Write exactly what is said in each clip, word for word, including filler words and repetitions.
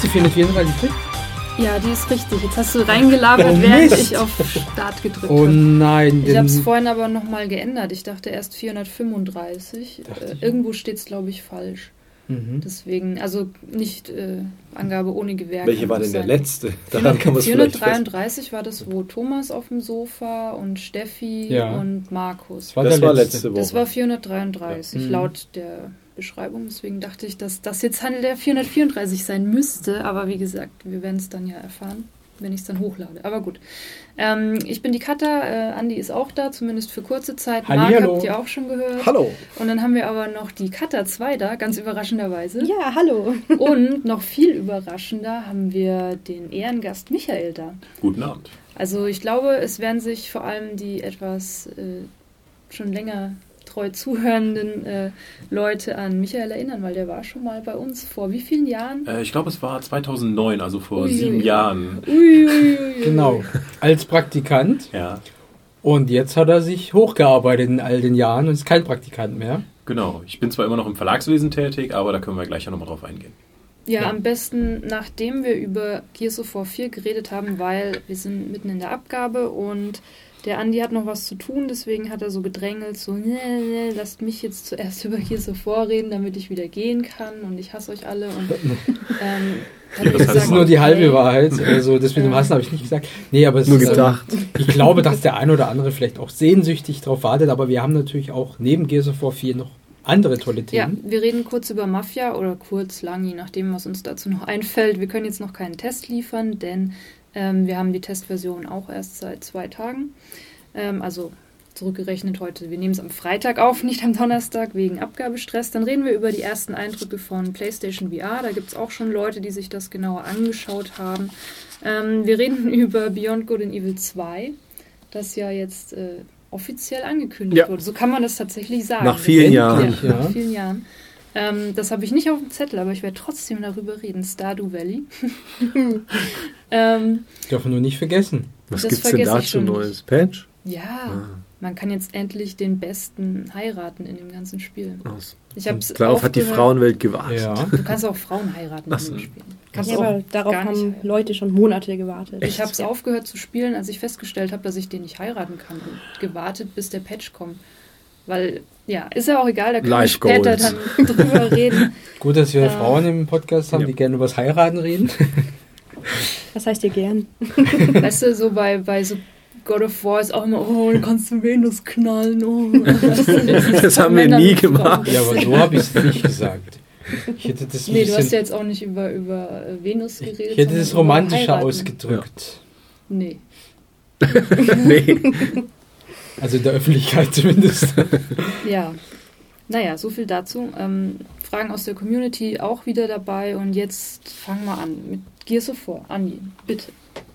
die vierhundertvierunddreißig drin? Ja, die ist richtig. Jetzt hast du reingelabert, oh, während ich auf Start gedrückt habe. Oh nein. Ich habe es vorhin aber nochmal geändert. Ich dachte erst vierhundertfünfunddreißig. Äh, irgendwo steht es, glaube ich, falsch. Mhm. Deswegen, also nicht äh, Angabe ohne Gewerk. Welche war denn der letzte? Daran kann man vierhundertdreiunddreißig war das, wo Thomas auf dem Sofa und Steffi ja. und Markus. Das war, das war letzte Woche. Das war vierhundertdreiunddreißig, ja. laut der Beschreibung. Deswegen dachte ich, dass das jetzt Handel der vierhundertvierunddreißig sein müsste. Aber wie gesagt, wir werden es dann ja erfahren, wenn ich es dann hochlade. Aber gut. Ähm, ich bin die Katha, äh, Andi ist auch da, zumindest für kurze Zeit. Marc habt ihr auch schon gehört. Hallo. Und dann haben wir aber noch die Katha zwei da, ganz überraschenderweise. Ja, hallo. Und noch viel überraschender haben wir den Ehrengast Michael da. Guten Abend. Also ich glaube, es werden sich vor allem die etwas äh, schon länger treu zuhörenden äh, Leute an Michael erinnern, weil der war schon mal bei uns vor wie vielen Jahren? Äh, ich glaube, es war zweitausendneun, also vor ui, sieben ui. Jahren. Ui, ui, ui, ui. Genau, als Praktikant. Ja. Und jetzt hat er sich hochgearbeitet in all den Jahren und ist kein Praktikant mehr. Genau, ich bin zwar immer noch im Verlagswesen tätig, aber da können wir gleich ja nochmal drauf eingehen. Ja, ja, am besten, nachdem wir über Gears of War vier geredet haben, weil wir sind mitten in der Abgabe und der Andi hat noch was zu tun, deswegen hat er so gedrängelt, so, nee, nee, lasst mich jetzt zuerst über Gears of War reden, damit ich wieder gehen kann und ich hasse euch alle. Und, ähm, ja, das gesagt, ist nur die halbe hey, Wahrheit, also das mit dem Hassen habe ich nicht gesagt. Nee, aber es nur ist, gedacht. Ähm, ich glaube, dass der ein oder andere vielleicht auch sehnsüchtig drauf wartet, aber wir haben natürlich auch neben Gears of War vier noch andere tolle Themen. Ja, wir reden kurz über Mafia oder kurz, lang, je nachdem, was uns dazu noch einfällt. Wir können jetzt noch keinen Test liefern, denn ähm, wir haben die Testversion auch erst seit zwei Tagen. Ähm, also zurückgerechnet heute. Wir nehmen es am Freitag auf, nicht am Donnerstag, wegen Abgabestress. Dann reden wir über die ersten Eindrücke von PlayStation V R. Da gibt es auch schon Leute, die sich das genauer angeschaut haben. Ähm, wir reden über Beyond Good and Evil zwei, das ja jetzt äh, offiziell angekündigt ja. wurde. So kann man das tatsächlich sagen. Nach vielen Jahren. Ja, nach vielen Jahren. Ähm, das habe ich nicht auf dem Zettel, aber ich werde trotzdem darüber reden. Stardew Valley. ähm, Dürfen wir nur nicht vergessen. Was gibt es denn da schon Neues? Patch? Ja, ah. man kann jetzt endlich den Besten heiraten in dem ganzen Spiel. Ich hab's darauf hat die Frauenwelt gewartet. Ja. Du kannst auch Frauen heiraten so. in dem Spiel. Kannst ja, aber darauf haben Leute schon Monate gewartet. Ich habe es ja. aufgehört zu spielen, als ich festgestellt habe, dass ich den nicht heiraten kann. Und gewartet, bis der Patch kommt. Weil, ja, ist ja auch egal, da können wir später dann drüber reden. Gut, dass wir äh, Frauen im Podcast haben, ja. die gerne über das Heiraten reden. Was heißt ihr gern? Weißt du, so bei, bei so God of War ist auch immer, oh, du kannst du Venus knallen. Oh, das, das, das haben wir nie gemacht. Ja, aber so habe ich es nicht gesagt. Ich hätte das nee, du hast ja jetzt auch nicht über, über Venus geredet. Ich hätte das romantischer ausgedrückt. Ja. Nee. nee. Also in der Öffentlichkeit zumindest. Ja. Naja, so viel dazu. Ähm, Fragen aus der Community auch wieder dabei. Und jetzt fangen wir an mit Gears of War. Andi, bitte.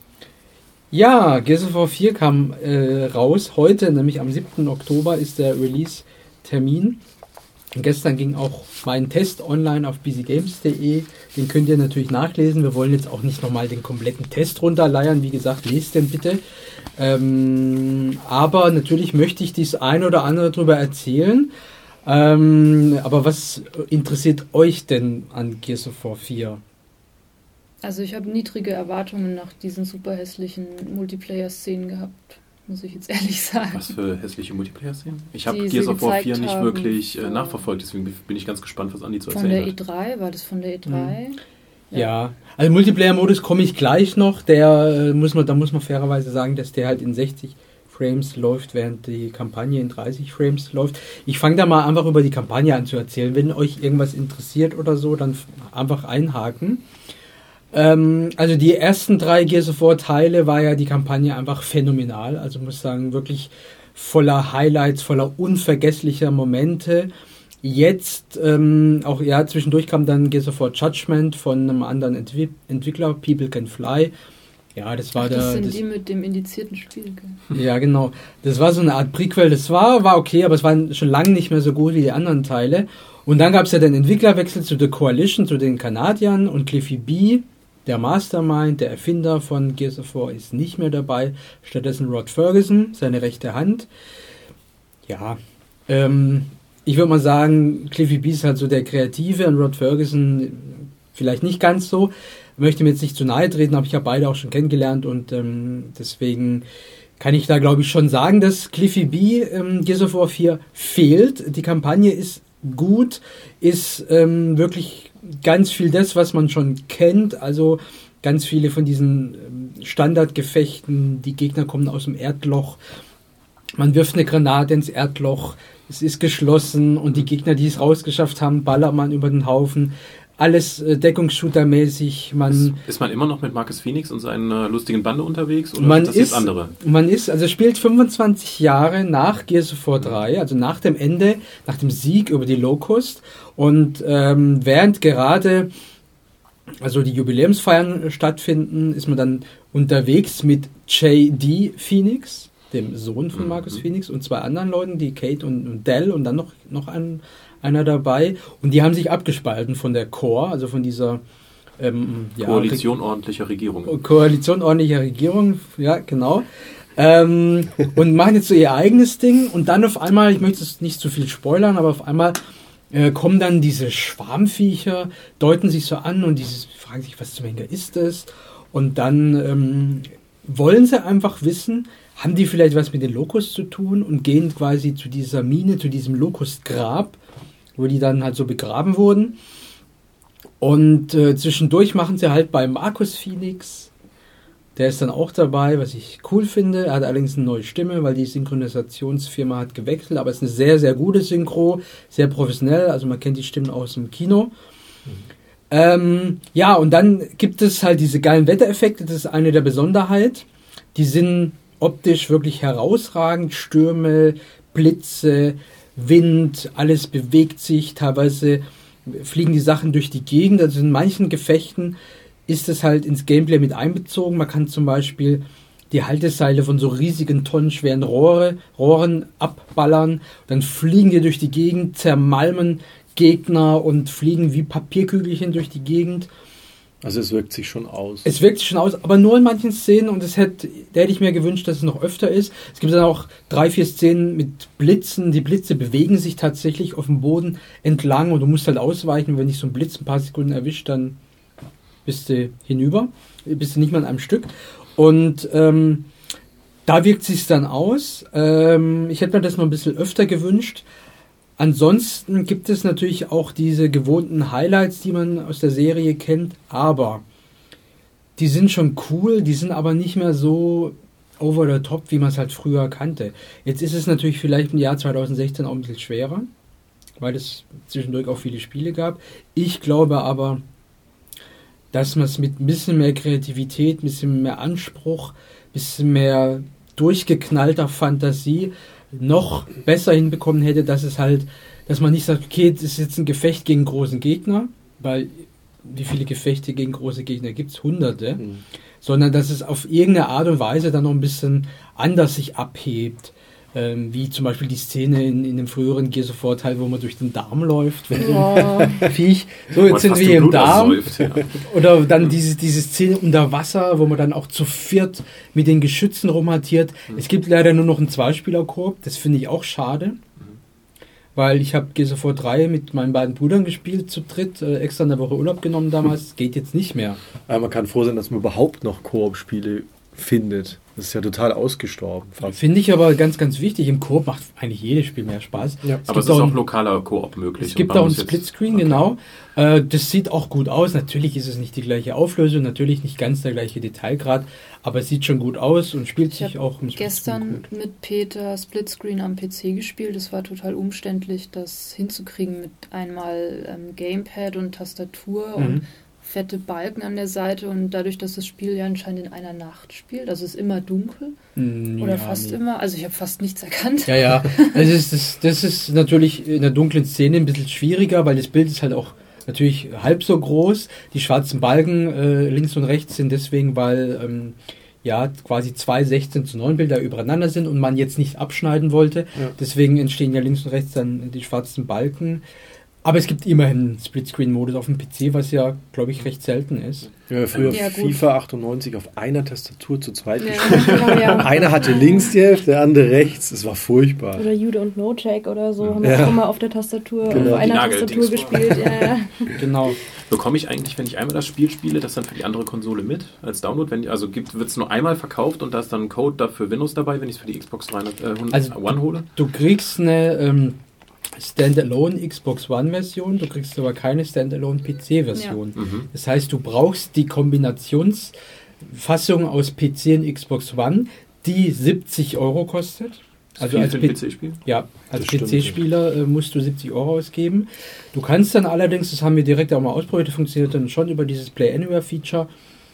Ja, Gears of War vier kam äh, raus. Heute, nämlich am siebten Oktober, ist der Release-Termin. Und gestern ging auch mein Test online auf b c games punkt d e. Den könnt ihr natürlich nachlesen. Wir wollen jetzt auch nicht nochmal den kompletten Test runterleiern. Wie gesagt, lest den bitte. Ähm, aber natürlich möchte ich dies ein oder andere darüber erzählen. Ähm, aber was interessiert euch denn an Gears of War vier? Also ich habe niedrige Erwartungen nach diesen super hässlichen Multiplayer-Szenen gehabt, muss ich jetzt ehrlich sagen. Was für hässliche Multiplayer-Szenen? Ich habe Gears of War vier nicht wirklich äh, nachverfolgt, deswegen bin ich ganz gespannt, was Andi zu erzählen hat. Von der E drei? War das von der E drei? Mhm. Ja. ja, also Multiplayer-Modus komme ich gleich noch. Der äh, muss man, da muss man fairerweise sagen, dass der halt in sechzig Frames läuft, während die Kampagne in dreißig Frames läuft. Ich fange da mal einfach über die Kampagne an zu erzählen. Wenn euch irgendwas interessiert oder so, dann einfach einhaken. Ähm, also die ersten drei Gears of War Teile war ja die Kampagne einfach phänomenal. Also muss sagen, wirklich voller Highlights, voller unvergesslicher Momente. Jetzt, ähm, auch ja, zwischendurch kam dann Gears of War Judgment von einem anderen Entwi- Entwickler, People Can Fly. Ja, das war Ach, das der. sind das, die mit dem indizierten Spiel, gell? Ja, genau. Das war so eine Art Prequel. Das war, war okay, aber es war schon lange nicht mehr so gut wie die anderen Teile. Und dann gab es ja den Entwicklerwechsel zu The Coalition, zu den Kanadiern, und Cliffy B., der Mastermind, der Erfinder von Gears of War, ist nicht mehr dabei. Stattdessen Rod Ferguson, seine rechte Hand. Ja, ähm, ich würde mal sagen, Cliffy B ist halt so der Kreative und Rod Ferguson vielleicht nicht ganz so. möchte mir jetzt nicht zu nahe treten, aber ich habe beide auch schon kennengelernt und ähm, deswegen kann ich da, glaube ich, schon sagen, dass Cliffy B ähm, Gears of War vier fehlt. Die Kampagne ist gut, ist ähm, wirklich ganz viel das, was man schon kennt, also ganz viele von diesen ähm, Standardgefechten, die Gegner kommen aus dem Erdloch, man wirft eine Granate ins Erdloch, es ist geschlossen und die Gegner, die es rausgeschafft haben, ballert man über den Haufen. Alles äh, Deckungsshooter-mäßig. Man ist, ist man immer noch mit Marcus Phoenix und seiner lustigen Bande unterwegs oder man ist das ist, jetzt andere? Man ist, also spielt fünfundzwanzig Jahre nach Gears of War drei, also nach dem Ende, nach dem Sieg über die Locust und ähm, während gerade also die Jubiläumsfeiern stattfinden, ist man dann unterwegs mit J D Phoenix, dem Sohn von Marcus mhm. Phoenix und zwei anderen Leuten, die Kate und, und Dell und dann noch, noch ein, einer dabei. Und die haben sich abgespalten von der Core, also von dieser ähm, Koalition ja, ordentlicher Regierung. Koalition ordentlicher Regierung, ja, genau. Ähm, und machen jetzt so ihr eigenes Ding und dann auf einmal, ich möchte es nicht zu viel spoilern, aber auf einmal äh, kommen dann diese Schwarmviecher, deuten sich so an und dieses, fragen sich, was zum Henker ist das? Und dann ähm, wollen sie einfach wissen, haben die vielleicht was mit den Locust zu tun und gehen quasi zu dieser Mine, zu diesem Locust-Grab, wo die dann halt so begraben wurden. Und äh, zwischendurch machen sie halt bei Marcus Phoenix, der ist dann auch dabei, was ich cool finde. Er hat allerdings eine neue Stimme, weil die Synchronisationsfirma hat gewechselt, aber es ist eine sehr, sehr gute Synchro, sehr professionell, also man kennt die Stimmen aus dem Kino. Mhm. Ähm, ja, und dann gibt es halt diese geilen Wettereffekte, das ist eine der Besonderheiten. Die sind optisch wirklich herausragend, Stürme, Blitze, Wind, alles bewegt sich, teilweise fliegen die Sachen durch die Gegend, also in manchen Gefechten ist es halt ins Gameplay mit einbezogen, man kann zum Beispiel die Halteseile von so riesigen, tonnenschweren Rohre, Rohren abballern, dann fliegen die durch die Gegend, zermalmen Gegner und fliegen wie Papierkügelchen durch die Gegend. Also es wirkt sich schon aus. Es wirkt sich schon aus, aber nur in manchen Szenen und es hätte, da hätte ich mir gewünscht, dass es noch öfter ist. Es gibt dann auch drei, vier Szenen mit Blitzen. Die Blitze bewegen sich tatsächlich auf dem Boden entlang und du musst halt ausweichen. Wenn dich so ein Blitz ein paar Sekunden erwischt, dann bist du hinüber. Bist du nicht mal in einem Stück. Und ähm, da wirkt es sich dann aus. Ähm, ich hätte mir das noch ein bisschen öfter gewünscht. Ansonsten gibt es natürlich auch diese gewohnten Highlights, die man aus der Serie kennt, aber die sind schon cool, die sind aber nicht mehr so over the top, wie man es halt früher kannte. Jetzt ist es natürlich vielleicht im Jahr zwanzig sechzehn auch ein bisschen schwerer, weil es zwischendurch auch viele Spiele gab. Ich glaube aber, dass man es mit ein bisschen mehr Kreativität, ein bisschen mehr Anspruch, ein bisschen mehr durchgeknallter Fantasie noch besser hinbekommen hätte, dass es halt, dass man nicht sagt, okay, das ist jetzt ein Gefecht gegen großen Gegner, weil wie viele Gefechte gegen große Gegner gibt es? Hunderte. Mhm. Sondern dass es auf irgendeine Art und Weise dann noch ein bisschen anders sich abhebt. Ähm, wie zum Beispiel die Szene in, in dem früheren Gears of War Teil, wo man durch den Darm läuft. Wenn oh. so Viech. So, jetzt sind wir hier im Darm. Säuft, ja. Oder dann diese, diese Szene unter Wasser, wo man dann auch zu viert mit den Geschützen rumhantiert. Mhm. Es gibt leider nur noch einen Zweispieler-Koop. Das finde ich auch schade. Mhm. Weil ich habe Gears of War drei mit meinen beiden Brüdern gespielt, zu dritt, äh, extra eine Woche Urlaub genommen damals. Das geht jetzt nicht mehr. Aber man kann froh sein, dass man überhaupt noch Koop-Spiele findet. Das ist ja total ausgestorben. Finde ich aber ganz, ganz wichtig. Im Koop macht eigentlich jedes Spiel mehr Spaß. Ja. Es aber es ist auch ein lokaler Koop möglich. Es gibt auch einen Splitscreen, okay. Genau. Äh, das sieht auch gut aus. Natürlich ist es nicht die gleiche Auflösung, natürlich nicht ganz der gleiche Detailgrad, aber es sieht schon gut aus und spielt ich sich auch im Splitscreen gestern gut. Mit Peter Splitscreen am P C gespielt. Es war total umständlich, das hinzukriegen mit einmal ähm, Gamepad und Tastatur mhm. und fette Balken an der Seite und dadurch, dass das Spiel ja anscheinend in einer Nacht spielt, also es ist immer dunkel mm, oder ja, fast nee. immer, also ich habe fast nichts erkannt. Ja, ja, also das, ist, das ist natürlich in der dunklen Szene ein bisschen schwieriger, weil das Bild ist halt auch natürlich halb so groß. Die schwarzen Balken äh, links und rechts sind deswegen, weil ähm, ja quasi zwei sechzehn zu neun Bilder übereinander sind und man jetzt nicht abschneiden wollte. Ja. Deswegen entstehen ja links und rechts dann die schwarzen Balken. Aber es gibt immerhin einen Splitscreen-Modus auf dem P C, was ja, glaube ich, recht selten ist. Ja, früher ja, FIFA achtundneunzig auf einer Tastatur zu zweit ja, gespielt. Genau, ja. Einer hatte links die Hälfte, der andere rechts. Es war furchtbar. Oder Jude und No-Check oder so haben wir ja auch immer auf der Tastatur, genau. auf einer Tastatur gespielt. Ja. Genau. Bekomme ich eigentlich, wenn ich einmal das Spiel spiele, das dann für die andere Konsole mit als Download? Wenn, also wird es nur einmal verkauft und da ist dann ein Code dafür Windows dabei, wenn ich es für die Xbox dreihundert also One hole? Du kriegst eine ähm, Standalone Xbox One Version, du kriegst aber keine Standalone P C Version. Ja. Mhm. Das heißt, du brauchst die Kombinationsfassung aus P C und Xbox One, die siebzig Euro kostet. Also als P C-Spiel? Ja, als P C-Spieler äh, musst du siebzig Euro ausgeben. Du kannst dann allerdings, das haben wir direkt auch mal ausprobiert, funktioniert dann schon über dieses Play Anywhere Feature,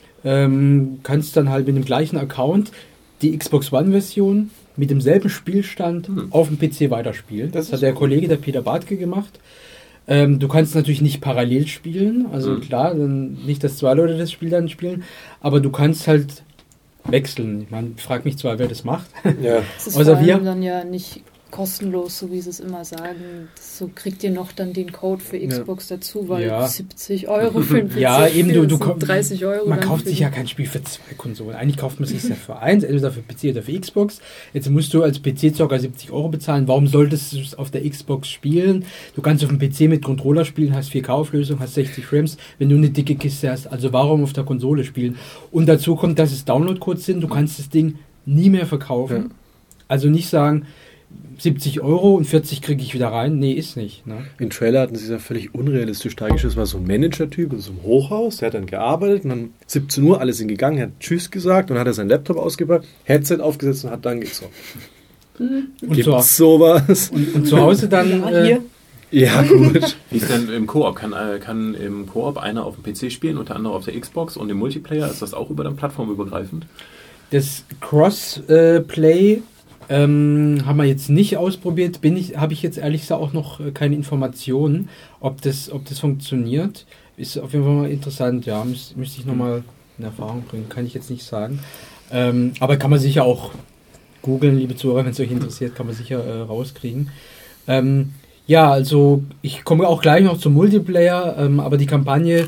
ähm, kannst dann halt mit dem gleichen Account die Xbox One Version mit demselben Spielstand hm. auf dem P C weiterspielen. Das, das hat der cool. Kollege, der Peter Bartke, gemacht. Ähm, du kannst natürlich nicht parallel spielen, also hm. klar, dann nicht, dass zwei Leute das Spiel dann spielen, aber du kannst halt wechseln. Man fragt mich zwar, wer das macht. Ja. Das ist vor allem dann ja nicht kostenlos, so wie sie es immer sagen. So kriegt ihr noch dann den Code für Xbox ja. dazu, weil ja. siebzig Euro für ein P C ja, eben du, du dreißig Euro. Man kauft sich ja kein Spiel für zwei Konsolen. Eigentlich kauft man sich ja für eins, entweder für P C oder für Xbox. Jetzt musst du als P C-Zocker siebzig Euro bezahlen. Warum solltest du es auf der Xbox spielen? Du kannst auf dem P C mit Controller spielen, hast vier K-Auflösung, hast sechzig Frames, wenn du eine dicke Kiste hast. Also warum auf der Konsole spielen? Und dazu kommt, dass es Download-Codes sind. Du kannst das Ding nie mehr verkaufen. Ja. Also nicht sagen, siebzig Euro und vierzig kriege ich wieder rein. Nee, ist nicht. Ne? Im Trailer hatten sie es ja völlig unrealistisch dargestellt. Das war so ein Manager-Typ in so einem Hochhaus, der hat dann gearbeitet und dann siebzehn Uhr, alle sind gegangen, er hat Tschüss gesagt und hat er seinen Laptop ausgepackt, Headset aufgesetzt und hat dann gezockt. Und, Gibt zu, sowas? Und, und zu Hause dann... Ja, äh, ja gut. Wie ist denn im Koop? Kann, kann im Koop einer auf dem P C spielen und der andere auf der Xbox und im Multiplayer? Ist das auch über dann plattformübergreifend? Das Crossplay ähm, haben wir jetzt nicht ausprobiert. Bin ich, habe ich jetzt ehrlich gesagt auch noch keine Informationen, ob das, ob das funktioniert. Ist auf jeden Fall mal interessant. Ja, müß, müsste ich nochmal in Erfahrung bringen. Kann ich jetzt nicht sagen. Ähm, aber kann man sicher auch googeln, liebe Zuhörer, wenn es euch interessiert, kann man sicher äh, rauskriegen. Ähm, ja, also ich komme auch gleich noch zum Multiplayer, ähm, aber die Kampagne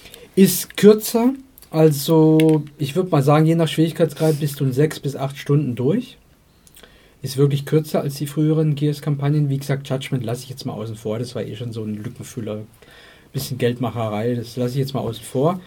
ist kürzer. Also ich würde mal sagen, je nach Schwierigkeitsgrad bist du in sechs bis acht Stunden durch. Ist wirklich kürzer als die früheren Gears-Kampagnen. Wie gesagt, Judgment lasse ich jetzt mal außen vor. Das war eh schon so ein Lückenfüller. Bisschen Geldmacherei, das lasse ich jetzt mal außen vor.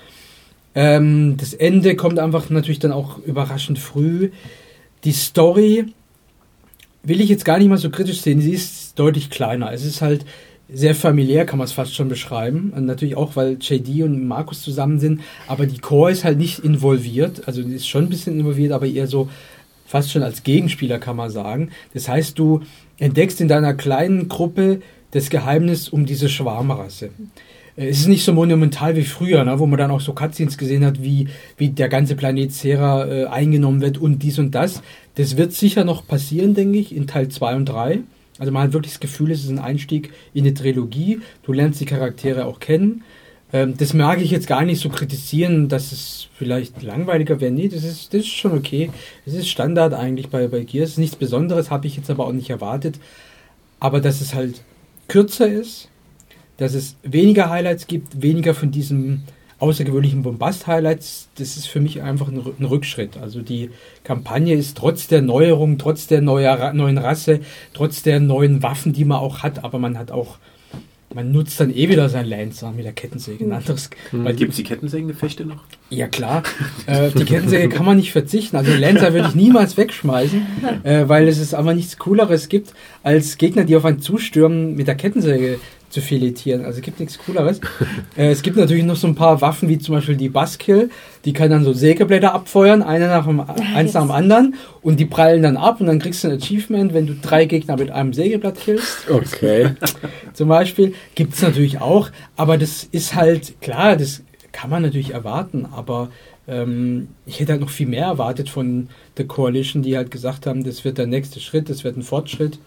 Ähm, das Ende kommt einfach natürlich dann auch überraschend früh. Die Story will ich jetzt gar nicht mal so kritisch sehen. Sie ist deutlich kleiner. Es ist halt sehr familiär, kann man es fast schon beschreiben. Und natürlich auch, weil J D und Markus zusammen sind. Aber die Core ist halt nicht involviert. Also die ist schon ein bisschen involviert, aber eher so fast schon als Gegenspieler, kann man sagen. Das heißt, du entdeckst in deiner kleinen Gruppe das Geheimnis um diese Schwarmrasse. Es ist nicht so monumental wie früher, ne, wo man dann auch so Cutscenes gesehen hat, wie, wie der ganze Planet Sera äh, eingenommen wird und dies und das. Das wird sicher noch passieren, denke ich, in Teil zwei und drei. Also man hat wirklich das Gefühl, es ist ein Einstieg in eine Trilogie. Du lernst die Charaktere auch kennen. Ähm, das mag ich jetzt gar nicht so kritisieren, dass es vielleicht langweiliger wäre. Nee, das ist, das ist schon okay. Das ist Standard eigentlich bei, bei Gears. Nichts Besonderes habe ich jetzt aber auch nicht erwartet. Aber dass es halt kürzer ist, dass es weniger Highlights gibt, weniger von diesem außergewöhnlichen Bombast-Highlights, das ist für mich einfach ein, ein Rückschritt. Also die Kampagne ist trotz der Neuerung, trotz der neuer, neuen Rasse, trotz der neuen Waffen, die man auch hat, aber man hat auch, man nutzt dann eh wieder sein Lancer mit der Kettensäge. Ein anderes, mhm. Gibt es die Kettensägengefechte noch? Ja klar, äh, die Kettensäge kann man nicht verzichten. Also den Lancer würde ich niemals wegschmeißen, äh, weil es ist aber nichts Cooleres gibt, als Gegner, die auf einen zustürmen, mit der Kettensäge zu filetieren. Also es gibt nichts Cooleres. äh, es gibt natürlich noch so ein paar Waffen, wie zum Beispiel die Buzzkill. Die kann dann so Sägeblätter abfeuern, einer nach dem, eins nach dem anderen, und die prallen dann ab und dann kriegst du ein Achievement, wenn du drei Gegner mit einem Sägeblatt killst. Okay. Zum Beispiel gibt es natürlich auch, aber das ist halt, klar, das kann man natürlich erwarten, aber ähm, ich hätte halt noch viel mehr erwartet von The Coalition, die halt gesagt haben, das wird der nächste Schritt, das wird ein Fortschritt.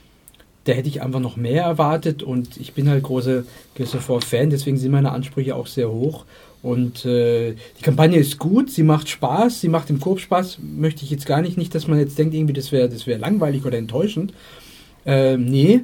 Da hätte ich einfach noch mehr erwartet und ich bin halt großer Gears of War Fan, deswegen sind meine Ansprüche auch sehr hoch. Und äh, die Kampagne ist gut, sie macht Spaß, sie macht im Koop Spaß, möchte ich jetzt gar nicht, nicht, dass man jetzt denkt, irgendwie das wäre das wäre langweilig oder enttäuschend. Äh, nee,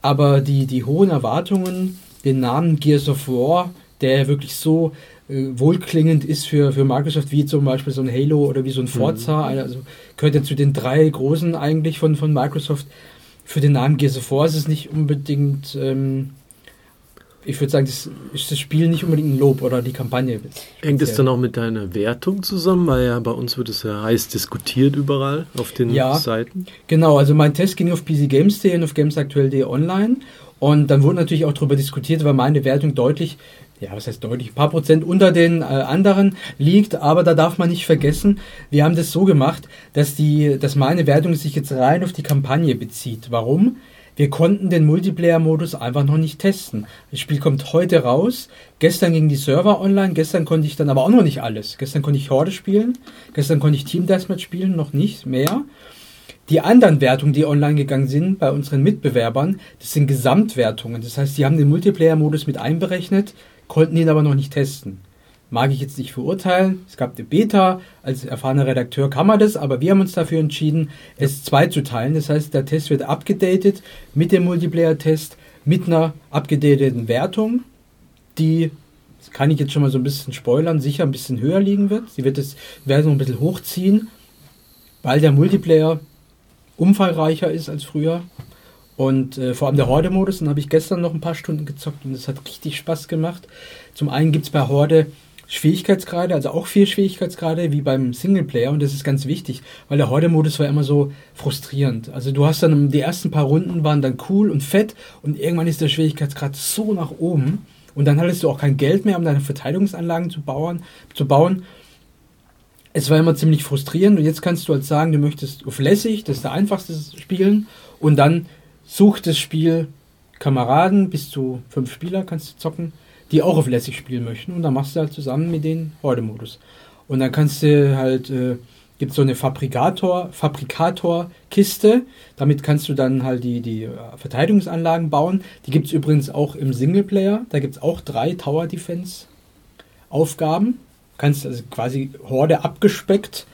aber die, die hohen Erwartungen, den Namen Gears of War, der wirklich so äh, wohlklingend ist für, für Microsoft, wie zum Beispiel so ein Halo oder wie so ein Forza, mhm. also gehört ja zu den drei großen eigentlich von, von Microsoft. Für den Namen Gears of War ist es nicht unbedingt, ähm, ich würde sagen, das ist das Spiel nicht unbedingt ein Lob oder die Kampagne. Hängt es dann auch mit deiner Wertung zusammen? Weil ja bei uns wird es ja heiß diskutiert überall auf den ja, Seiten. Genau, also mein Test ging auf P C Games punkt de und auf gamesaktuell punkt de online und dann wurde natürlich auch darüber diskutiert, weil meine Wertung deutlich, ja was heißt deutlich, ein paar Prozent unter den äh, anderen liegt, aber da darf man nicht vergessen, wir haben das so gemacht, dass, die, dass meine Wertung sich jetzt rein auf die Kampagne bezieht. Warum? Wir konnten den Multiplayer-Modus einfach noch nicht testen. Das Spiel kommt heute raus. Gestern gingen die Server online. Gestern konnte ich dann aber auch noch nicht alles. Gestern konnte ich Horde spielen. Gestern konnte ich Team Deathmatch spielen. Noch nicht mehr. Die anderen Wertungen, die online gegangen sind bei unseren Mitbewerbern, das sind Gesamtwertungen. Das heißt, die haben den Multiplayer-Modus mit einberechnet, konnten ihn aber noch nicht testen. Mag ich jetzt nicht verurteilen. Es gab eine Beta. Als erfahrener Redakteur kann man das, aber wir haben uns dafür entschieden, es zweizuteilen. Das heißt, der Test wird abgedatet mit dem Multiplayer-Test, mit einer abgedateten Wertung, die, das kann ich jetzt schon mal so ein bisschen spoilern, sicher ein bisschen höher liegen wird. Sie wird das Wertung ein bisschen hochziehen, weil der Multiplayer umfangreicher ist als früher. Und äh, vor allem der Horde-Modus, den habe ich gestern noch ein paar Stunden gezockt und es hat richtig Spaß gemacht. Zum einen gibt es bei Horde Schwierigkeitsgrade, also auch vier Schwierigkeitsgrade wie beim Singleplayer und das ist ganz wichtig, weil der Horde-Modus war immer so frustrierend. Also du hast dann, die ersten paar Runden waren dann cool und fett und irgendwann ist der Schwierigkeitsgrad so nach oben und dann hattest du auch kein Geld mehr, um deine Verteidigungsanlagen zu bauen. Zu bauen. Es war immer ziemlich frustrierend und jetzt kannst du halt sagen, du möchtest auf lässig, das ist der einfachste spielen und dann sucht das Spiel Kameraden, bis zu fünf Spieler kannst du zocken, die auch auf lässig spielen möchten und dann machst du halt zusammen mit den Horde-Modus. Und dann kannst du halt, äh, gibt es so eine Fabrikator, Fabrikator-Kiste, damit kannst du dann halt die, die Verteidigungsanlagen bauen. Die gibt es übrigens auch im Singleplayer, da gibt es auch drei Tower-Defense-Aufgaben. Kannst also quasi Horde abgespeckt.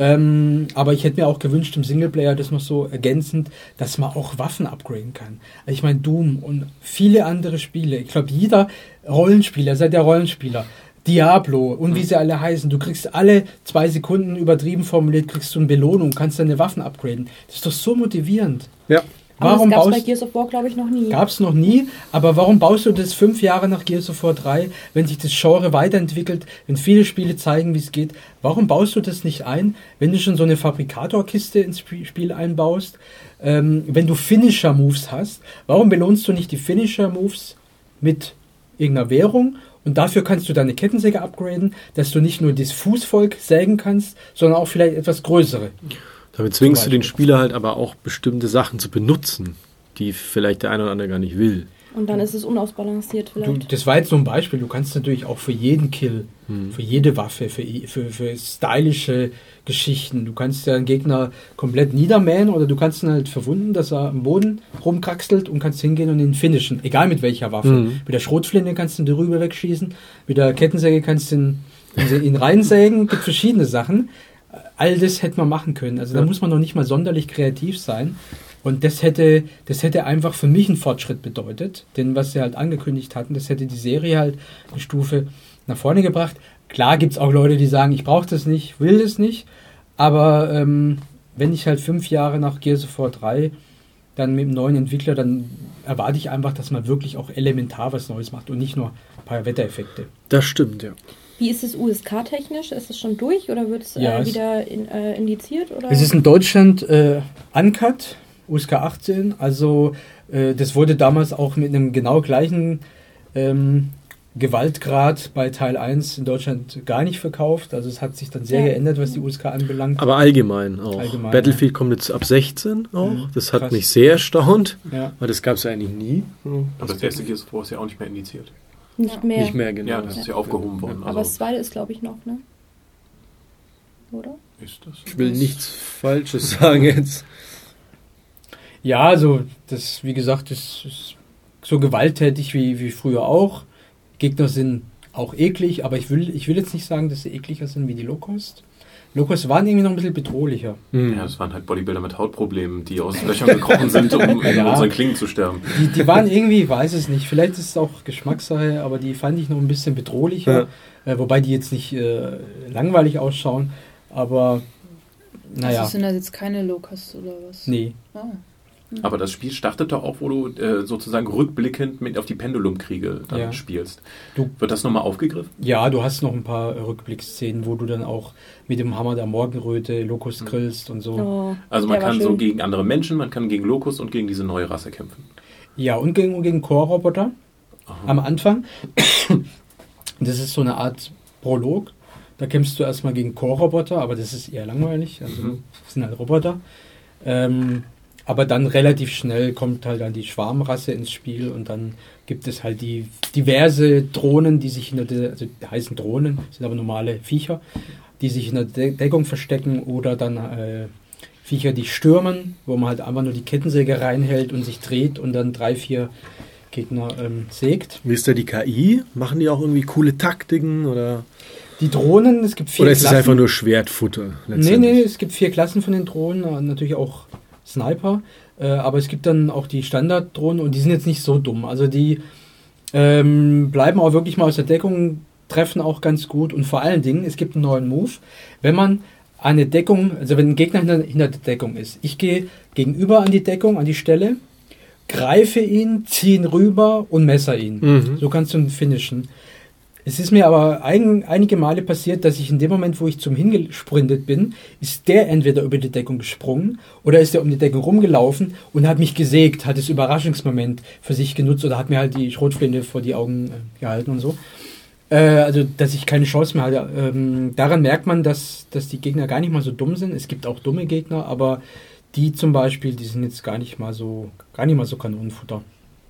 Ähm, aber ich hätte mir auch gewünscht im Singleplayer das noch so ergänzend, dass man auch Waffen upgraden kann. Also ich meine Doom und viele andere Spiele. Ich glaube jeder Rollenspieler, seid der Rollenspieler, Diablo und wie sie alle heißen, du kriegst alle zwei Sekunden übertrieben formuliert, kriegst du eine Belohnung, kannst deine Waffen upgraden. Das ist doch so motivierend. Ja. Warum aber das gab es bei Gears of War, glaube ich, noch nie. Gab es noch nie, aber warum baust du das fünf Jahre nach Gears of War drei, wenn sich das Genre weiterentwickelt, wenn viele Spiele zeigen, wie es geht, warum baust du das nicht ein, wenn du schon so eine Fabrikatorkiste ins Spiel einbaust, ähm, wenn du Finisher-Moves hast, warum belohnst du nicht die Finisher-Moves mit irgendeiner Währung und dafür kannst du deine Kettensäge upgraden, dass du nicht nur das Fußvolk sägen kannst, sondern auch vielleicht etwas größere. Damit zwingst du den Spieler halt aber auch bestimmte Sachen zu benutzen, die vielleicht der eine oder andere gar nicht will. Und dann ist es unausbalanciert vielleicht. Du, das war jetzt nur ein Beispiel. Du kannst natürlich auch für jeden Kill, hm. für jede Waffe, für, für, für stylische Geschichten, du kannst ja einen Gegner komplett niedermähen oder du kannst ihn halt verwunden, dass er am Boden rumkraxelt und kannst hingehen und ihn finishen. Egal mit welcher Waffe. Hm. Mit der Schrotflinte kannst du ihn darüber wegschießen, mit der Kettensäge kannst du ihn, ihn reinsägen. Gibt verschiedene Sachen. All das hätte man machen können. Also ja. Da muss man noch nicht mal sonderlich kreativ sein. Und das hätte, das hätte einfach für mich einen Fortschritt bedeutet. Denn was sie halt angekündigt hatten, das hätte die Serie halt eine Stufe nach vorne gebracht. Klar gibt es auch Leute, die sagen, ich brauche das nicht, will das nicht. Aber ähm, wenn ich halt fünf Jahre nach Gears of War drei dann mit einem neuen Entwickler, dann erwarte ich einfach, dass man wirklich auch elementar was Neues macht und nicht nur ein paar Wettereffekte. Das stimmt, ja. Wie ist es U S K-technisch? Ist es schon durch oder wird es ja, äh, wieder in, äh, indiziert? Oder? Es ist in Deutschland äh, uncut, U S K achtzehn. Also äh, das wurde damals auch mit einem genau gleichen ähm, Gewaltgrad bei Teil eins in Deutschland gar nicht verkauft. Also es hat sich dann sehr ja. geändert, was die U S K anbelangt. Aber allgemein auch. Allgemein, Battlefield ja. kommt jetzt ab sechzehn auch. Mhm, das hat krass. mich sehr erstaunt, ja. weil das gab es ja eigentlich nie. Aber das erste Gears of War ist ja auch nicht mehr indiziert. Nicht mehr. Nicht mehr, genau. Ja, das ist ja aufgehoben worden. Aber Also das zweite ist, glaube ich, noch, ne? Oder? ist das? Ich will nichts Falsches sagen jetzt. Ja, also das, wie gesagt, das ist so gewalttätig wie, wie früher auch. Gegner sind auch eklig, aber ich will, ich will jetzt nicht sagen, dass sie ekliger sind wie die Low-Cost. Locust waren irgendwie noch ein bisschen bedrohlicher. Mhm. Ja, das waren halt Bodybuilder mit Hautproblemen, die aus Löchern gekrochen sind, um in ja. unseren Klingen zu sterben. Die, die waren irgendwie, ich weiß es nicht, vielleicht ist es auch Geschmackssache, aber die fand ich noch ein bisschen bedrohlicher, ja. äh, wobei die jetzt nicht äh, langweilig ausschauen, aber naja. Also sind das jetzt keine Locust oder was? Nee. Ah. Mhm. Aber das Spiel startet doch auch, wo du äh, sozusagen rückblickend mit auf die Pendulumkriege dann ja. spielst. Du, Wird das nochmal aufgegriffen? Ja, du hast noch ein paar Rückblicksszenen, wo du dann auch mit dem Hammer der Morgenröte Locust grillst und so. Oh, also man kann so gegen andere Menschen, man kann gegen Locust und gegen diese neue Rasse kämpfen. Ja, und gegen, und gegen Core-Roboter am Anfang. Das ist so eine Art Prolog. Da kämpfst du erstmal gegen Core-Roboter, aber das ist eher langweilig. Also mhm. das sind halt Roboter. Ähm, aber dann relativ schnell kommt halt dann die Schwarmrasse ins Spiel und dann gibt es halt die diverse Drohnen, die sich in der, also die heißen Drohnen, sind aber normale Viecher, die sich in der De- Deckung verstecken oder dann äh, Viecher, die stürmen, wo man halt einfach nur die Kettensäge reinhält und sich dreht und dann drei, vier Gegner ähm, sägt. Wie ist da die K I? Machen die auch irgendwie coole Taktiken oder... Die Drohnen, es gibt vier Oder ist Klassen. es einfach nur Schwertfutter? Nee, nee, es gibt vier Klassen von den Drohnen, natürlich auch Sniper, äh, aber es gibt dann auch die Standarddrohnen und die sind jetzt nicht so dumm. Also die ähm, bleiben auch wirklich mal aus der Deckung, treffen auch ganz gut und vor allen Dingen, es gibt einen neuen Move, wenn man eine Deckung, also wenn ein Gegner hinter, hinter der Deckung ist, ich gehe gegenüber an die Deckung, an die Stelle, greife ihn, ziehe ihn rüber und messer ihn. Mhm. So kannst du ihn finishen. Es ist mir aber ein, einige Male passiert, dass ich in dem Moment, wo ich zum hingesprintet bin, ist der entweder über die Deckung gesprungen oder ist er um die Deckung rumgelaufen und hat mich gesägt, hat das Überraschungsmoment für sich genutzt oder hat mir halt die Schrotflinte vor die Augen äh, gehalten und so. Äh, also, dass ich keine Chance mehr hatte. Ähm, daran merkt man, dass, dass die Gegner gar nicht mal so dumm sind. Es gibt auch dumme Gegner, aber die zum Beispiel, die sind jetzt gar nicht mal so, gar nicht mal so Kanonenfutter.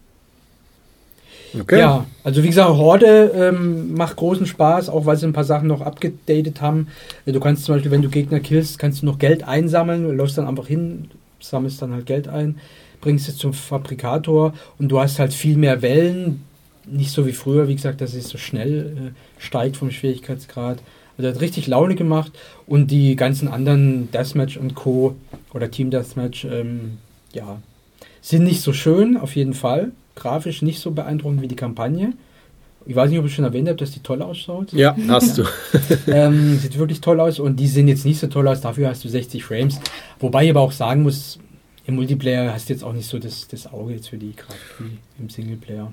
Okay. Ja, also wie gesagt, Horde ähm, macht großen Spaß, auch weil sie ein paar Sachen noch abgedatet haben. Du kannst zum Beispiel, wenn du Gegner killst, kannst du noch Geld einsammeln, du läufst dann einfach hin, sammelst dann halt Geld ein, bringst es zum Fabrikator und du hast halt viel mehr Wellen, nicht so wie früher, wie gesagt, dass es so schnell äh, steigt vom Schwierigkeitsgrad. Also hat richtig Laune gemacht und die ganzen anderen Deathmatch und Co. oder Team Deathmatch, ähm, ja, sind nicht so schön, auf jeden Fall. Grafisch nicht so beeindruckend wie die Kampagne. Ich weiß nicht, ob ich schon erwähnt habe, dass die toll ausschaut. Ja, hast ja. du. ähm, sieht wirklich toll aus und die sehen jetzt nicht so toll aus, dafür hast du sechzig Frames. Wobei ich aber auch sagen muss, im Multiplayer hast du jetzt auch nicht so das, das Auge jetzt für die Grafik wie im Singleplayer.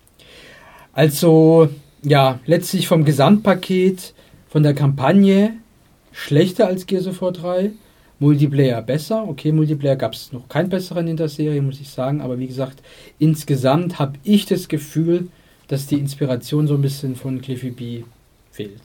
Also, ja, letztlich vom Gesamtpaket, von der Kampagne schlechter als Gears of War drei. Multiplayer besser. Okay, Multiplayer gab es noch keinen besseren in der Serie, muss ich sagen. Aber wie gesagt, insgesamt habe ich das Gefühl, dass die Inspiration so ein bisschen von Cliffy B fehlt.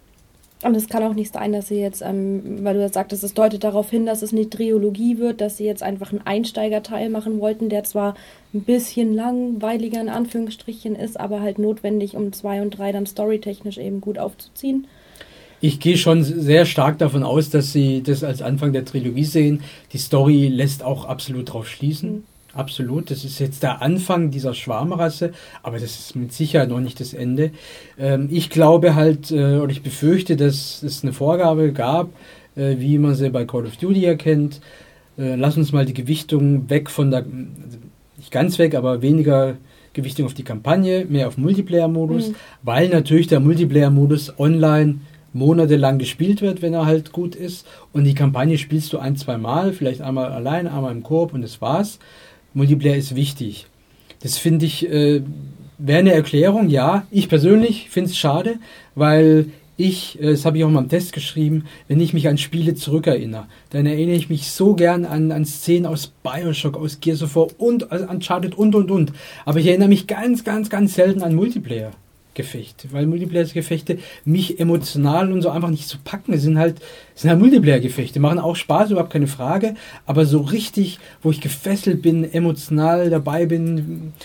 Und es kann auch nicht sein, dass sie jetzt, ähm, weil du das sagtest, es deutet darauf hin, dass es eine Trilogie wird, dass sie jetzt einfach einen Einsteigerteil machen wollten, der zwar ein bisschen langweiliger in Anführungsstrichen ist, aber halt notwendig, um zwei und drei dann storytechnisch eben gut aufzuziehen. Ich gehe schon sehr stark davon aus, dass sie das als Anfang der Trilogie sehen. Die Story lässt auch absolut drauf schließen. Mhm. Absolut. Das ist jetzt der Anfang dieser Schwarmrasse, aber das ist mit Sicherheit noch nicht das Ende. Ähm, ich glaube halt, äh, oder ich befürchte, dass es eine Vorgabe gab, äh, wie man sie bei Call of Duty erkennt. Äh, lass uns mal die Gewichtung weg von der, also nicht ganz weg, aber weniger Gewichtung auf die Kampagne, mehr auf Multiplayer-Modus, mhm. weil natürlich der Multiplayer-Modus online monatelang gespielt wird, wenn er halt gut ist. Und die Kampagne spielst du ein, zwei Mal, vielleicht einmal allein, einmal im Koop und das war's. Multiplayer ist wichtig. Das finde ich, äh, wäre eine Erklärung, ja. Ich persönlich finde es schade, weil ich, äh, das habe ich auch mal im Test geschrieben, wenn ich mich an Spiele zurückerinnere, dann erinnere ich mich so gern an, an Szenen aus Bioshock, aus Gears of War und also Uncharted und, und, und. Aber ich erinnere mich ganz, ganz, ganz selten an Multiplayer. Gefecht, weil Multiplayer-Gefechte mich emotional und so einfach nicht so packen. Es sind halt, es sind halt Multiplayer-Gefechte, machen auch Spaß, überhaupt keine Frage, aber so richtig, wo ich gefesselt bin, emotional dabei bin,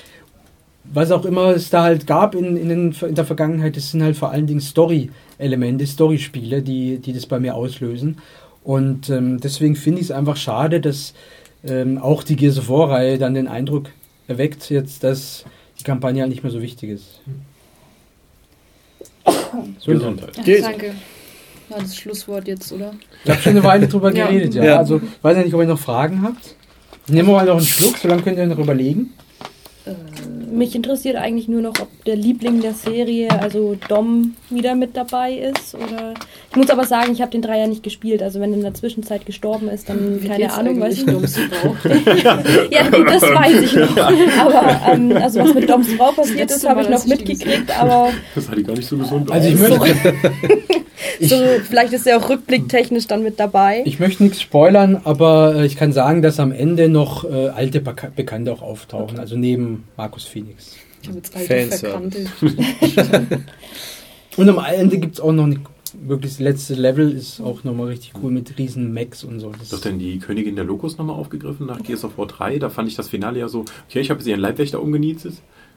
was auch immer es da halt gab in, in, den, in der Vergangenheit, das sind halt vor allen Dingen Story-Elemente, Story-Spiele, die, die das bei mir auslösen. Und ähm, deswegen finde ich es einfach schade, dass ähm, auch die Gears of War-Reihe dann den Eindruck erweckt, jetzt, dass die Kampagne halt nicht mehr so wichtig ist. Gesundheit. Ja, danke. war das Schlusswort jetzt, oder? Ich habe schon eine Weile drüber Ja. geredet, ja. Ja. Also, ich weiß ja nicht, ob ihr noch Fragen habt. Nehmen wir mal noch einen Schluck, so lange könnt ihr noch überlegen. Mich interessiert eigentlich nur noch, ob der Liebling der Serie, also Dom, wieder mit dabei ist. Oder ich muss aber sagen, ich habe den Dreier nicht gespielt. Also wenn er in der Zwischenzeit gestorben ist, dann keine Ahnung, weiß ich nicht. Doms Frau? Ja, gut, das weiß ich noch. Aber ähm, also was mit Doms Frau passiert ist, Letzte habe ich Mal, noch als ich die mitgekriegt. Aber Das sah die gar nicht so gesund Also ich aus. möchte, ich, so, vielleicht ist er auch rückblicktechnisch dann mit dabei. ich möchte nichts spoilern, aber äh, ich kann sagen, dass am Ende noch äh, alte Beka- Bekannte auch auftauchen. Also neben Markus Phoenix. Ich habe jetzt alte Fanservice. Verkannte. Und am Ende gibt es auch noch eine, wirklich das letzte Level ist auch nochmal richtig cool mit riesen Mechs und so. Das Wird denn die Königin der Locust nochmal aufgegriffen nach Gears of War drei? Da fand ich das Finale ja so, okay, ich habe sie ihren Leibwächter umgenietet.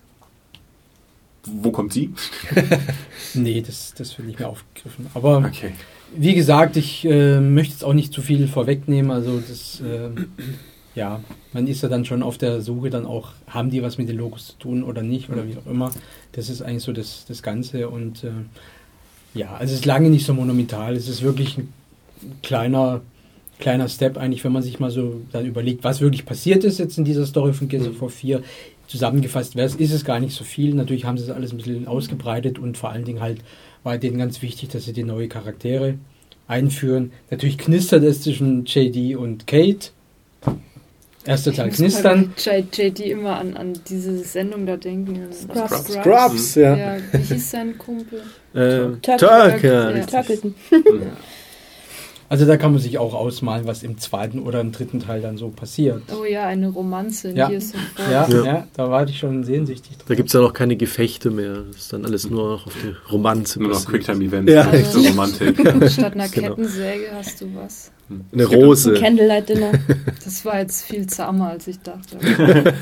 Wo kommt sie? Nee, das, das wird nicht mehr aufgegriffen. Aber Okay. wie gesagt, ich äh, möchte jetzt auch nicht zu viel vorwegnehmen. Also das, äh, ja, man ist ja dann schon auf der Suche dann auch, haben die was mit den Logos zu tun oder nicht oder wie auch immer. Das ist eigentlich so das, das Ganze und äh, ja, also es ist lange nicht so monumental. Es ist wirklich ein kleiner, kleiner Step eigentlich, wenn man sich mal so dann überlegt, was wirklich passiert ist jetzt in dieser Story von Gears of War vier. Zusammengefasst wäre es, ist es gar nicht so viel. Natürlich haben sie es alles ein bisschen ausgebreitet und vor allen Dingen halt war denen ganz wichtig, dass sie die neue Charaktere einführen. Natürlich knistert es zwischen J D und Kate. Erster Teil knistern. J D immer an, an diese Sendung da denken. Scrubs. Scrubs, ja. Ja, wie hieß sein Kumpel? Ähm, Turk- Turk, ja. Ja. richtig. Turkleton. Also da kann man sich auch ausmalen, was im zweiten oder im dritten Teil dann so passiert. Oh ja, eine Romanze in Ja. Gears of War. Ja, ja. Ja. da war ich schon sehnsüchtig Da drauf. gibt es ja noch keine Gefechte mehr. Das ist dann alles nur noch auf die Romanze. Nur noch basiert. Quicktime-Events, Ja. nicht so Romantik. Statt einer Genau. Kettensäge hast du was. Eine Es gibt- Rose. Candlelight Dinner. Das war jetzt viel zahmer, als ich dachte.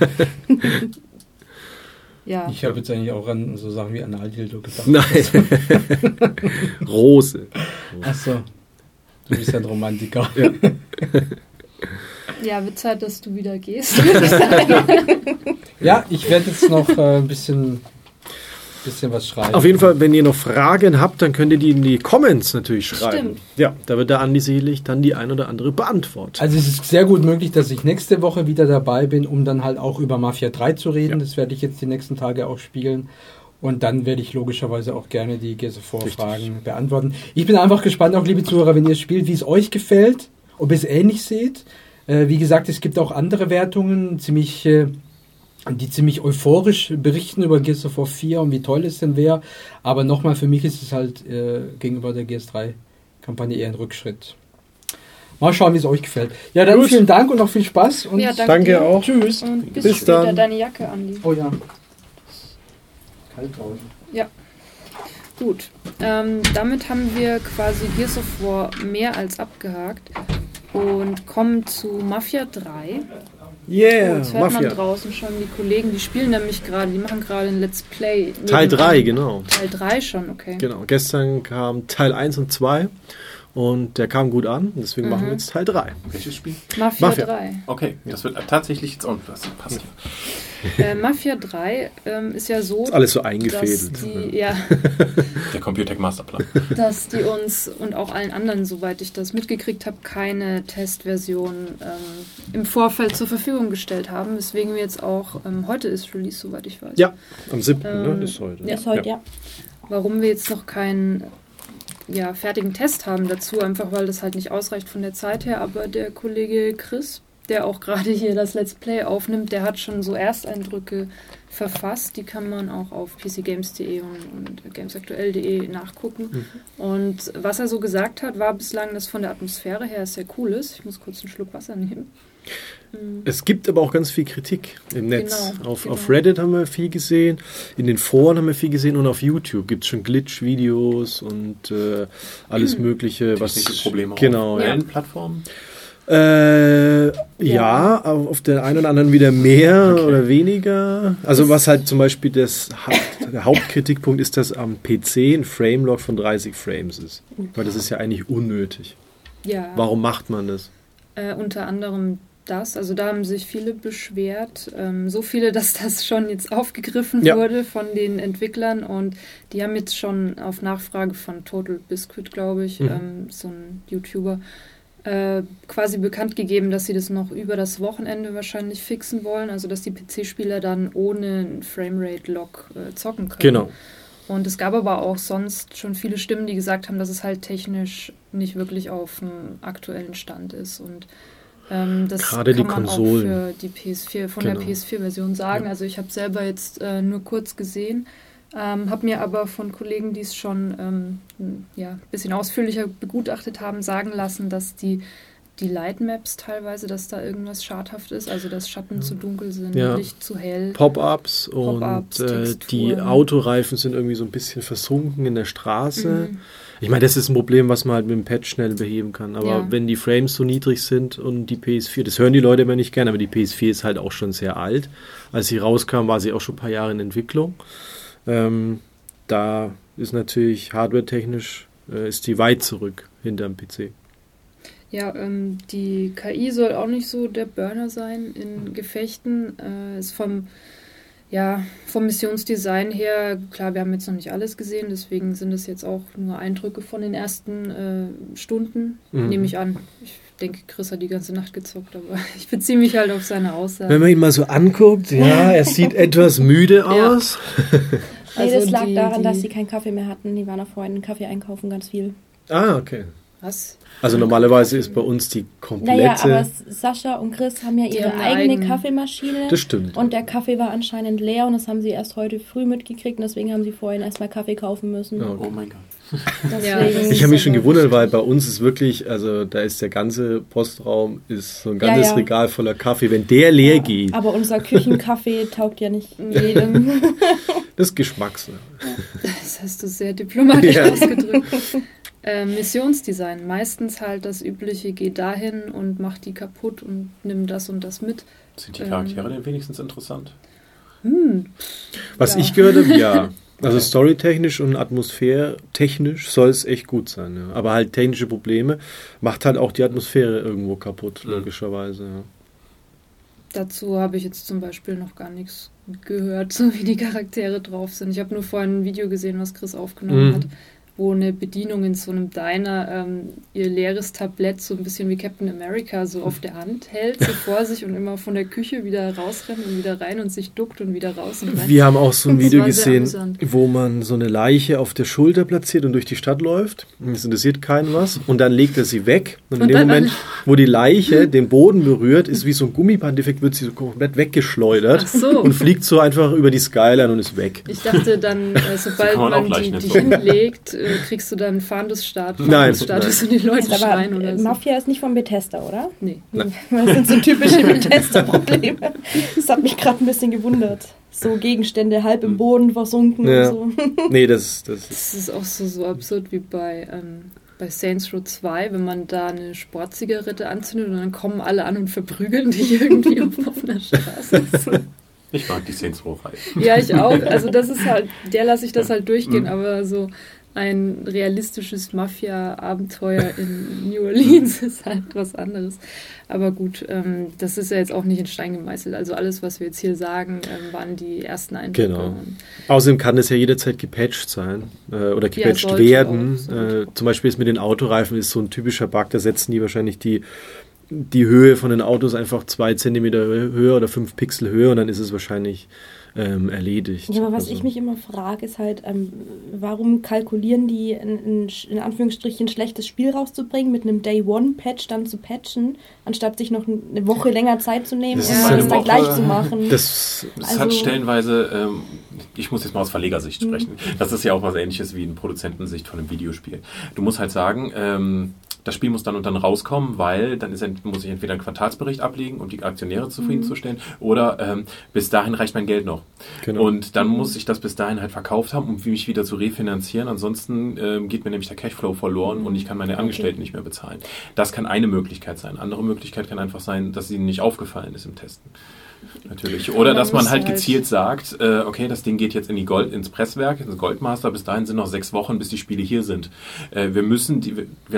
Ja, Ich habe jetzt eigentlich auch an so Sachen wie Analdildo gedacht. Nein. Rose. Achso, du bist ja ein Romantiker. Ja. ja, wird Zeit, dass du wieder gehst. Ja, ich werde jetzt noch äh, ein bisschen, bisschen was schreiben. Auf jeden Fall, wenn ihr noch Fragen habt, dann könnt ihr die in die Comments natürlich schreiben. Stimmt. Ja, da wird der Andi sicherlich dann die ein oder andere beantworten. Also es ist sehr gut möglich, dass ich nächste Woche wieder dabei bin, um dann halt auch über Mafia drei zu reden. Ja. Das werde ich jetzt die nächsten Tage auch spielen. Und dann werde ich logischerweise auch gerne die Gears of War Fragen beantworten. Ich bin einfach gespannt, auch liebe Zuhörer, wenn ihr es spielt, wie es euch gefällt, ob ihr es ähnlich seht. Äh, wie gesagt, es gibt auch andere Wertungen, ziemlich, äh, die ziemlich euphorisch berichten über Gears of War vier und wie toll es denn wäre. Aber nochmal, für mich ist es halt äh, gegenüber der Gears drei Kampagne eher ein Rückschritt. Mal schauen, wie es euch gefällt. Ja, dann Gut. vielen Dank und noch viel Spaß. Und Ja, danke Danke dir. auch. Tschüss. Und bis, Bis später. dann. Deine Jacke, Andi. Oh ja. Kalt draußen. Gut, ähm, damit haben wir quasi Gears of War mehr als abgehakt und kommen zu Mafia drei. Oh, Yeah, jetzt hört man Mafia. draußen schon die Kollegen, die spielen nämlich gerade, die machen gerade ein Let's Play. Teil nebenan. drei, genau. Teil drei schon, okay. Genau. Gestern kam Teil eins und zwei und der kam gut an. Deswegen Mhm. machen wir jetzt Teil drei. Welches Spiel? Mafia, Mafia. drei. Okay, das wird tatsächlich jetzt auch das passt. Äh, Mafia drei ähm, ist ja so, Ist alles so dass eingefädelt. die, ja, Der Computec Masterplan. dass die uns und auch allen anderen, soweit ich das mitgekriegt habe, keine Testversion ähm, im Vorfeld zur Verfügung gestellt haben, weswegen wir jetzt auch, ähm, heute ist Release, soweit ich weiß. Ja, am siebten Ähm, ne, ist heute. ja. Ist heute, ja. Warum wir jetzt noch keinen ja, fertigen Test haben dazu, einfach weil das halt nicht ausreicht von der Zeit her, aber der Kollege Chris, der auch gerade hier das Let's Play aufnimmt, der hat schon so Ersteindrücke verfasst, die kann man auch auf p c games punkt de und, und gamesaktuell punkt de nachgucken. Mhm. Und was er so gesagt hat, war bislang, dass von der Atmosphäre her sehr cool ist. Ich muss kurz einen Schluck Wasser nehmen. Mhm. Es gibt aber auch ganz viel Kritik im Netz. Genau, auf, genau. auf Reddit haben wir viel gesehen, in den Foren haben wir viel gesehen und auf YouTube gibt es schon Glitch-Videos und äh, alles Mögliche. Was Technische Probleme genau, auf ja. allen Plattformen. Äh, ja, ja auf auf der einen oder anderen wieder mehr Okay. oder weniger. Also was halt zum Beispiel das Haupt, der Hauptkritikpunkt ist, dass am P C ein Framelog von dreißig Frames ist. Weil das ist ja eigentlich unnötig. Ja, Warum macht man das? äh, unter anderem das. Also da haben sich viele beschwert. Ähm, so viele, dass das schon jetzt aufgegriffen Ja. wurde von den Entwicklern. Und die haben jetzt schon auf Nachfrage von Total Biscuit, glaube ich, Mhm. ähm, so ein YouTuber, äh, quasi bekannt gegeben, dass sie das noch über das Wochenende wahrscheinlich fixen wollen. Also dass die P C-Spieler dann ohne einen Framerate-Lock äh, zocken können. Genau. Und es gab aber auch sonst schon viele Stimmen, die gesagt haben, dass es halt technisch nicht wirklich auf dem aktuellen Stand ist. Und ähm, das Gerade die kann man Konsolen. auch für die P S vier, von Genau. der P S vier-Version sagen. Ja. Also ich habe selber jetzt äh, nur kurz gesehen, ähm, habe mir aber von Kollegen, die es schon ähm, ein ja, bisschen ausführlicher begutachtet haben, sagen lassen, dass die die Lightmaps teilweise, dass da irgendwas schadhaft ist, also dass Schatten zu dunkel sind, Ja. Licht zu hell. Pop-ups und Pop-ups, äh, die Texturen. Autoreifen sind irgendwie so ein bisschen versunken in der Straße. Mhm. Ich meine, das ist ein Problem, was man halt mit dem Patch schnell beheben kann. Aber Ja. wenn die Frames so niedrig sind und die P S vier, das hören die Leute immer nicht gerne, aber die P S vier ist halt auch schon sehr alt. Als sie rauskam, war sie auch schon ein paar Jahre in Entwicklung. Ähm, da ist natürlich hardware-technisch äh, ist die weit zurück hinterm P C. Ja, ähm, die K I soll auch nicht so der Burner sein in Gefechten. Äh, ist vom, ja, vom Missionsdesign her, klar, wir haben jetzt noch nicht alles gesehen, deswegen sind es jetzt auch nur Eindrücke von den ersten äh, Stunden, Mhm. nehme ich an. Ich denke, Chris hat die ganze Nacht gezockt, aber ich beziehe mich halt auf seine Aussagen. Wenn man ihn mal so anguckt, ja, er sieht etwas müde aus. Nee, Also das lag die- daran, die- dass sie keinen Kaffee mehr hatten. Die waren auch vorhin einen Kaffee einkaufen, ganz viel. Ah, okay. Was? Also normalerweise ist bei uns die komplette... Naja, aber Sascha und Chris haben ja Die ihre haben eine eigene eigene. Kaffeemaschine. Das stimmt. Und der Kaffee war anscheinend leer und das haben sie erst heute früh mitgekriegt und deswegen haben sie vorhin erstmal Kaffee kaufen müssen. Ja. Oh mein Gott. Ja, Deswegen Ich habe mich ist schon aber gewundert, weil wichtig. bei uns ist wirklich, also da ist der ganze Postraum, ist so ein ganzes Ja, ja. Regal voller Kaffee. Wenn der leer geht, Aber unser Küchenkaffee taugt ja nicht jedem. das ist Geschmackssache. Das hast du sehr diplomatisch Ja. ausgedrückt. Äh, Missionsdesign. Meistens halt das übliche, geh dahin und mach die kaputt und nimm das und das mit. Sind die Charaktere denn wenigstens interessant? Hm. Was Ja. ich gehört habe, ja. Also storytechnisch und atmosphärtechnisch soll es echt gut sein. Ja. Aber halt technische Probleme macht halt auch die Atmosphäre irgendwo kaputt, Mhm. logischerweise. Ja. Dazu habe ich jetzt zum Beispiel noch gar nichts gehört, so wie die Charaktere drauf sind. Ich habe nur vorhin ein Video gesehen, was Chris aufgenommen Mhm. hat, wo eine Bedienung in so einem Diner ähm, ihr leeres Tablett so ein bisschen wie Captain America so auf der Hand hält, so vor sich und immer von der Küche wieder rausrennt und wieder rein und sich duckt und wieder raus und rein. Wir haben auch so ein Das Video war sehr gesehen, amüsant. wo man so eine Leiche auf der Schulter platziert und durch die Stadt läuft. Es interessiert keinen was. Und dann legt er sie weg. Und in Und dem dann- Moment, wo die Leiche den Boden berührt, ist wie so ein Gummibandeffekt, wird sie so komplett weggeschleudert Ach so. und fliegt so einfach über die Skyline und ist weg. Ich dachte dann, äh, sobald kann man auch man die, Leichen die entsorgen. hinlegt, äh, kriegst du dann Fahndungsstart, Nein, Fahndungsstatus und die Leute Aber schreien äh, oder so. Mafia ist nicht von Bethesda, oder? Nee. Nein. Das sind so typische Bethesda-Probleme. Das hat mich gerade ein bisschen gewundert. So Gegenstände halb im Boden versunken Ja. und so. Nee, das, das Das ist auch so, so absurd wie bei, ähm, bei Saints Row zwei, wenn man da eine Sportzigarette anzündet und dann kommen alle an und verprügeln dich irgendwie auf offener Straße. So. Ich mag die Saints Row-Reihe. Ja, ich auch. Also das ist halt, der lasse ich das halt durchgehen, Mhm. aber so ein realistisches Mafia-Abenteuer in New Orleans ist halt was anderes. Aber gut, ähm, das ist ja jetzt auch nicht in Stein gemeißelt. Also alles, was wir jetzt hier sagen, ähm, waren die ersten Eindrücke. Genau. Außerdem kann das ja jederzeit gepatcht sein äh, oder gepatcht sollte werden. auch, sollte Äh, zum Beispiel ist mit den Autoreifen ist so ein typischer Bug, da setzen die wahrscheinlich die, die Höhe von den Autos einfach zwei Zentimeter höher oder fünf Pixel höher und dann ist es wahrscheinlich ähm, erledigt. Ja, aber was Also- ich mich immer frage, ist halt, ähm, warum kalkulieren die in, in, in Anführungsstrichen ein schlechtes Spiel rauszubringen, mit einem Day-One-Patch dann zu patchen, anstatt sich noch eine Woche länger Zeit zu nehmen, Das um ist alles eine dann Woche. gleich zu machen. Das, Es Also- hat stellenweise, ähm, ich muss jetzt mal aus Verlegersicht Mhm. sprechen, das ist ja auch was Ähnliches wie in Produzentensicht von einem Videospiel. Du musst halt sagen, ähm, das Spiel muss dann und dann rauskommen, weil dann ist, ent- muss ich entweder einen Quartalsbericht ablegen, um die Aktionäre zufriedenzustellen, oder ähm, bis dahin reicht mein Geld noch. genau. Und dann muss ich das bis dahin halt verkauft haben, um mich wieder zu refinanzieren. Ansonsten ähm, geht mir nämlich der Cashflow verloren und ich kann meine Angestellten nicht mehr bezahlen. Das kann eine Möglichkeit sein. Andere Möglichkeit kann einfach sein, dass ihnen nicht aufgefallen ist im Testen. Natürlich. Oder man dass man muss halt halt- gezielt sagt, äh, okay, das Ding geht jetzt in die Gold, ins Presswerk, ins Goldmaster, bis dahin sind noch sechs Wochen, bis die Spiele hier sind. Äh, wir müssen, die, wir lassen das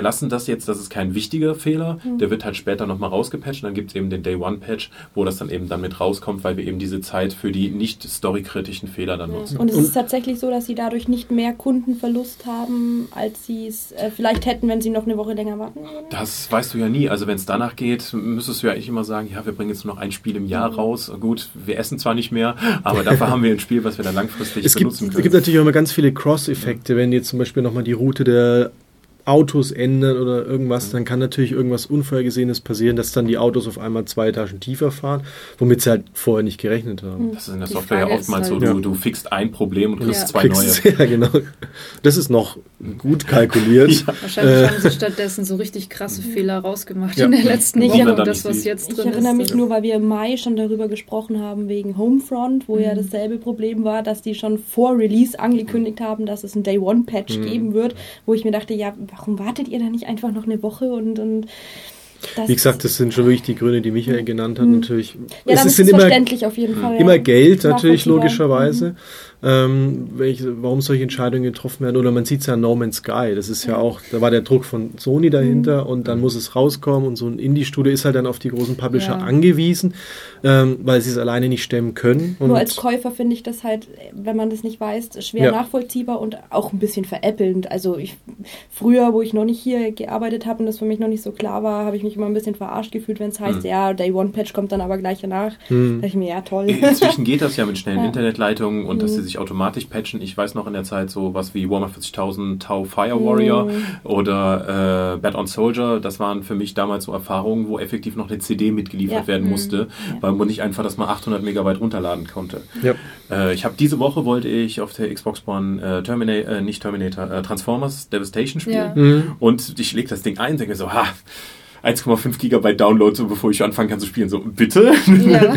jetzt, das ist kein wichtiger Fehler, mhm. der wird halt später nochmal rausgepatcht und dann gibt es eben den Day-One-Patch, wo das dann eben dann mit rauskommt, weil wir eben diese Zeit für die nicht storykritischen Fehler dann ja. nutzen. Und es ist tatsächlich so, dass sie dadurch nicht mehr Kundenverlust haben, als sie es äh, vielleicht hätten, wenn sie noch eine Woche länger warten würden? Das weißt du ja nie. Also wenn es danach geht, müsstest du ja eigentlich immer sagen, ja, wir bringen jetzt nur noch ein Spiel im Jahr mhm. raus. Gut, wir essen zwar nicht mehr, aber dafür haben wir ein Spiel, was wir dann langfristig es benutzen gibt, können. Es gibt natürlich auch immer ganz viele Cross-Effekte, wenn jetzt zum Beispiel nochmal die Route der Autos ändern oder irgendwas, dann kann natürlich irgendwas Unvorhergesehenes passieren, dass dann die Autos auf einmal zwei Etagen tiefer fahren, womit sie halt vorher nicht gerechnet haben. Das ist in der Die Software Frage ja oftmals halt so, ja. du, du fixst ein Problem und kriegst Ja. zwei Kriegst, neue. ja, genau. Das ist noch gut kalkuliert. Ja. Wahrscheinlich Äh, haben sie stattdessen so richtig krasse Fehler rausgemacht Ja. in der letzten Nicht, Woche wenn und man das, da was nicht jetzt Ich drin erinnere ist. mich nur, weil wir im Mai schon darüber gesprochen haben, wegen Homefront, wo mhm. ja dasselbe Problem war, dass die schon vor Release angekündigt haben, dass es einen Day-One-Patch Mhm. geben wird, wo ich mir dachte, ja, warum wartet ihr da nicht einfach noch eine Woche und, und das Wie gesagt, das sind schon wirklich die Gründe, die Michael genannt hat. Mhm. Natürlich. ja, dann es ist sind es immer, verständlich auf jeden Fall. immer ja. Geld, natürlich, Nachvollziehbar. logischerweise. Mhm. Ähm, welche, warum solche Entscheidungen getroffen werden. Oder man sieht es ja an No Man's Sky. Das ist ja auch, da war der Druck von Sony dahinter Mhm. und dann muss es rauskommen und so ein Indie-Studio ist halt dann auf die großen Publisher Ja. angewiesen, ähm, weil sie es alleine nicht stemmen können. Und Nur als Käufer finde ich das halt, wenn man das nicht weiß, schwer Ja. nachvollziehbar und auch ein bisschen veräppelnd. Also ich früher, wo ich noch nicht hier gearbeitet habe und das für mich noch nicht so klar war, habe ich mich immer ein bisschen verarscht gefühlt, wenn es heißt, Mhm. ja, Day One Patch kommt dann aber gleich danach. Mhm. Da dachte ich mir, ja toll. Inzwischen geht das ja mit schnellen Ja. Internetleitungen und dass Mhm. sie sich automatisch patchen. Ich weiß noch in der Zeit so was wie Warhammer vierzigtausend, Tau Fire Warrior Mhm. oder äh, Bad on Soldier. Das waren für mich damals so Erfahrungen, wo effektiv noch eine C D mitgeliefert Ja. werden Mhm. musste, Ja. weil man nicht einfach das mal achthundert Megabyte runterladen konnte. Ja. Äh, ich habe diese Woche wollte ich auf der Xbox One äh, Terminator, äh, nicht Terminator, äh, Transformers Devastation spielen Ja. Mhm. und ich lege das Ding ein und denke mir so, ha, eins Komma fünf Gigabyte Download, so bevor ich anfangen kann zu spielen. So, bitte? Ja.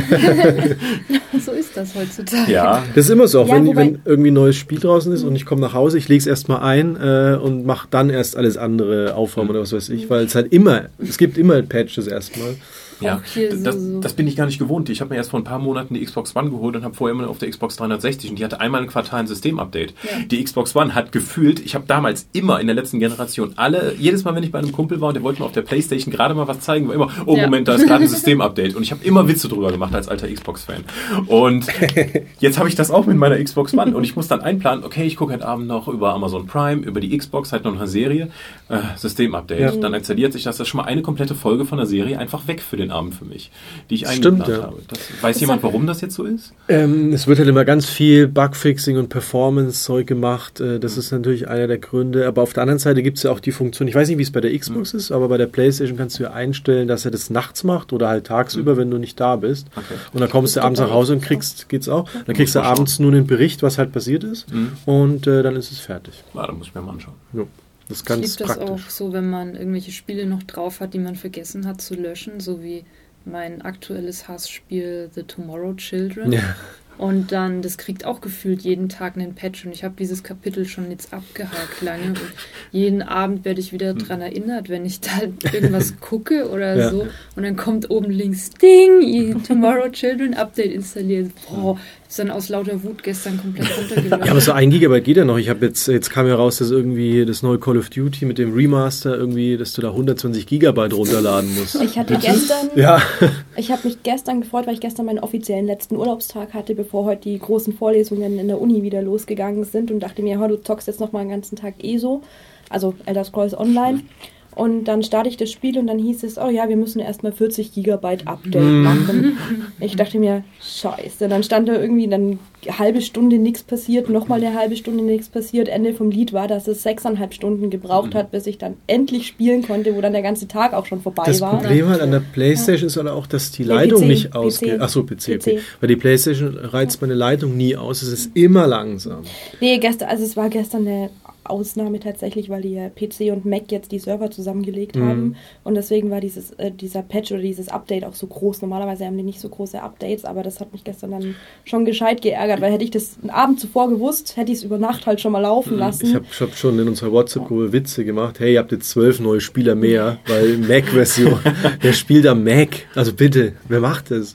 So ist das heutzutage. Ja. Das ist immer so, auch Ja, wenn, wobei- wenn irgendwie ein neues Spiel draußen ist und ich komme nach Hause, ich lege es erstmal ein äh, und mache dann erst alles andere aufräumen oder was weiß ich, weil es halt immer, es gibt immer Patches erstmal. Ja, Auch hier so- das, so- das bin ich gar nicht gewohnt. Ich habe mir erst vor ein paar Monaten die Xbox One geholt und habe vorher immer auf der Xbox dreihundertsechzig und die hatte einmal im Quartal ein Systemupdate. Ja. Die Xbox One hat gefühlt, ich habe damals immer in der letzten Generation alle, jedes Mal, wenn ich bei einem Kumpel war und der wollte mir auf der Playstation gerade mal was zeigen, war immer, oh Ja. Moment, da ist gerade ein Systemupdate und ich habe immer Witze drüber gemacht als alter Xbox-Fan. Und jetzt habe ich das auch mit meiner Xbox One und ich muss dann einplanen, okay, ich gucke heute Abend noch über Amazon Prime, über die Xbox, halt noch eine Serie, äh, Systemupdate. Ja. Dann installiert sich das, das ist schon mal eine komplette Folge von der Serie einfach weg für den Abend für mich, die ich Stimmt, eingeplant ja. habe. Das, weiß Das jemand, hat- warum das jetzt so ist? Ähm, es wird halt immer ganz viel Bugfixing und Performance-Zeug gemacht. Äh, das ist natürlich einer der Gründe. Aber auf der anderen Seite gibt es ja auch die Funktion, ich weiß nicht, wie es bei der Xbox ist, aber bei der PlayStation kannst du ja einstellen, dass er das nachts macht oder halt tagsüber, wenn du nicht da bist. Okay. Und dann kommst du Das abends geht nach bei Hause und Xbox kriegst, geht's auch. Dann kriegst du Muss man abends nur einen Bericht, was halt passiert ist. Mhm. Und äh, dann ist es fertig. Ja, da muss ich mir mal anschauen. Jo. Das ist Ich ganz liebe das auch praktisch. so, wenn man irgendwelche Spiele noch drauf hat, die man vergessen hat zu löschen, so wie mein aktuelles Hassspiel The Tomorrow Children. Ja. Und dann, das kriegt auch gefühlt jeden Tag einen Patch und ich habe dieses Kapitel schon jetzt abgehakt lange und jeden Abend werde ich wieder dran erinnert, wenn ich da irgendwas gucke oder Ja. so und dann kommt oben links Ding, Tomorrow Children Update installiert. Boah, ist dann aus lauter Wut gestern komplett runtergelöscht. Ja, aber so ein Gigabyte geht ja noch. Ich habe jetzt, jetzt kam ja raus, dass irgendwie das neue Call of Duty mit dem Remaster irgendwie, dass du da hundertzwanzig Gigabyte runterladen musst. Ich hatte gestern, Ja. ich habe mich gestern gefreut, weil ich gestern meinen offiziellen letzten Urlaubstag hatte, bevor heute die großen Vorlesungen in der Uni wieder losgegangen sind und dachte mir, hör, du zockst jetzt noch mal einen ganzen Tag E S O, also Elder Scrolls Online. Und dann starte ich das Spiel und dann hieß es, oh ja, wir müssen erstmal vierzig Gigabyte Update machen. Ich dachte mir, scheiße. Dann stand da irgendwie dann eine halbe Stunde nichts passiert, nochmal eine halbe Stunde nichts passiert. Ende vom Lied war, dass es sechseinhalb Stunden gebraucht hat, bis ich dann endlich spielen konnte, wo dann der ganze Tag auch schon vorbei Das war. Problem halt an der PlayStation ist halt auch, dass die Ja, Leitung P C, nicht ausgeht. P C. Achso, P C, P C. okay. Weil die PlayStation reizt meine Leitung nie aus. Es ist immer langsam. Nee, gestern, also es war gestern eine Ausnahme tatsächlich, weil die ja P C und Mac jetzt die Server zusammengelegt Mhm. haben und deswegen war dieses äh, dieser Patch oder dieses Update auch so groß. Normalerweise haben die nicht so große Updates, aber das hat mich gestern dann schon gescheit geärgert, weil hätte ich das einen Abend zuvor gewusst, hätte ich es über Nacht halt schon mal laufen lassen. Ich habe hab schon in unserer WhatsApp-Gruppe Witze gemacht. Hey, ihr habt jetzt zwölf neue Spieler mehr, weil Mac-Version, der spielt am Mac. Also bitte, wer macht das?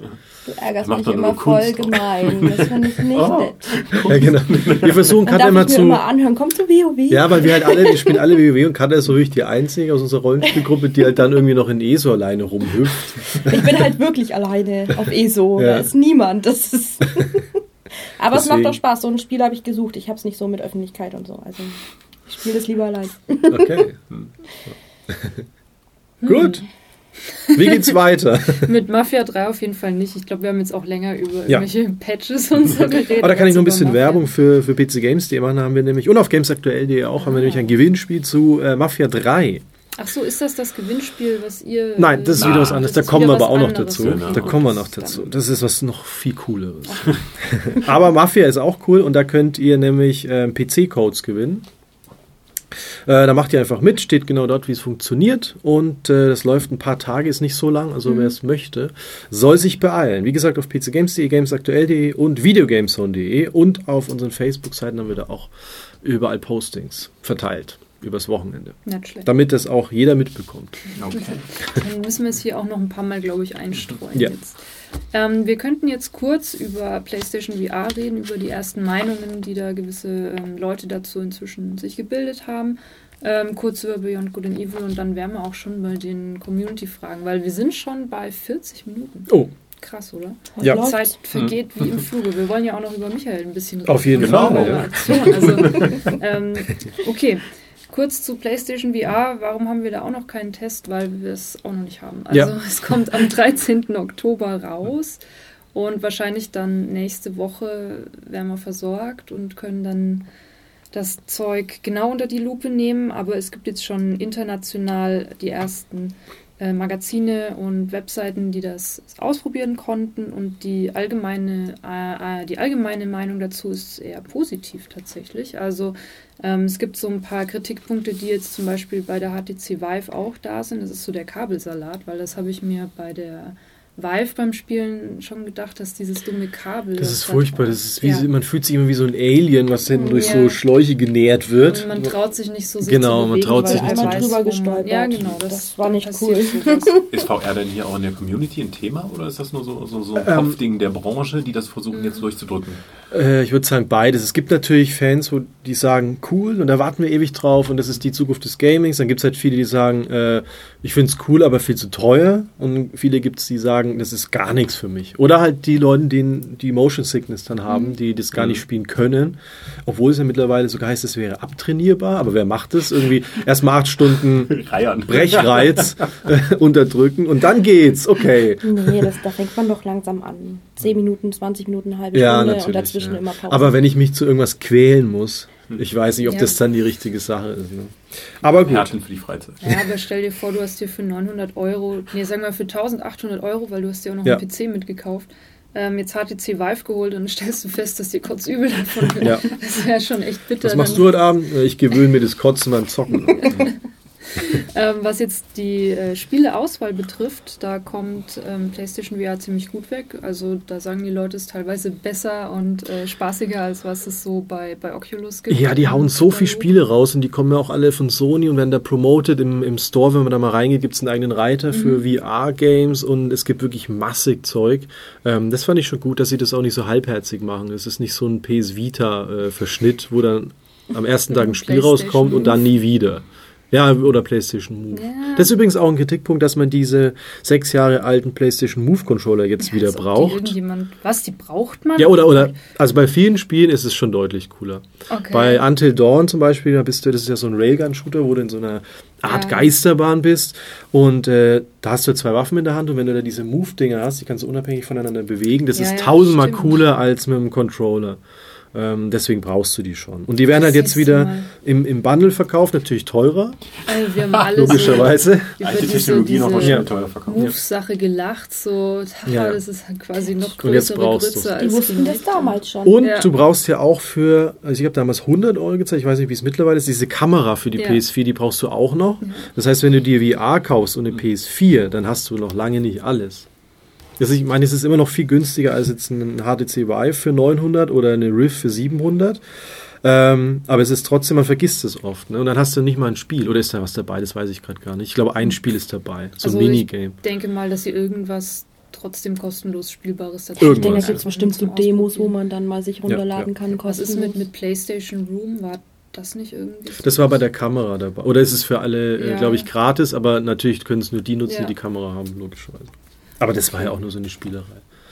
Du ärgerst Macht mich doch nur immer voll Kunst, gemein. Das finde ich nicht Oh. nett. Ja, genau. Wir versuchen Dann Katja darf immer ich mir zu... immer anhören, komm zu WoW. Ja, weil wir halt alle, wir spielen alle WoW und Katja ist so wirklich die Einzige aus unserer Rollenspielgruppe, die halt dann irgendwie noch in E S O alleine rumhüpft. Ich bin halt wirklich alleine auf E S O. Ja. Da ist niemand. Das ist Aber es Deswegen. macht doch Spaß. So ein Spiel habe ich gesucht. Ich habe es nicht so mit Öffentlichkeit und so. Also ich spiele das lieber allein. Okay. Gut. Wie geht's weiter? Mit Mafia drei auf jeden Fall nicht. Ich glaube, wir haben jetzt auch länger über Ja. irgendwelche Patches und so geredet. Aber da kann ich noch ein als bisschen über Mafia. Werbung für, für P C Games punkt de machen, haben wir nämlich, und auf gamesaktuell punkt de auch, haben wir nämlich ein Gewinnspiel zu äh, Mafia drei. Ach so, ist das das Gewinnspiel, was ihr... Nein, das ist Na, wieder was anderes. Da das ist kommen wir wieder aber auch was noch anderes. dazu. Genau. Da kommen wir noch Dann- dazu. Das ist was noch viel Cooleres. Aber Mafia ist auch cool und da könnt ihr nämlich ähm, P C-Codes gewinnen. Äh, da macht ihr einfach mit, steht genau dort, wie es funktioniert und äh, das läuft ein paar Tage, ist nicht so lang, also wer es möchte, soll sich beeilen. Wie gesagt, auf P C Games punkt de, gamesaktuell punkt de und videogamezone punkt de und auf unseren Facebook-Seiten haben wir da auch überall Postings verteilt übers Wochenende, Nicht schlecht. damit das auch jeder mitbekommt. Okay. Dann müssen wir es hier auch noch ein paar Mal, glaube ich, einstreuen Ja. jetzt. Ähm, wir könnten jetzt kurz über PlayStation V R reden, über die ersten Meinungen, die da gewisse ähm, Leute dazu inzwischen sich gebildet haben. Ähm, kurz über Beyond Good and Evil und dann wären wir auch schon bei den Community-Fragen, weil wir sind schon bei vierzig Minuten. Oh, Krass, oder? Ja. Die Zeit vergeht wie im Fluge. Wir wollen ja auch noch über Michael ein bisschen reden. Auf jeden Über Fall, eure ja. Aktion. Also, ähm, okay. Kurz zu PlayStation V R. Warum haben wir da auch noch keinen Test? Weil wir es auch noch nicht haben. Also Ja. es kommt am dreizehnten Oktober raus und wahrscheinlich dann nächste Woche werden wir versorgt und können dann das Zeug genau unter die Lupe nehmen. Aber es gibt jetzt schon international die ersten äh, Magazine und Webseiten, die das ausprobieren konnten und die allgemeine, äh, äh, die allgemeine Meinung dazu ist eher positiv tatsächlich. Also ähm, es gibt so ein paar Kritikpunkte, die jetzt zum Beispiel bei der H T C Vive auch da sind. Das ist so der Kabelsalat, weil das habe ich mir bei der Vive beim Spielen schon gedacht, dass dieses dumme Kabel... das ist da furchtbar. drauf- Das ist wie, ja. so- man fühlt sich immer wie so ein Alien, was hinten durch Ja. so Schläuche genährt wird. Und man traut sich nicht so, sich Genau, zu man bewegen, traut weil sich man nicht weiß, zu- drüber wo man- gestolpert. Ja, genau. Das, Das war nicht passiert cool. sowas. Ist V R denn hier auch in der Community ein Thema oder ist das nur so, so, so ein Ähm, Kopfding der Branche, die das versuchen jetzt durchzudrücken? Äh, ich würde sagen beides. Es gibt natürlich Fans, wo die sagen, cool, und da warten wir ewig drauf und das ist die Zukunft des Gamings. Dann gibt es halt viele, die sagen, äh, ich finde es cool, aber viel zu teuer. Und viele gibt es, die sagen, das ist gar nichts für mich. Oder halt die Leute, die die Motion Sickness dann haben, die das gar nicht spielen können. Obwohl es ja mittlerweile sogar heißt, es wäre abtrainierbar. Aber wer macht das? Irgendwie erstmal acht Stunden Reiern. Brechreiz äh, unterdrücken und dann geht's. Okay. Nee, das, da fängt man doch langsam an. zehn Minuten, zwanzig Minuten, eine halbe Ja, Stunde natürlich. und dazwischen Ja. immer Pause. Aber wenn ich mich zu irgendwas quälen muss, ich weiß nicht, ob Ja. das dann die richtige Sache ist. Ne? Aber gut. Härten für die Freizeit. Ja, aber stell dir vor, du hast dir für neunhundert Euro, nee, sagen wir für eintausendachthundert Euro, weil du hast dir auch noch Ja. einen P C mitgekauft, ähm, jetzt H T C Vive geholt und dann stellst du fest, dass dir kotzübel davon wird. Ja. Das wäre schon echt bitter. Was machst Dann- du heute Abend? Ich gewöhne mir das Kotzen beim Zocken. Ähm, was jetzt die äh, Spieleauswahl betrifft, da kommt ähm, PlayStation V R ziemlich gut weg. Also da sagen die Leute, es ist teilweise besser und äh, spaßiger, als was es so bei, bei Oculus gibt. Ja, die hauen so Und viele Spiele raus und die kommen ja auch alle von Sony und werden da promoted im, im Store. Wenn man da mal reingeht, gibt es einen eigenen Reiter für Mhm. V R-Games und es gibt wirklich massig Zeug. Ähm, das fand ich schon gut, dass sie das auch nicht so halbherzig machen. Es ist nicht so ein P S Vita-Verschnitt, wo dann am ersten Tag ein Spiel PlayStation rauskommt und dann Move. nie wieder. Ja, oder PlayStation Move. Ja. Das ist übrigens auch ein Kritikpunkt, dass man diese sechs Jahre alten PlayStation Move Controller jetzt Ja, wieder als ob die braucht. irgendjemand, was, die braucht man? Ja, oder, oder, also bei vielen Spielen ist es schon deutlich cooler. Okay. Bei Until Dawn zum Beispiel, da bist du, das ist ja so ein Railgun-Shooter, wo du in so einer Art Ja. Geisterbahn bist und äh, da hast du zwei Waffen in der Hand und wenn du da diese Move-Dinger hast, die kannst du unabhängig voneinander bewegen, das Ja, ist ja, tausendmal stimmt. cooler als mit dem Controller. Ähm, deswegen brauchst du die schon. Und die werden halt jetzt Siehst du wieder mal. im, im Bundle verkauft, natürlich teurer, Also wir haben alle logischerweise. so über Alte diese, Technologie noch mal diese schnell teuer verkauft. Move-Sache gelacht, so, haha, Ja. das ist halt quasi noch Und jetzt größere brauchst Grütze du's. als die wussten das Kinect. damals schon. Und Ja. du brauchst ja auch für, also ich habe damals hundert Euro gezahlt, ich weiß nicht, wie es mittlerweile ist, diese Kamera für die Ja. P S vier, die brauchst du auch noch. Das heißt, wenn du dir V R kaufst und eine P S vier, dann hast du noch lange nicht alles. Also ich meine, es ist immer noch viel günstiger als jetzt ein H T C Vive für neunhundert oder eine Rift für siebenhundert. Ähm, aber es ist trotzdem, man vergisst es oft. Ne? Und dann hast du nicht mal ein Spiel. Oder ist da was dabei? Das weiß ich gerade gar nicht. Ich glaube, ein Spiel ist dabei. So Also ein Minigame. Ich denke mal, dass sie irgendwas trotzdem kostenlos Spielbares dazu. Ich denke, da gibt es Einfach bestimmt so zum Demos, wo Ausprobieren. man dann mal sich runterladen Ja, ja. kann. Was ist kostenlos. mit, mit PlayStation Room? War das nicht irgendwie? Das war bei der Kamera dabei. Oder ist es für alle, äh, Ja. glaube ich, gratis, aber natürlich können es nur die nutzen, Ja. die die Kamera haben, logischerweise. Aber das war ja auch nur so eine Spielerei.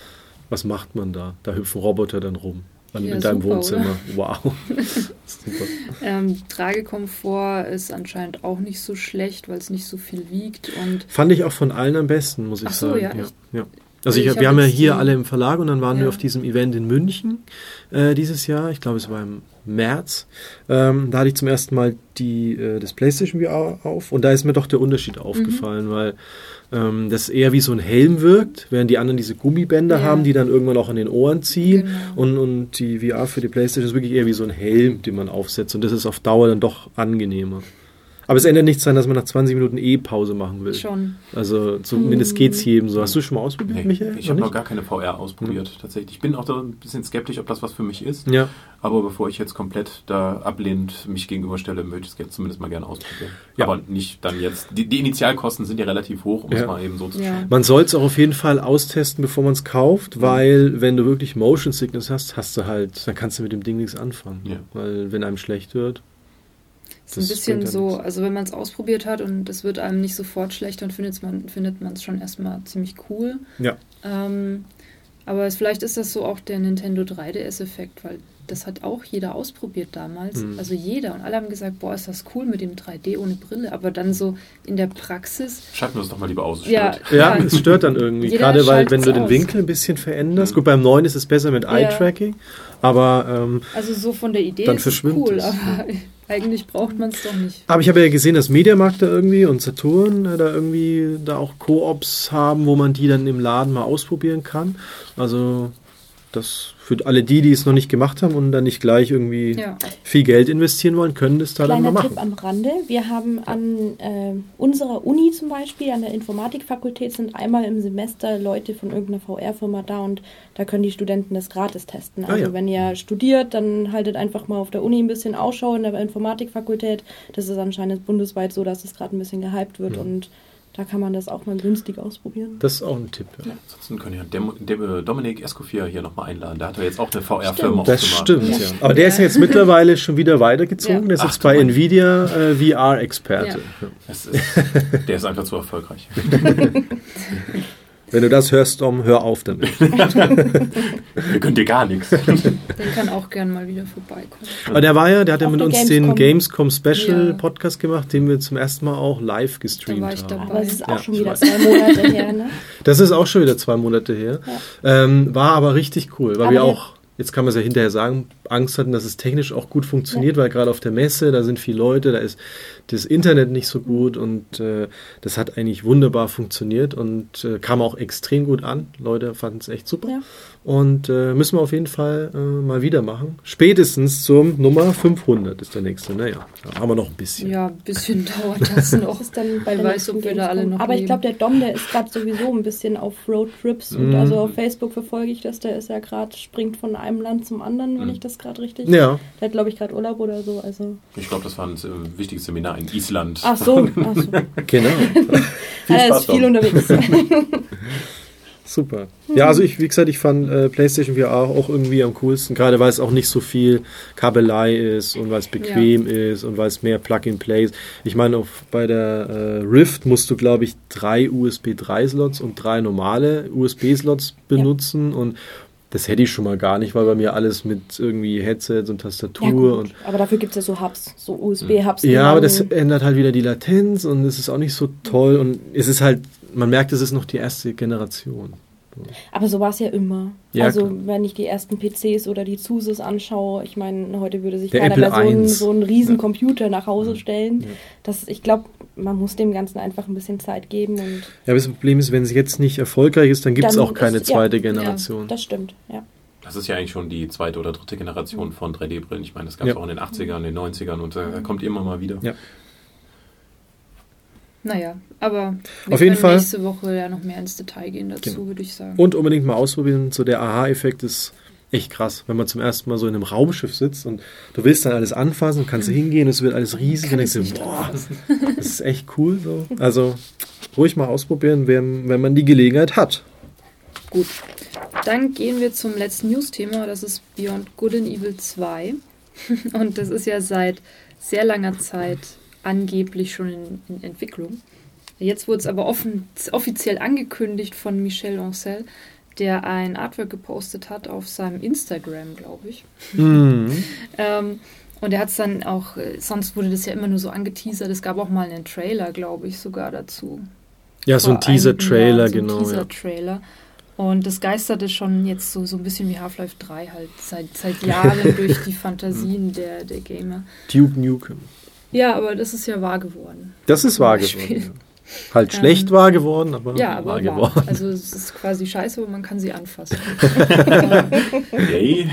Was macht man da? Da hüpfen Roboter dann rum. An, Ja, in deinem super, Wohnzimmer. Wow. Super. Ähm, Tragekomfort ist anscheinend auch nicht so schlecht, weil es nicht so viel wiegt und Fand ich auch von allen am besten, muss ich Ach so, sagen. ja, ja, echt? ja. Also ich, Ich wir hab haben ja jetzt hier die- alle im Verlag und dann waren Ja. wir auf diesem Event in München äh, dieses Jahr. Ich glaube, es war im März. Ähm, da hatte ich zum ersten Mal die, äh, das PlayStation V R auf und da ist mir doch der Unterschied aufgefallen, Mhm. weil ähm, das eher wie so ein Helm wirkt, während die anderen diese Gummibänder Ja. haben, die dann irgendwann auch an den Ohren ziehen. Genau. Und, und die V R für die PlayStation ist wirklich eher wie so ein Helm, den man aufsetzt und das ist auf Dauer dann doch angenehmer. Aber es ändert nichts daran, dass man nach zwanzig Minuten eh Pause machen will. schon. Also zumindest geht es jedem so. Hast du schon mal ausprobiert, Nee, Michael? ich habe noch nicht? gar keine V R ausprobiert, tatsächlich. Ich bin auch da ein bisschen skeptisch, ob das was für mich ist. Ja, Aber bevor ich jetzt komplett da ablehnend mich gegenüberstelle, möchte ich es jetzt zumindest mal gerne ausprobieren. Ja. Aber nicht dann jetzt. Die, die Initialkosten sind ja relativ hoch, um Ja. es mal eben so zu Ja. man soll es auch auf jeden Fall austesten, bevor man es kauft, weil wenn du wirklich Motion Sickness hast, hast du halt, dann kannst du mit dem Ding nichts anfangen. Ja. Weil wenn einem schlecht wird. Es ist ein Das bisschen bringt ja so, nichts. also wenn man es ausprobiert hat und es wird einem nicht sofort schlecht, dann findet man findet man es schon erstmal ziemlich cool. Ja. Ähm, aber es, vielleicht ist das so auch der Nintendo drei D S-Effekt, weil das hat auch jeder ausprobiert damals. Mhm. Also jeder. Und alle haben gesagt, boah, ist das cool mit dem drei D ohne Brille. Aber dann so in der Praxis, Schalten wir es doch mal lieber aus. es ja, stört. Ja, ja, es stört dann irgendwie. Jeder Gerade weil, schaltet's wenn du den aus. Winkel ein bisschen veränderst. Mhm. Gut, beim neuen ist es besser mit Ja. Eye-Tracking, aber, ähm, also so von der Idee Dann ist es verschwimmt cool, es. aber eigentlich braucht man es doch nicht. aber ich habe ja gesehen, dass Mediamarkt da irgendwie und Saturn äh, da irgendwie da auch Koops haben, wo man die dann im Laden mal ausprobieren kann. Also das für alle die, die es noch nicht gemacht haben und dann nicht gleich irgendwie Ja. viel Geld investieren wollen, können das da dann mal Kleiner machen. Tipp am Rande. Wir haben an äh, unserer Uni zum Beispiel, an der Informatikfakultät, sind einmal im Semester Leute von irgendeiner V R-Firma da und da können die Studenten das gratis testen. Ah, Also ja. wenn ihr studiert, dann haltet einfach mal auf der Uni ein bisschen Ausschau in der Informatikfakultät. Das ist anscheinend bundesweit so, dass es gerade ein bisschen gehypt wird Mhm. und da kann man das auch mal günstig ausprobieren. Das ist auch ein Tipp. Ja. Ansonsten können wir Dem, Dem, Dominik Escoffier hier nochmal einladen. Der hat ja jetzt auch eine V R-Firma Das aufgemacht. stimmt, Ja. ja. Aber der ist ja jetzt mittlerweile schon wieder weitergezogen. Ja. Der ist Ach, jetzt bei du Mann. Nvidia äh, V R-Experte. Ja. Das ist, der ist einfach zu erfolgreich. Wenn du das hörst, Dom, hör auf damit. Wir können dir gar nichts. Der kann auch gern mal wieder vorbeikommen. Aber der war ja, der hat ja Auf mit der uns Gamescom. den Gamescom Special Ja. Podcast gemacht, den wir zum ersten Mal auch live gestreamt Da war ich haben. dabei. Aber es ist auch Ja, schon ich wieder weiß. zwei Monate her, ne? Das ist auch schon wieder zwei Monate her. Ähm, war aber richtig cool, weil Aber wir der- auch, jetzt kann man es ja hinterher sagen, Angst hatten, dass es technisch auch gut funktioniert, weil gerade auf der Messe, da sind viele Leute, da ist das Internet nicht so gut und äh, das hat eigentlich wunderbar funktioniert und äh, kam auch extrem gut an. Leute fanden es echt super. Ja. Und äh, müssen wir auf jeden Fall äh, mal wieder machen. Spätestens zum Nummer fünfhundert ist der nächste. Naja, da haben wir noch ein bisschen. Ja, ein bisschen dauert das noch. Das ist dann bei Wer der weiß, nächsten ob wir da alle Gamescom. noch Aber ich leben. glaube, der Dom, der ist gerade sowieso ein bisschen auf Roadtrips und Mhm. also auf Facebook verfolge ich das. Der ist ja gerade, springt von einem Land zum anderen, wenn Mhm. ich das gerade richtig. Ja, Der hat, glaube ich, gerade Urlaub oder so. Also. Ich glaube, das war ein äh, wichtiges Seminar in Island. Ach so, ach so. genau. Viel er Spaß, ist viel Dom. unterwegs. Super. Ja, also ich, wie gesagt, ich fand äh, PlayStation V R auch irgendwie am coolsten, gerade weil es auch nicht so viel Kabelei ist und weil es bequem ist und weil es mehr Plug-and-Play ist. Ich meine, auf, bei der äh, Rift musst du, glaube ich, drei U S B drei Slots und drei normale U S B-Slots benutzen und das hätte ich schon mal gar nicht, weil bei mir alles mit irgendwie Headsets und Tastatur Ja, gut. und Aber dafür gibt es ja so Hubs, so U S B-Hubs. die ja, aber man- das ändert halt wieder die Latenz und es ist auch nicht so toll und es ist halt, man merkt, es ist noch die erste Generation. Aber so war es ja immer. Ja, also klar. wenn ich die ersten P Cs oder die Zuses anschaue, ich meine, heute würde sich Der keiner Apple mehr so einen, eins. so einen riesen Computer nach Hause stellen. Ja. Das, ich glaube, man muss dem Ganzen einfach ein bisschen Zeit geben und Ja, aber das Problem ist, wenn es jetzt nicht erfolgreich ist, dann gibt es Dann auch keine ist- ja. zweite Generation. das stimmt, ja. Das ist ja eigentlich schon die zweite oder dritte Generation von drei D-Brillen. Ich meine, das gab es Ja. auch in den achtzigern, in den neunzigern und da kommt immer mal wieder. Ja. Naja, aber wir Auf jeden können Fall. nächste Woche ja noch mehr ins Detail gehen dazu, Genau. würde ich sagen. Und unbedingt mal ausprobieren, so der Aha-Effekt ist echt krass, wenn man zum ersten Mal so in einem Raumschiff sitzt und du willst dann alles anfassen, kannst du hingehen, es wird alles riesig und denkst du, boah, das ist echt cool. So. Also ruhig mal ausprobieren, wenn, wenn man die Gelegenheit hat. Gut, dann gehen wir zum letzten News-Thema, das ist Beyond Good and Evil zwei. Und das ist ja seit sehr langer Zeit angeblich schon in, in Entwicklung. Jetzt wurde es aber offen, offiziell angekündigt von Michel Ancel, der ein Artwork gepostet hat auf seinem Instagram, glaube ich. Mhm. ähm, und er hat es dann auch, sonst wurde das ja immer nur so angeteasert, es gab auch mal einen Trailer, glaube ich, sogar dazu. Ja, so ein Teaser-Trailer, so genau. Ein Teaser-Trailer. Ja. Und das geisterte schon jetzt so, so ein bisschen wie Half-Life drei halt seit, seit Jahren durch die Fantasien der, der Gamer. Duke Nukem. Ja, aber das ist ja wahr geworden. Das ist wahr geworden. Ja. Halt ähm, schlecht wahr geworden, aber ja, aber wahr wahr. geworden. Also es ist quasi scheiße, aber man kann sie anfassen. Yay.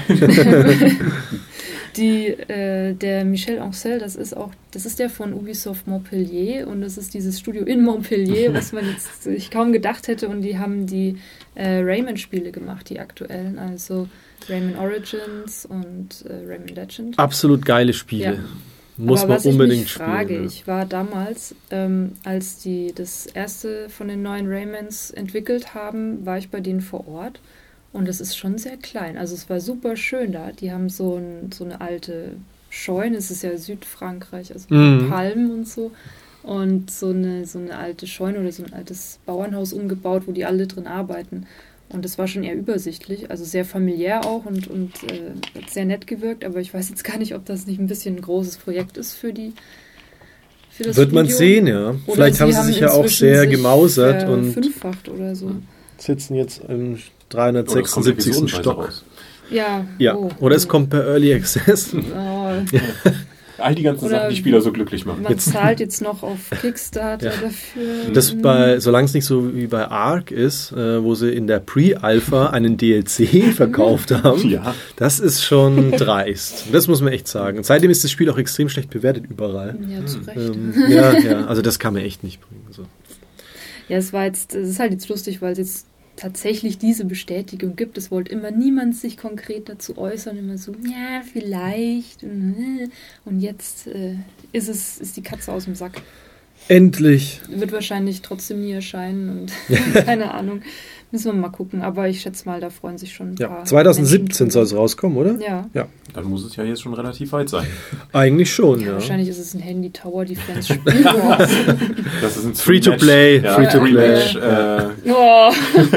Die, äh, der Michel Ancel, das ist auch, das ist der von Ubisoft Montpellier und das ist dieses Studio in Montpellier, was man jetzt sich kaum gedacht hätte, und die haben die äh, Rayman-Spiele gemacht, die aktuellen, also Rayman Origins und äh, Rayman Legend. Absolut geile Spiele. Ja. Muss Aber man was unbedingt ich mich frage, spielen. Ja. ich war damals, ähm, als die das erste von den neuen Raymans entwickelt haben, war ich bei denen vor Ort. Und es ist schon sehr klein. Also es war super schön da. Die haben so, ein, so eine alte Scheune. Es ist ja Südfrankreich, also Mhm. Palmen und so. Und so eine, so eine alte Scheune oder so ein altes Bauernhaus umgebaut, wo die alle drin arbeiten. Und das war schon eher übersichtlich. Also sehr familiär auch und, und äh, hat sehr nett gewirkt. Aber ich weiß jetzt gar nicht, ob das nicht ein bisschen ein großes Projekt ist für die. Für das Wird man Studio. sehen, ja. Oder Vielleicht haben sie sich ja auch inzwischen sehr sich gemausert und verfünffacht oder so. sitzen jetzt im Oder es kommt dreihundertsechsundsiebzigsten episodenweise Stock. raus. Ja. Ja, oh, oder oh. es kommt per Early Access. Oh, All die ganzen Oder Sachen, die Spieler so glücklich machen. man Jetzt- zahlt jetzt noch auf Kickstarter Ja. dafür. Das bei, solange es nicht so wie bei Ark ist, äh, wo sie in der Pre-Alpha einen D L C verkauft haben, Ja. das ist schon dreist. Das muss man echt sagen. Und seitdem ist das Spiel auch extrem schlecht bewertet überall. Ja, zu Recht. Ähm, ja, ja, also das kann man echt nicht bringen. So. Ja, es war jetzt, es ist halt jetzt lustig, weil es jetzt tatsächlich diese Bestätigung gibt. Es wollte immer niemand sich konkret dazu äußern, immer so, ja, vielleicht. Und jetzt äh, ist es, ist die Katze aus dem Sack. Endlich. Wird wahrscheinlich trotzdem nie erscheinen und keine Ahnung. Müssen wir mal gucken. Aber ich schätze mal, da freuen sich schon ein Ja, paar zwanzig siebzehn Menschen soll es drüber. rauskommen, oder? Ja. Ja, Dann muss es ja jetzt schon relativ weit sein. eigentlich schon, Ja, ja. wahrscheinlich ist es ein Handy-Tower Defense Spiel. Oh. Das ist ein Free-to-play, Ja, Free-to-play. Free-Match, äh, Oh,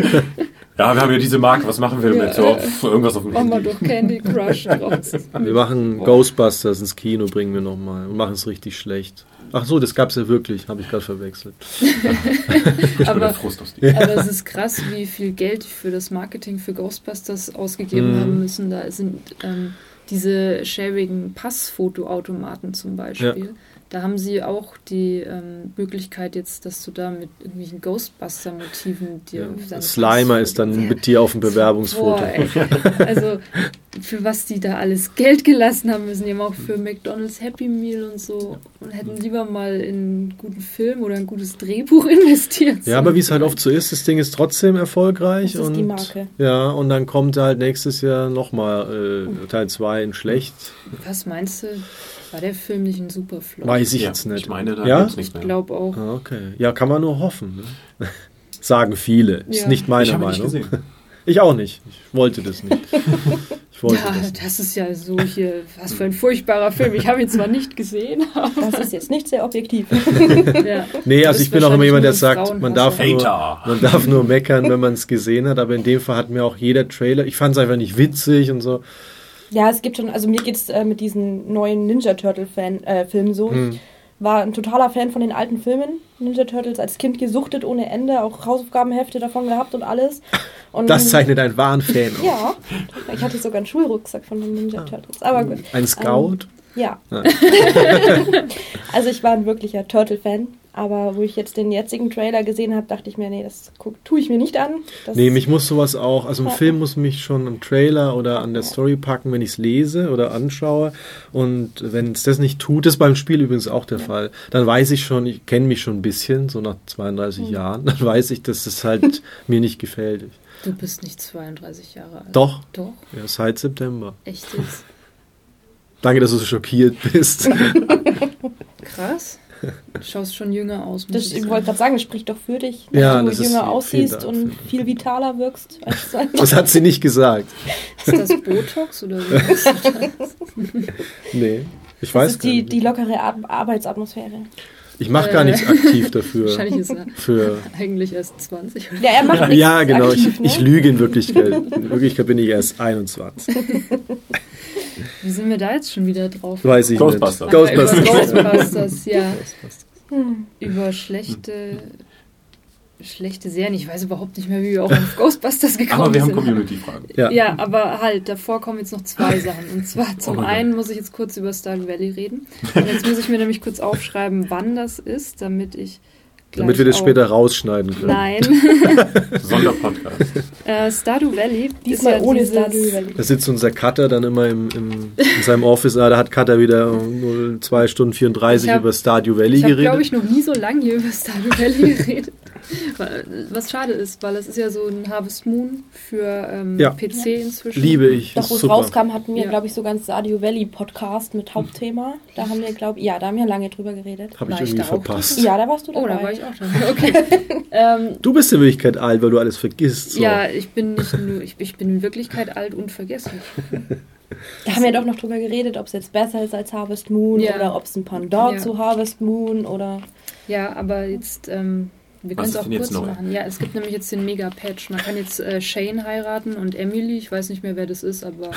ja, wir haben ja diese Marke, was machen wir Ja, damit? So, äh, pf, irgendwas auf dem machen wir Handy. doch Candy Crush draus. Wir machen Ghostbusters ins Kino, bringen wir nochmal und machen es richtig schlecht. Ach so, das gab es ja wirklich, habe ich gerade verwechselt. Ich bin Aber- der Frust aus dir. Aber es ist krass, wie viel Geld die für das Marketing für Ghostbusters ausgegeben Mhm. haben müssen. Da sind ähm, diese schäbigen Passfotoautomaten zum Beispiel. Da haben sie auch die ähm, Möglichkeit jetzt, dass du da mit irgendwelchen Ghostbuster-Motiven dir... Ja. deine Slimer Passfotos- ist dann Ja. mit dir auf dem Bewerbungsfoto. Boah, ey. Also, für was die da alles Geld gelassen haben müssen. Die haben auch für McDonald's Happy Meal und so und hätten lieber mal in einen guten Film oder ein gutes Drehbuch investiert. Ja, aber wie es halt oft so ist, das Ding ist trotzdem erfolgreich. Das ist und die Marke. Ja, und dann kommt halt nächstes Jahr nochmal äh, Teil zwei in schlecht. Was meinst du? War der Film nicht ein super Flop? Weiß ich Ja, jetzt nicht. ich meine, da Ja? gibt's nichts Ich mehr. glaube auch. Ah, okay. Ja, kann man nur hoffen. Ne? Sagen viele. Ist Ja. nicht meine ich habe ihn nicht Meinung. gesehen. Ich auch nicht. Ich wollte das nicht. Ich wollte Ja, das nicht. das ist ja so hier, was für ein furchtbarer Film. Ich habe ihn zwar nicht gesehen, aber Das ist jetzt nicht sehr objektiv. ja. Nee, Das also ist ich bin auch immer wahrscheinlich jemand, der nur sagt, Frauenhass. man darf, nur, Hater. man darf nur meckern, wenn man es gesehen hat. Aber in dem Fall hat mir auch jeder Trailer, ich fand es einfach nicht witzig und so. Ja, es gibt schon, also mir geht es äh, mit diesen neuen Ninja Turtle-Filmen äh, Filmen so. Hm. Ich war ein totaler Fan von den alten Filmen. Ninja Turtles als Kind gesuchtet ohne Ende, auch Hausaufgabenhefte davon gehabt und alles. Und Das zeichnet einen wahren Fan aus. Ja, ich hatte sogar einen Schulrucksack von den Ninja Turtles. Aber gut. Ein Scout. Ja. Ja. Also ich war ein wirklicher Turtle-Fan. Aber wo ich jetzt den jetzigen Trailer gesehen habe, dachte ich mir, nee, das guck, tue ich mir nicht an. Das Nee, mich muss sowas auch, also ein Ja. Film muss mich schon am Trailer oder an der Story packen, wenn ich es lese oder anschaue. Und wenn es das nicht tut, das ist beim Spiel übrigens auch der Fall, dann weiß ich schon, ich kenne mich schon ein bisschen, so nach zweiunddreißig Mhm. Jahren, dann weiß ich, dass es halt mir nicht gefällt. Du bist nicht zweiunddreißig Jahre alt. Doch, Doch, ja, seit September. echt jetzt. Danke, dass du so schockiert bist. Krass. Du schaust schon jünger aus. Das, ich wollte gerade sagen, das spricht doch für dich, Ja, dass das du ist- jünger aussiehst vielen Dank, und vielen Dank. viel vitaler wirkst. Als sein. Das hat sie nicht gesagt. Ist das Botox oder was? Nee, ich Das weiß ist gar die, nicht. die lockere Ar- Arbeitsatmösphäre. Ich mache gar Äh, nichts aktiv dafür. Wahrscheinlich ist er Für eigentlich erst zwanzig. Ja, er macht nichts ja, genau. aktiv, ich, ne? ich lüge in Wirklichkeit. In Wirklichkeit bin ich erst einundzwanzig. Wie sind wir da jetzt schon wieder drauf? Weiß ich Ghostbusters. nicht. Ah, Über Ghostbusters. Ghostbusters, ja. Ghostbusters. Hm. Über schlechte, schlechte Serien. Ich weiß überhaupt nicht mehr, wie wir auch auf Ghostbusters gekommen Aber wir haben sind. Community-Fragen. Ja. Ja, aber halt, davor kommen jetzt noch zwei Sachen. Und zwar zum Oh mein einen muss ich jetzt kurz über Stardew Valley reden. Und jetzt muss ich mir nämlich kurz aufschreiben, wann das ist, damit ich Damit gleich wir das auch- später rausschneiden können. Nein. Sonderpodcast. äh, Stardew Valley Diesmal ist ja ohne dieses, Stardew Valley. Da sitzt unser Cutter dann immer im, im, in seinem Office. Ah, da hat Cutter wieder um zwei Stunden vierunddreißig Ich hab- über Stardew Valley Ich habe, glaube geredet. ich, noch nie so lange hier über Stardew Valley geredet. Was schade ist, weil es ist ja so ein Harvest Moon für ähm, Ja. P C inzwischen. Liebe ich. Doch, ist wo es super. rauskam, hatten wir, Ja. glaube ich, sogar einen Stardew Valley Podcast mit Hauptthema. Da haben wir, glaube ich, ja, da haben wir lange drüber geredet. Habe ich War ich irgendwie da auch verpasst. Ja, da warst du dabei. Oh, da war ich auch dabei. Okay. ähm, Du bist in Wirklichkeit alt, weil du alles vergisst. So. Ja, ich bin nicht nur, ich, ich bin in Wirklichkeit alt und vergesslich. Da haben wir doch noch drüber geredet, ob es jetzt besser ist als Harvest Moon Ja. oder ob es ein Pendant Ja. zu Harvest Moon oder... Ja, aber jetzt, ähm, wir Was können es ist auch denn jetzt kurz neu? machen. Ja, es gibt nämlich jetzt den Mega-Patch. Man kann jetzt äh, Shane heiraten und Emily. Ich weiß nicht mehr, wer das ist, aber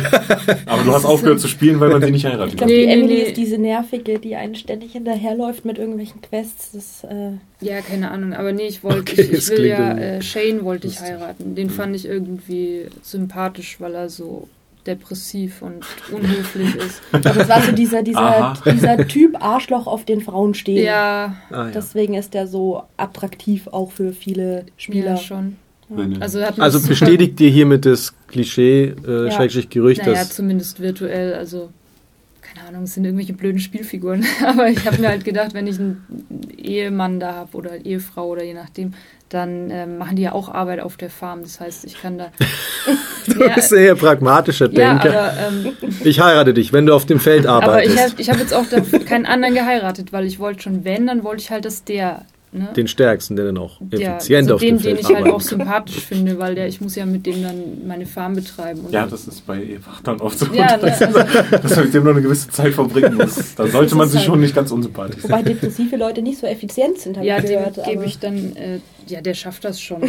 Aber du hast aufgehört zu spielen, weil man sie nicht heiraten Ich kann. glaube, Nee, die nee, Emily nee. ist diese Nervige, die einen ständig hinterherläuft mit irgendwelchen Quests. Das, äh, ja, keine Ahnung. Aber nee, ich wollte, Okay, ich, ich das will klingt ja, irgendwie äh, Shane wollte ich lustig. heiraten. Den fand ich irgendwie sympathisch, weil er so depressiv und unhöflich ist. aber das war so dieser, dieser, Aha. dieser Typ Arschloch, auf den Frauen stehen. Ja, Ah, ja. Deswegen ist der so attraktiv auch für viele Spieler. ja, schon. Wenn- Also, er hat Also mich- bestätigt dir hiermit das Klischee, äh, Ja. Schrägstrich Gerücht, Naja, dass zumindest virtuell, also keine Ahnung, es sind irgendwelche blöden Spielfiguren. Aber ich habe mir halt gedacht, wenn ich einen Ehemann da habe oder Ehefrau oder je nachdem, dann ähm, machen die ja auch Arbeit auf der Farm. Das heißt, ich kann da... du bist eher pragmatischer ja, Denker. aber, ähm, Ich heirate dich, wenn du auf dem Feld aber arbeitest. ich habe ich hab jetzt auch da keinen anderen geheiratet, weil ich wollte schon, wenn, dann wollte ich halt, dass der... Ne? Den stärksten, der dann auch ja, effizient so auf den, dem Feld den ich halt arbeiten auch sympathisch finde, weil der, ich muss ja mit dem dann meine Farm betreiben. Und Ja, das ist bei Ehewachtern oft so, ja, ne, dass, also, dass man mit dem noch eine gewisse Zeit verbringen muss. Da sollte man ist sich halt- schon nicht ganz unsympathisch sein. Wobei depressive Leute nicht so effizient sind, habe ja, ich dem gehört. gebe aber ich dann, äh, ja, der schafft das schon.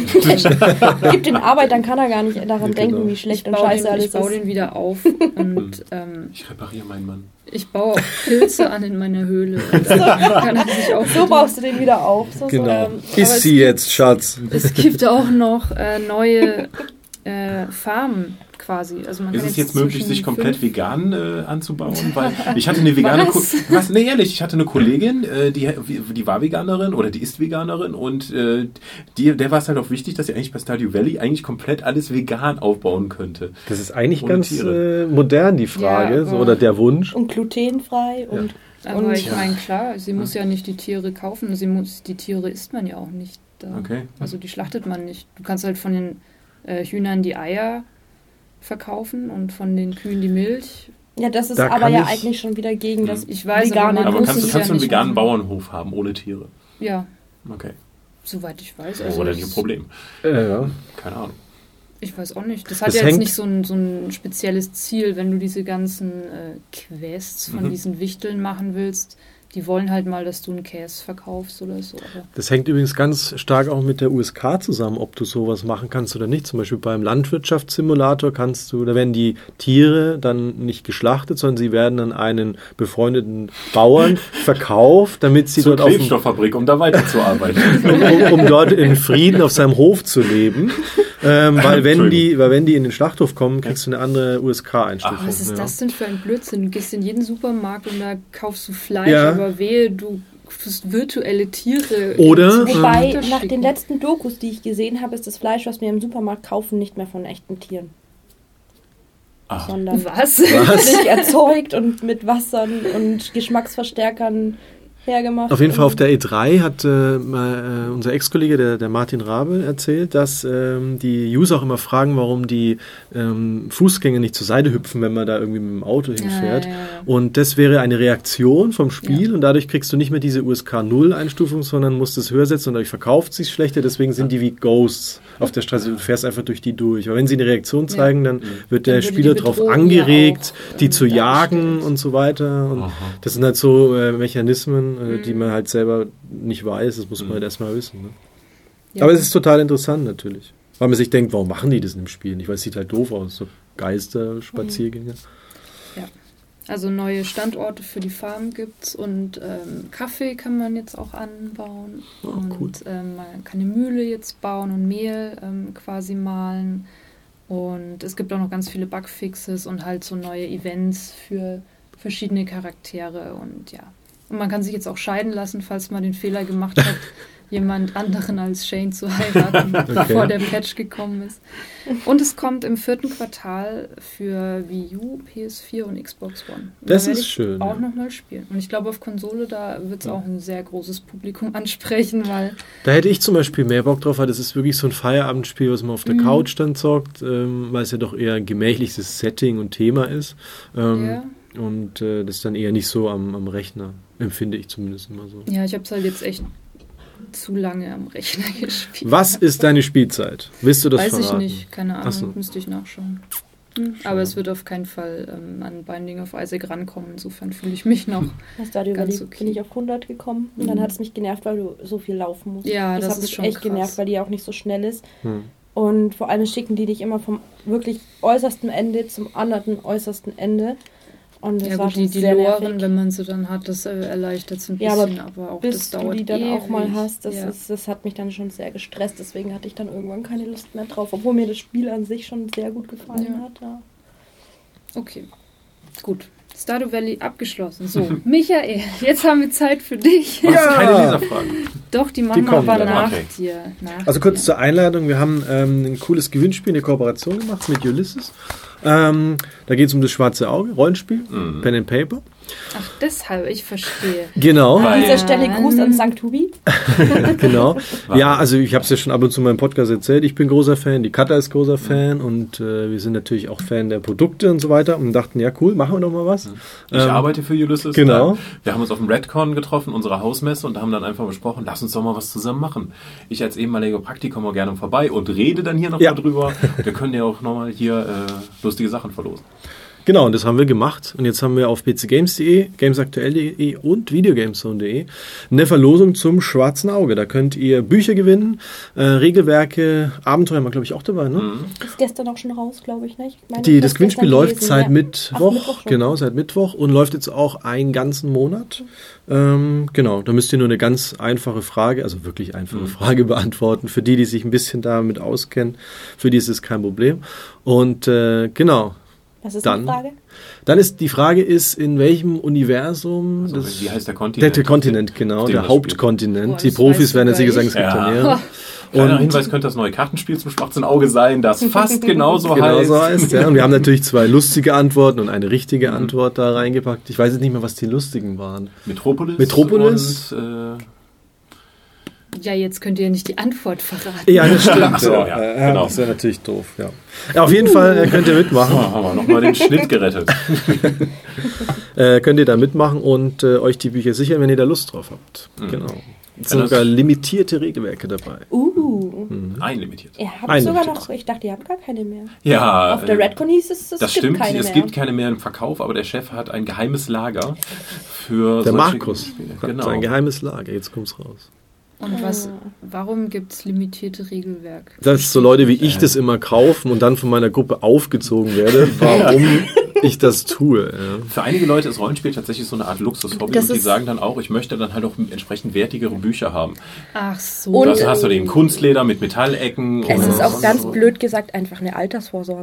Gibt den Arbeit, dann kann er gar nicht daran Ja, denken, genau. wie schlecht ich und baue scheiße den, alles ich baue ist. den wieder auf und ähm, Ich repariere meinen Mann. ich baue auch Pilze an in meiner Höhle. Und dann kann er sich auch So baust du den wieder auf. So, Genau. so. ähm, aber Ist es sie gibt- jetzt, Schatz? Es gibt auch noch äh, neue äh, Farmen quasi. Also man Ist kann es jetzt möglich, zwischen sich komplett fünf- vegan äh, anzubauen? Weil ich hatte eine vegane Ko- Was? Was? Nee, ehrlich, ich hatte eine Kollegin, äh, die, die war Veganerin oder die ist Veganerin und äh, die, der war es halt auch wichtig, dass sie eigentlich bei Stardew Valley eigentlich komplett alles vegan aufbauen könnte. Das ist eigentlich Ohne ganz Tiere. äh, modern, die Frage, Ja, so, aber- oder der Wunsch. Und glutenfrei und Aber Und- ich meine, klar, sie muss ja nicht die Tiere kaufen. Sie muss, die Tiere isst man ja auch nicht. Da. Okay. Also die schlachtet man nicht. Du kannst halt von den äh, Hühnern die Eier verkaufen und von den Kühen die Milch. ja, das ist Da aber kann ja ich- eigentlich schon wieder gegen das Ich weiß, Vegane. aber man Aber muss kannst, es kannst ja du einen nicht veganen machen. Bauernhof haben ohne Tiere? Ja, Okay. soweit ich weiß. Also Also oder ich, nicht ein Problem. Äh, ja. Keine Ahnung. ich weiß auch nicht. Das hat Das ja jetzt hängt- nicht so ein, so ein spezielles Ziel, wenn du diese ganzen äh, Quests von Mhm. diesen Wichteln machen willst. Die wollen halt mal, dass du einen Käse verkaufst oder so. Aber Das hängt übrigens ganz stark auch mit der U S K zusammen, ob du sowas machen kannst oder nicht. Zum Beispiel beim Landwirtschaftssimulator kannst du, da werden die Tiere dann nicht geschlachtet, sondern sie werden an einen befreundeten Bauern verkauft, damit sie Zur dort auf dem, Klebstofffabrik, um da weiterzuarbeiten. um, um dort in Frieden auf seinem Hof zu leben. Ähm, weil wenn die, weil wenn die in den Schlachthof kommen, kriegst du eine andere U S K-Einstufung. Ach, was ist ja. das denn für ein Blödsinn? Du gehst in jeden Supermarkt und da kaufst du Fleisch, Ja. aber wehe, du tust virtuelle Tiere. Oder- ins Wobei, Schlachter nach schicken. den letzten Dokus, die ich gesehen habe, ist das Fleisch, was wir im Supermarkt kaufen, nicht mehr von echten Tieren, Ah, sondern Was? Was? nicht erzeugt und mit Wassern und Geschmacksverstärkern hergemacht. Auf jeden Fall auf der E drei hat äh, mal, äh, unser Ex-Kollege, der, der Martin Rabe, erzählt, dass ähm, die User auch immer fragen, warum die ähm, Fußgänger nicht zur Seite hüpfen, wenn man da irgendwie mit dem Auto hinfährt. Ja, ja, ja. Und das wäre eine Reaktion vom Spiel Ja. und dadurch kriegst du nicht mehr diese U S K null Einstufung, sondern musst es höher setzen und dadurch verkauft sich schlechter. Deswegen sind die wie Ghosts auf der Straße. Du fährst einfach durch die durch. Aber wenn sie eine Reaktion zeigen, dann wird der Dann würde Spieler die darauf Bedrohung angeregt, ja auch, die ähm, zu jagen dargestellt. und so weiter. Und Aha. das sind halt so äh, Mechanismen, äh, Mhm. die man halt selber nicht weiß. Das muss man Mhm. halt erstmal wissen. Ne? Ja. Aber es ist total interessant natürlich. Weil man sich denkt, warum machen die das in dem Spiel nicht? Weil es sieht halt doof aus. So Geister, Spaziergänge. Also neue Standorte für die Farm gibt's und ähm, Kaffee kann man jetzt auch anbauen. Oh, und cool. ähm, man kann eine Mühle jetzt bauen und Mehl ähm, quasi mahlen. Und es gibt auch noch ganz viele Bugfixes und halt so neue Events für verschiedene Charaktere. Und ja. Und man kann sich jetzt auch scheiden lassen, falls man den Fehler gemacht hat, jemand anderen als Shane zu heiraten, bevor der Patch gekommen ist. Und es kommt im vierten Quartal für Wii U, P S vier und Xbox One. Und Das da werde ist ich schön, auch ja. nochmal spielen. Und ich glaube, auf Konsole, da wird es auch ein sehr großes Publikum ansprechen, weil Da hätte ich zum Beispiel mehr Bock drauf, weil das ist wirklich so ein Feierabendspiel, was man auf der Mhm. Couch dann zockt, ähm, weil es ja doch eher ein gemächliches Setting und Thema ist. Ähm, Ja. Und äh, das ist dann eher nicht so am, am Rechner, empfinde ich zumindest immer so. ja, ich habe es halt jetzt echt zu lange am Rechner gespielt. Was ist deine Spielzeit? Willst du das Weiß verraten? ich nicht, keine Ahnung, Ach so. müsste ich nachschauen. Hm, aber es wird auf keinen Fall ähm, an Binding of Isaac rankommen, insofern fühle ich mich noch. Das Stadio Ganz Valley okay. bin ich auf hundert gekommen und dann Mhm. hat es mich genervt, weil du so viel laufen musst. Ja, das hat ist mich schon echt krass. genervt, weil die auch nicht so schnell ist. Hm. Und vor allem schicken die dich immer vom wirklich äußersten Ende zum anderen äußersten Ende. Und das Ja war gut, schon die, die sehr Loren, nervig. wenn man sie dann hat, das äh, erleichtert es ein Ja, aber bisschen, aber, auch Bis das du dauert die dann auch mal ewig. hast, das, ja. ist, das hat mich dann schon sehr gestresst. Deswegen hatte ich dann irgendwann keine Lust mehr drauf, obwohl mir das Spiel an sich schon sehr gut gefallen Ja. hat. Ja. Okay, gut. Stardew Valley abgeschlossen. So, Michael, jetzt haben wir Zeit für dich. Du hast Ja. keine Leserfragen. Doch, die machen Die wir kommen aber dann. nach Okay. dir. Nach Also kurz dir. zur Einladung, wir haben ähm, ein cooles Gewinnspiel, eine Kooperation gemacht mit Ulysses. Ähm, da geht es um das schwarze Auge, Rollenspiel, Mhm. Pen and Paper. Ach, deshalb, ich verstehe. Genau. An dieser Ja. Stelle Gruß an Sankt Tubi. Genau. Ja, also ich habe es ja schon ab und zu in meinem Podcast erzählt. Ich bin großer Fan, die Katha ist großer Fan und äh, wir sind natürlich auch Fan der Produkte und so weiter und dachten, ja cool, machen wir doch mal was. Ich Ähm, arbeite für Ulysses. genau. Da. Wir haben uns auf dem Redcon getroffen, unserer Hausmesse, und haben dann einfach besprochen, lass uns doch mal was zusammen machen. Ich als ehemaliger Praktiker mal gerne vorbei und rede dann hier noch Ja. mal drüber. Wir können ja auch nochmal hier äh, lustige Sachen verlosen. Genau, und das haben wir gemacht. Und jetzt haben wir auf pcgames punkt de, gamesaktuell punkt de und videogamezone punkt de eine Verlosung zum schwarzen Auge. Da könnt ihr Bücher gewinnen, äh, Regelwerke, Abenteuer haben wir, glaube ich, auch dabei, ne? Mhm. Ist gestern auch schon raus, glaube ich. Ne? Ich meine, Die, ich das hab's Gewinnspiel gestern läuft gelesen, seit ja. Mittwoch, Ach, Mittwoch schon. genau, seit Mittwoch und läuft jetzt auch einen ganzen Monat. Ähm, genau, da müsst ihr nur eine ganz einfache Frage, also wirklich einfache Mhm. Frage beantworten. Für die, die sich ein bisschen damit auskennen, für die ist es kein Problem. Und äh, genau, Was ist Dann- die Frage? dann ist die Frage ist, in welchem Universum Also, das wie heißt der der, Kontinent? der Kontinent, genau, Auf dem der das Hauptkontinent. Boah, Die das Profis weißt du werden jetzt sicher gleich. sagen, es gibt Ja. mehrere. Kleiner Und- Hinweis, könnte das neue Kartenspiel zum schwarzen Auge sein, das fast genauso Genau heißt. so heißt, ja. Und wir haben natürlich zwei lustige Antworten und eine richtige Antwort da reingepackt. Ich weiß jetzt nicht mehr, was die lustigen waren. Metropolis. Metropolis. Und, äh, Ja, jetzt könnt ihr nicht die Antwort verraten. Ja, das stimmt. Ach so, ja, ja, ja, genau. Das wäre natürlich doof, ja. Ja, auf jeden Fall äh, könnt ihr mitmachen. oh, haben wir nochmal den Schnitt gerettet. Äh, könnt ihr da mitmachen und äh, euch die Bücher sichern, wenn ihr da Lust drauf habt. Mhm. Genau. Es Wenn sind sogar das- limitierte Regelwerke dabei. Uh, Einlimitiert. ihr habt Ein sogar Limitiert. noch, ich dachte, ihr habt gar keine mehr. Ja, Auf der äh, Redcon hieß es, es das gibt stimmt, keine es mehr. gibt keine mehr im Verkauf, aber der Chef hat ein geheimes Lager für Der solche Markus Spiele. hat Genau. sein geheimes Lager, jetzt kommt's raus. Und was, Ah. warum gibt es limitierte Regelwerk? Dass so Leute wie ich das immer kaufen und dann von meiner Gruppe aufgezogen werde, warum ich das tue. Ja. Für einige Leute ist Rollenspiel tatsächlich so eine Art Luxushobby Das und die ist- sagen dann auch, ich möchte dann halt auch entsprechend wertigere Bücher haben. Ach so. Und- Das hast du den Kunstleder mit Metallecken. Es und ist auch sonst ganz so. blöd gesagt einfach eine Altersvorsorge.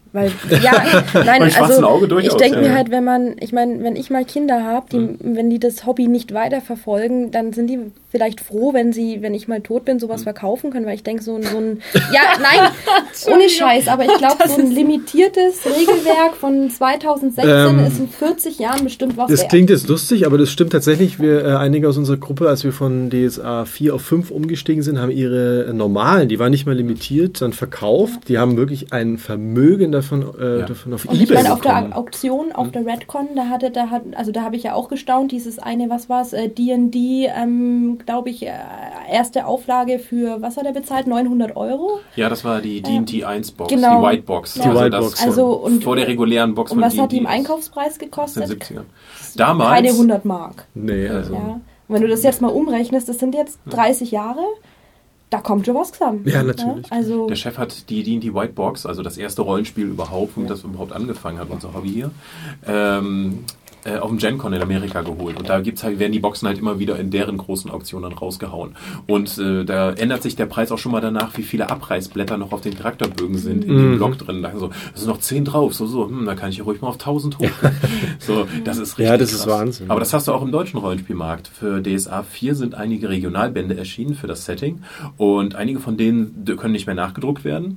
Weil, ja, nein, Beim schwarzen also Auge durchaus, ich denke ja, mir ja. halt, wenn man, ich meine, wenn ich mal Kinder habe, die, Mhm. wenn die das Hobby nicht weiterverfolgen, dann sind die vielleicht froh, wenn sie, wenn ich mal tot bin, sowas Mhm. verkaufen können, weil ich denke, so, ein- so ein, ja, nein, ohne Scheiß, aber ich glaube, so ein limitiertes Regelwerk von zweitausendsechzehn Ähm, ist in vierzig Jahren bestimmt was Das wert. klingt jetzt lustig, aber das stimmt tatsächlich. Wir, äh, einige aus unserer Gruppe, als wir von D S A vier auf fünf umgestiegen sind, haben ihre äh, normalen, die waren nicht mehr limitiert, dann verkauft. Die haben wirklich ein Vermögen davon, äh, Ja. davon auf Und ich eBay meine, auf bekommen. der Auktion, auf der Redcon, da hatte, da hat, also da habe ich ja auch gestaunt, dieses eine, was war's, äh, D und D, ähm, glaube ich, äh, erste Auflage für, was hat er bezahlt, neunhundert Euro? Ja, das war die D und D eins Box, genau. die White Box. Die also White das Box. Also, und- vor der regulären Box Und von was D und hat die im D Einkaufspreis aus den gekostet? siebzigern. Damals, Keine hundert Mark. Nee, also. Ja. Und wenn du das jetzt mal umrechnest, das sind jetzt dreißig Jahre, da kommt schon was zusammen. Ja, natürlich. Also, der Chef hat die D und D White Box, also das erste Rollenspiel überhaupt, womit das überhaupt angefangen hat, unser Hobby hier, ähm, äh, auf dem GenCon in Amerika geholt. Und da gibt's halt, werden die Boxen halt immer wieder in deren großen Auktionen rausgehauen. Und äh, da ändert sich der Preis auch schon mal danach, wie viele Abreißblätter noch auf den Charakterbögen sind in dem Mhm. Block drin. Da so, es sind noch zehn drauf, so, so, hm, da kann ich ja ruhig mal auf tausend hoch. So, das ist richtig Ja, das ist krass. Wahnsinn. Aber das hast du auch im deutschen Rollenspielmarkt. Für D S A vier sind einige Regionalbände erschienen für das Setting und einige von denen d- können nicht mehr nachgedruckt werden.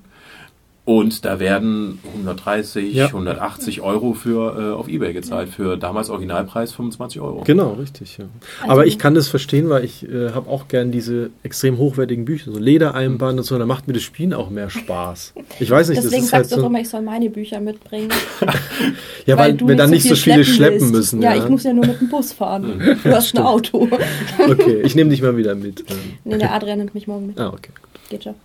Und da werden hundertdreißig, Ja. hundertachtzig Euro für äh, auf eBay gezahlt, für damals Originalpreis fünfundzwanzig Euro. Genau, richtig. Ja. Also- Aber ich kann das verstehen, weil ich äh, habe auch gern diese extrem hochwertigen Bücher, so Ledereinband und so, da macht mir das Spielen auch mehr Spaß. Ich weiß nicht, deswegen das ist halt sagst du so. doch immer, ich soll meine Bücher mitbringen. Ja, weil, du wir dann nicht so viele schleppen willst. müssen. Ja, ich muss ja nur mit dem Bus fahren. Mhm. Du hast ein Auto. Okay, ich nehme dich mal wieder mit. Ähm, Nee, der Adrian nimmt mich morgen mit. Ah, okay. Geht schon.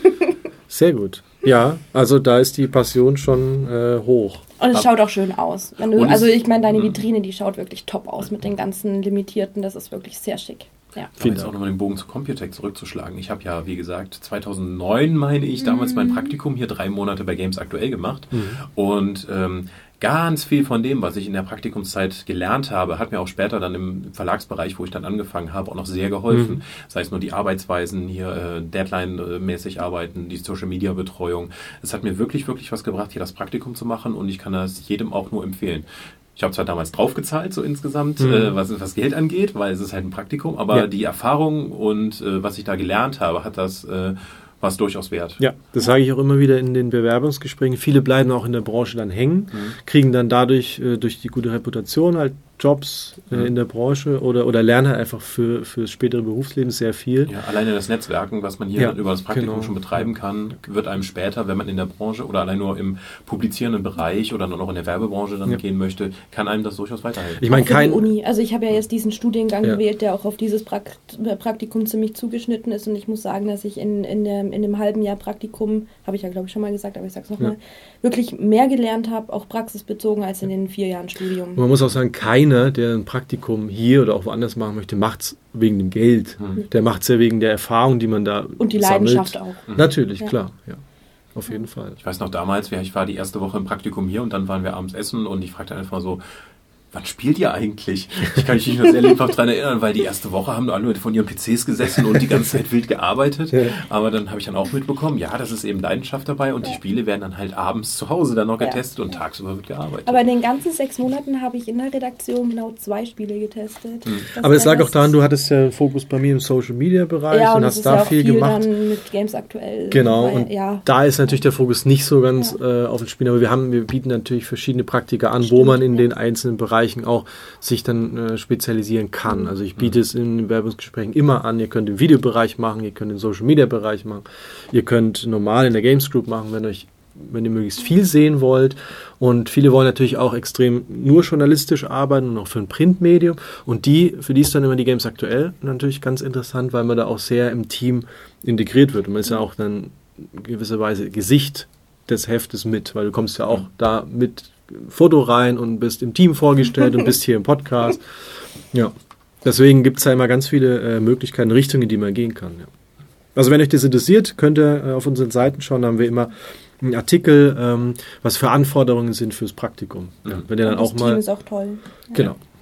Sehr gut. Ja, also da ist die Passion schon äh, hoch. Und es Ab- schaut auch schön aus. Wenn du, Und es- also ich meine, deine Mhm. Vitrine, die schaut wirklich top aus mit den ganzen Limitierten. Das ist wirklich sehr schick. Ja. Um Vielen jetzt auch Dank. nochmal den Bogen zu Computec zurückzuschlagen. Ich habe ja, wie gesagt, zweitausendneun, meine ich, damals mein Praktikum hier drei Monate bei Games Aktuell gemacht. Und ähm, ganz viel von dem, was ich in der Praktikumszeit gelernt habe, hat mir auch später dann im Verlagsbereich, wo ich dann angefangen habe, auch noch sehr geholfen. Mhm. Sei es nur die Arbeitsweisen, hier äh, Deadline-mäßig arbeiten, die Social-Media-Betreuung. Es hat mir wirklich, wirklich was gebracht, hier das Praktikum zu machen und ich kann das jedem auch nur empfehlen. Ich habe zwar damals draufgezahlt, so insgesamt, Mhm. äh, was, was Geld angeht, weil es ist halt ein Praktikum, aber Ja. die Erfahrung und äh, was ich da gelernt habe, hat das äh, was durchaus wert. Ja, das sage ich auch immer wieder in den Bewerbungsgesprächen. Viele bleiben auch in der Branche dann hängen, Mhm. kriegen dann dadurch äh, durch die gute Reputation halt Jobs äh, Mhm. in der Branche oder, oder lernen halt einfach für, für das spätere Berufsleben sehr viel. Ja, alleine das Netzwerken, was man hier Ja, über das Praktikum genau. schon betreiben kann, wird einem später, wenn man in der Branche oder allein nur im publizierenden Bereich oder nur noch in der Werbebranche dann Ja. gehen möchte, kann einem das durchaus weiterhelfen. Ich meine, Auch für kein... die Uni. Also ich habe ja jetzt diesen Studiengang Ja. gewählt, der auch auf dieses Prakt Praktikum ziemlich zugeschnitten ist. Und ich muss sagen, dass ich in, in, dem, in dem halben Jahr Praktikum, habe ich ja glaube ich schon mal gesagt, aber ich sage es nochmal, Ja. wirklich mehr gelernt habe, auch praxisbezogen, als in den vier Jahren Studium. Man muss auch sagen, keiner, der ein Praktikum hier oder auch woanders machen möchte, macht es wegen dem Geld. Mhm. Der macht es ja wegen der Erfahrung, die man da Und die sammelt. Leidenschaft auch. Natürlich, Ja. klar. Ja. Auf jeden Fall. Ich weiß noch damals, ich war die erste Woche im Praktikum hier und dann waren wir abends essen und ich fragte einfach so, wann spielt ihr eigentlich? Ich kann mich nicht nur sehr lebhaft daran erinnern, weil die erste Woche haben alle Leute von ihren P Cs gesessen und die ganze Zeit wild gearbeitet. Ja. Aber dann habe ich dann auch mitbekommen, ja, das ist eben Leidenschaft dabei und die Spiele werden dann halt abends zu Hause dann noch Ja. getestet und tagsüber wird gearbeitet. Aber in den ganzen sechs Monaten habe ich in der Redaktion genau zwei Spiele getestet. Das Aber es war lag auch das- daran, du hattest ja einen Fokus bei mir im Social-Media-Bereich ja, und und das hast ist da ja auch viel viel gemacht. dann mit Games aktuell. Genau, Weil, und ja. da ist natürlich der Fokus nicht so ganz äh, auf den Spielen, aber wir haben, wir bieten natürlich verschiedene Praktika an, wo Stimmt, man in ja. den einzelnen Bereichen auch sich dann äh, spezialisieren kann. Also ich biete es in den Werbungsgesprächen immer an, ihr könnt im Videobereich machen, ihr könnt im Social-Media-Bereich machen, ihr könnt normal in der Games Group machen, wenn euch wenn ihr möglichst viel sehen wollt. Und viele wollen natürlich auch extrem nur journalistisch arbeiten und auch für ein Printmedium. Und die, für die ist dann immer die Games aktuell natürlich ganz interessant, weil man da auch sehr im Team integriert wird. Und man ist ja auch dann in gewisser Weise Gesicht des Heftes mit, weil du kommst ja auch da mit Foto rein und bist im Team vorgestellt und bist hier im Podcast. Ja, deswegen gibt es ja immer ganz viele äh, Möglichkeiten, Richtungen, in die man gehen kann. Ja. Also wenn euch das interessiert, könnt ihr äh, auf unseren Seiten schauen, da haben wir immer einen Artikel, ähm, was für Anforderungen sind fürs Praktikum. Ja, wenn ihr dann Und das auch mal Team ist auch toll. genau.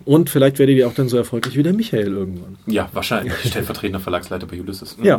Und vielleicht werdet ihr auch dann so erfolgreich wie der Michael irgendwann. Ja, wahrscheinlich. Stellvertretender Verlagsleiter bei Ulysses. Ja.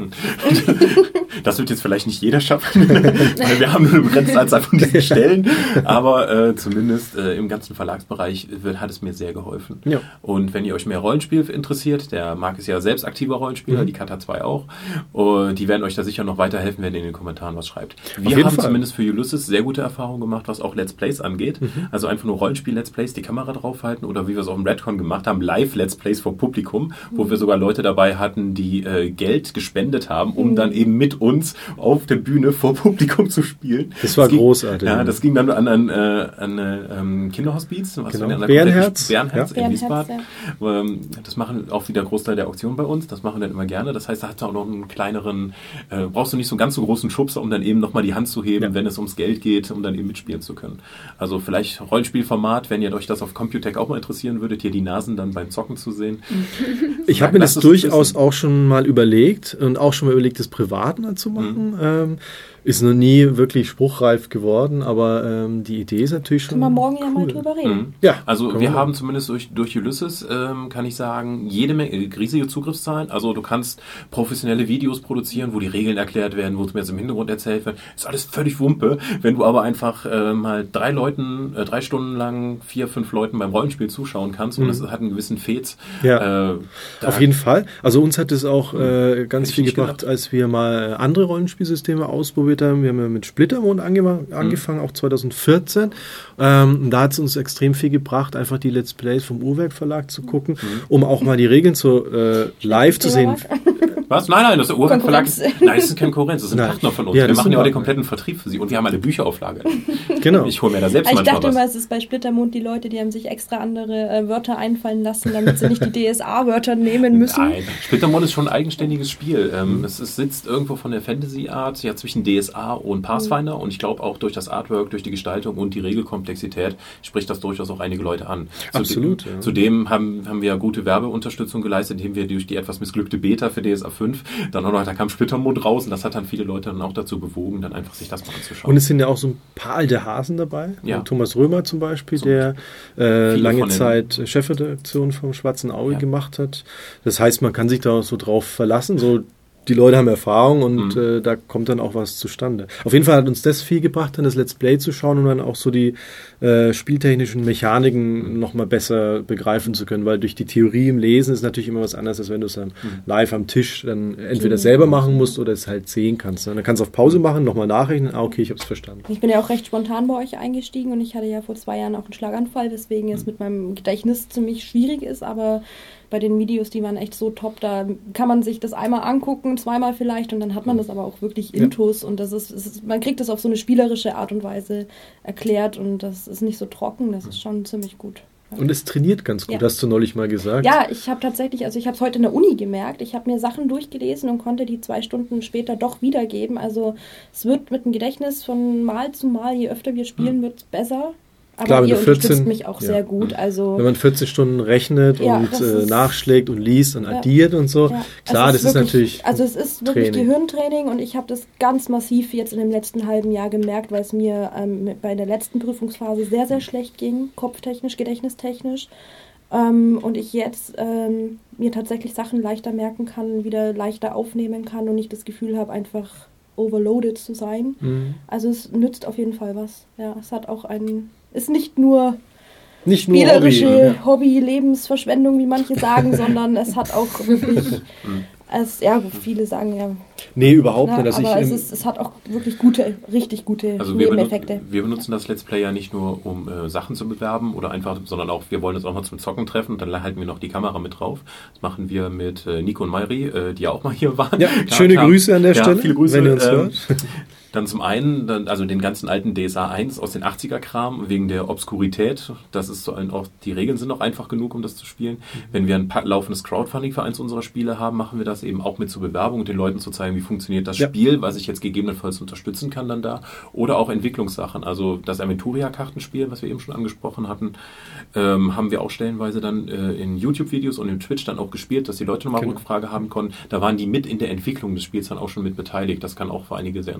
Das wird jetzt vielleicht nicht jeder schaffen, weil wir haben nur eine begrenzte Anzahl von diesen Stellen. Aber äh, zumindest äh, im ganzen Verlagsbereich wird, hat es mir sehr geholfen. Ja. Und wenn ihr euch mehr Rollenspiel interessiert, der Marc ist ja selbst aktiver Rollenspieler, mhm. die Kata zwei auch. Und die werden euch da sicher noch weiterhelfen, wenn ihr in den Kommentaren was schreibt. Wir haben Fall. zumindest für Ulysses sehr gute Erfahrungen gemacht, was auch Let's Plays angeht. Mhm. Also einfach nur Rollenspiel-Let's Plays, die Kamera draufhalten oder wie wir es auf dem Redcon gemacht haben, Live-Let's Plays vor Publikum, wo wir sogar Leute dabei hatten, die äh, Geld gespendet haben, um mhm. dann eben mit uns auf der Bühne vor Publikum zu spielen. Das war das ging, großartig. Ja, das ging dann an ein äh, an, ähm, Kinderhospiz. Was genau. Bärenherz. Bärenherz ja. in Wiesbaden. Ja. Ähm, das machen auch wieder Großteil der Auktionen bei uns. Das machen wir dann immer gerne. Das heißt, da hat es auch noch einen kleineren, äh, brauchst du nicht so einen ganz so großen Schubser, um dann eben nochmal die Hand zu heben, ja. wenn es ums Geld geht, um dann eben mitspielen zu können. Also vielleicht Rollenspielformat, wenn ihr euch das auf Computech auch mal interessieren würdet, hier die Nasen dann beim Zocken zu sehen. Ich habe mir das, das durchaus auch schon mal überlegt und auch schon mal überlegt, das privat mal zu machen. Mhm. Ähm, ist noch nie wirklich spruchreif geworden, aber ähm, die Idee ist natürlich schon. Können wir morgen cool. ja mal drüber reden. Mhm. Ja, also wir haben zumindest durch, durch Ulysses, ähm, kann ich sagen, jede Menge riesige Zugriffszahlen. Also du kannst professionelle Videos produzieren, wo die Regeln erklärt werden, wo es mir jetzt im Hintergrund erzählt wird. Ist alles völlig Wumpe. Wenn du aber einfach äh, mal drei Leuten, äh, drei Stunden lang, vier, fünf Leuten beim Rollenspiel zuschauen kannst mhm. und es hat einen gewissen Fez. Ja, äh, auf jeden Fall. Also uns hat es auch äh, ganz viel gebracht, gedacht. als wir mal andere Rollenspielsysteme ausprobiert haben. Wir haben ja mit Splittermond ange- angefangen, mhm. auch zwanzig vierzehn. Ähm, da hat es uns extrem viel gebracht, einfach die Let's Plays vom Uhrwerk Verlag zu gucken, mhm. um auch mal die Regeln zu äh, live zu sehen. Was? Nein, nein, das ist der Uhrwerk Verlag. Nein, das ist keine Konkurrenz, das ist ein Partner von uns. Ja, wir machen ja auch den kompletten Vertrieb für sie und wir haben eine Bücherauflage. Genau. Ich hole mir da selbst ich manchmal dachte was. immer, es ist bei Splittermond die Leute, die haben sich extra andere äh, Wörter einfallen lassen, damit sie nicht die D S A-Wörter nehmen müssen. Nein, Splittermond ist schon ein eigenständiges Spiel. Ähm, mhm. es, es sitzt irgendwo von der Fantasy-Art ja zwischen D S A und Pathfinder mhm. und ich glaube auch durch das Artwork, durch die Gestaltung und die Regelkomplexität spricht das durchaus auch einige Leute an. Absolut. Zudem, ja. zudem haben, haben wir gute Werbeunterstützung geleistet, indem wir durch die etwas missglückte Beta für D S A fünf dann auch noch, da kam Splittermond raus und das hat dann viele Leute dann auch dazu bewogen, dann einfach sich das mal anzuschauen. Und es sind ja auch so ein paar alte Hasen dabei. Ja. Thomas Römer zum Beispiel, so der äh, lange Zeit Chefredaktion vom Schwarzen Auge ja. gemacht hat. Das heißt, man kann sich da so drauf verlassen, so die Leute haben Erfahrung und mhm. äh, da kommt dann auch was zustande. Auf jeden Fall hat uns das viel gebracht, dann das Let's Play zu schauen und dann auch so die äh, spieltechnischen Mechaniken mhm. nochmal besser begreifen zu können, weil durch die Theorie im Lesen ist natürlich immer was anderes, als wenn du es dann mhm. live am Tisch dann entweder selber machen musst oder es halt sehen kannst. Dann kannst du auf Pause machen, nochmal nachrechnen, ah okay, ich habe es verstanden. Ich bin ja auch recht spontan bei euch eingestiegen und ich hatte ja vor zwei Jahren auch einen Schlaganfall, weswegen es mit meinem Gedächtnis ziemlich schwierig ist, aber bei den Videos, die waren echt so top, da kann man sich das einmal angucken, zweimal vielleicht und dann hat man das aber auch wirklich intus ja. und das ist, ist, man kriegt das auf so eine spielerische Art und Weise erklärt und das ist nicht so trocken, das ist schon ziemlich gut. Und es trainiert ganz gut, ja. hast du neulich mal gesagt. Ja, ich habe tatsächlich, also ich habe es heute in der Uni gemerkt, ich habe mir Sachen durchgelesen und konnte die zwei Stunden später doch wiedergeben, also es wird mit dem Gedächtnis von Mal zu Mal, je öfter wir spielen, wird es besser. Aber Klar, ihr vierzehn, unterstützt mich auch ja. sehr gut. Also wenn man vierzehn Stunden rechnet ja, und äh, ist, nachschlägt und liest und ja, addiert und so, ja. klar, also das ist, wirklich, natürlich Also es ist wirklich Training. Gehirntraining und ich habe das ganz massiv jetzt in dem letzten halben Jahr gemerkt, weil es mir ähm, bei der letzten Prüfungsphase sehr, sehr schlecht ging, kopftechnisch, gedächtnistechnisch. Ähm, und ich jetzt ähm, mir tatsächlich Sachen leichter merken kann, wieder leichter aufnehmen kann und nicht das Gefühl habe, einfach overloaded zu sein. Mhm. Also es nützt auf jeden Fall was. Ja, es hat auch einen... Ist nicht nur nicht nur spielerische Hobby, ja. Hobby, Lebensverschwendung, wie manche sagen, sondern es hat auch wirklich, es, ja, viele sagen ja. Nee, überhaupt na, nicht. Dass aber ich, es, ist, es hat auch wirklich gute, richtig gute also wir Nebeneffekte. Benutzen, wir benutzen das Let's Play ja nicht nur, um äh, Sachen zu bewerben oder einfach, sondern auch, wir wollen uns auch mal zum Zocken treffen und dann halten wir noch die Kamera mit drauf. Das machen wir mit äh, Nico und Mayri, äh, die ja auch mal hier waren. Ja, schöne haben, Grüße an der ja, Stelle, viele Grüße, wenn ihr uns ähm, hört. Dann zum einen, dann, also den ganzen alten D S A eins aus den achtziger-Kram, wegen der Obskurität. Das ist so ein, auch, die Regeln sind auch einfach genug, um das zu spielen. Mhm. Wenn wir ein pa- laufendes Crowdfunding für eins unserer Spiele haben, machen wir das eben auch mit zur Bewerbung und den Leuten zu zeigen, wie funktioniert das ja. Spiel, was ich jetzt gegebenenfalls unterstützen kann dann da. Oder auch Entwicklungssachen. Also das Aventuria-Kartenspiel, was wir eben schon angesprochen hatten, ähm, haben wir auch stellenweise dann äh, in YouTube-Videos und in Twitch dann auch gespielt, dass die Leute nochmal genau. Rückfrage haben konnten. Da waren die mit in der Entwicklung des Spiels dann auch schon mit beteiligt. Das kann auch für einige sehr interessant sein.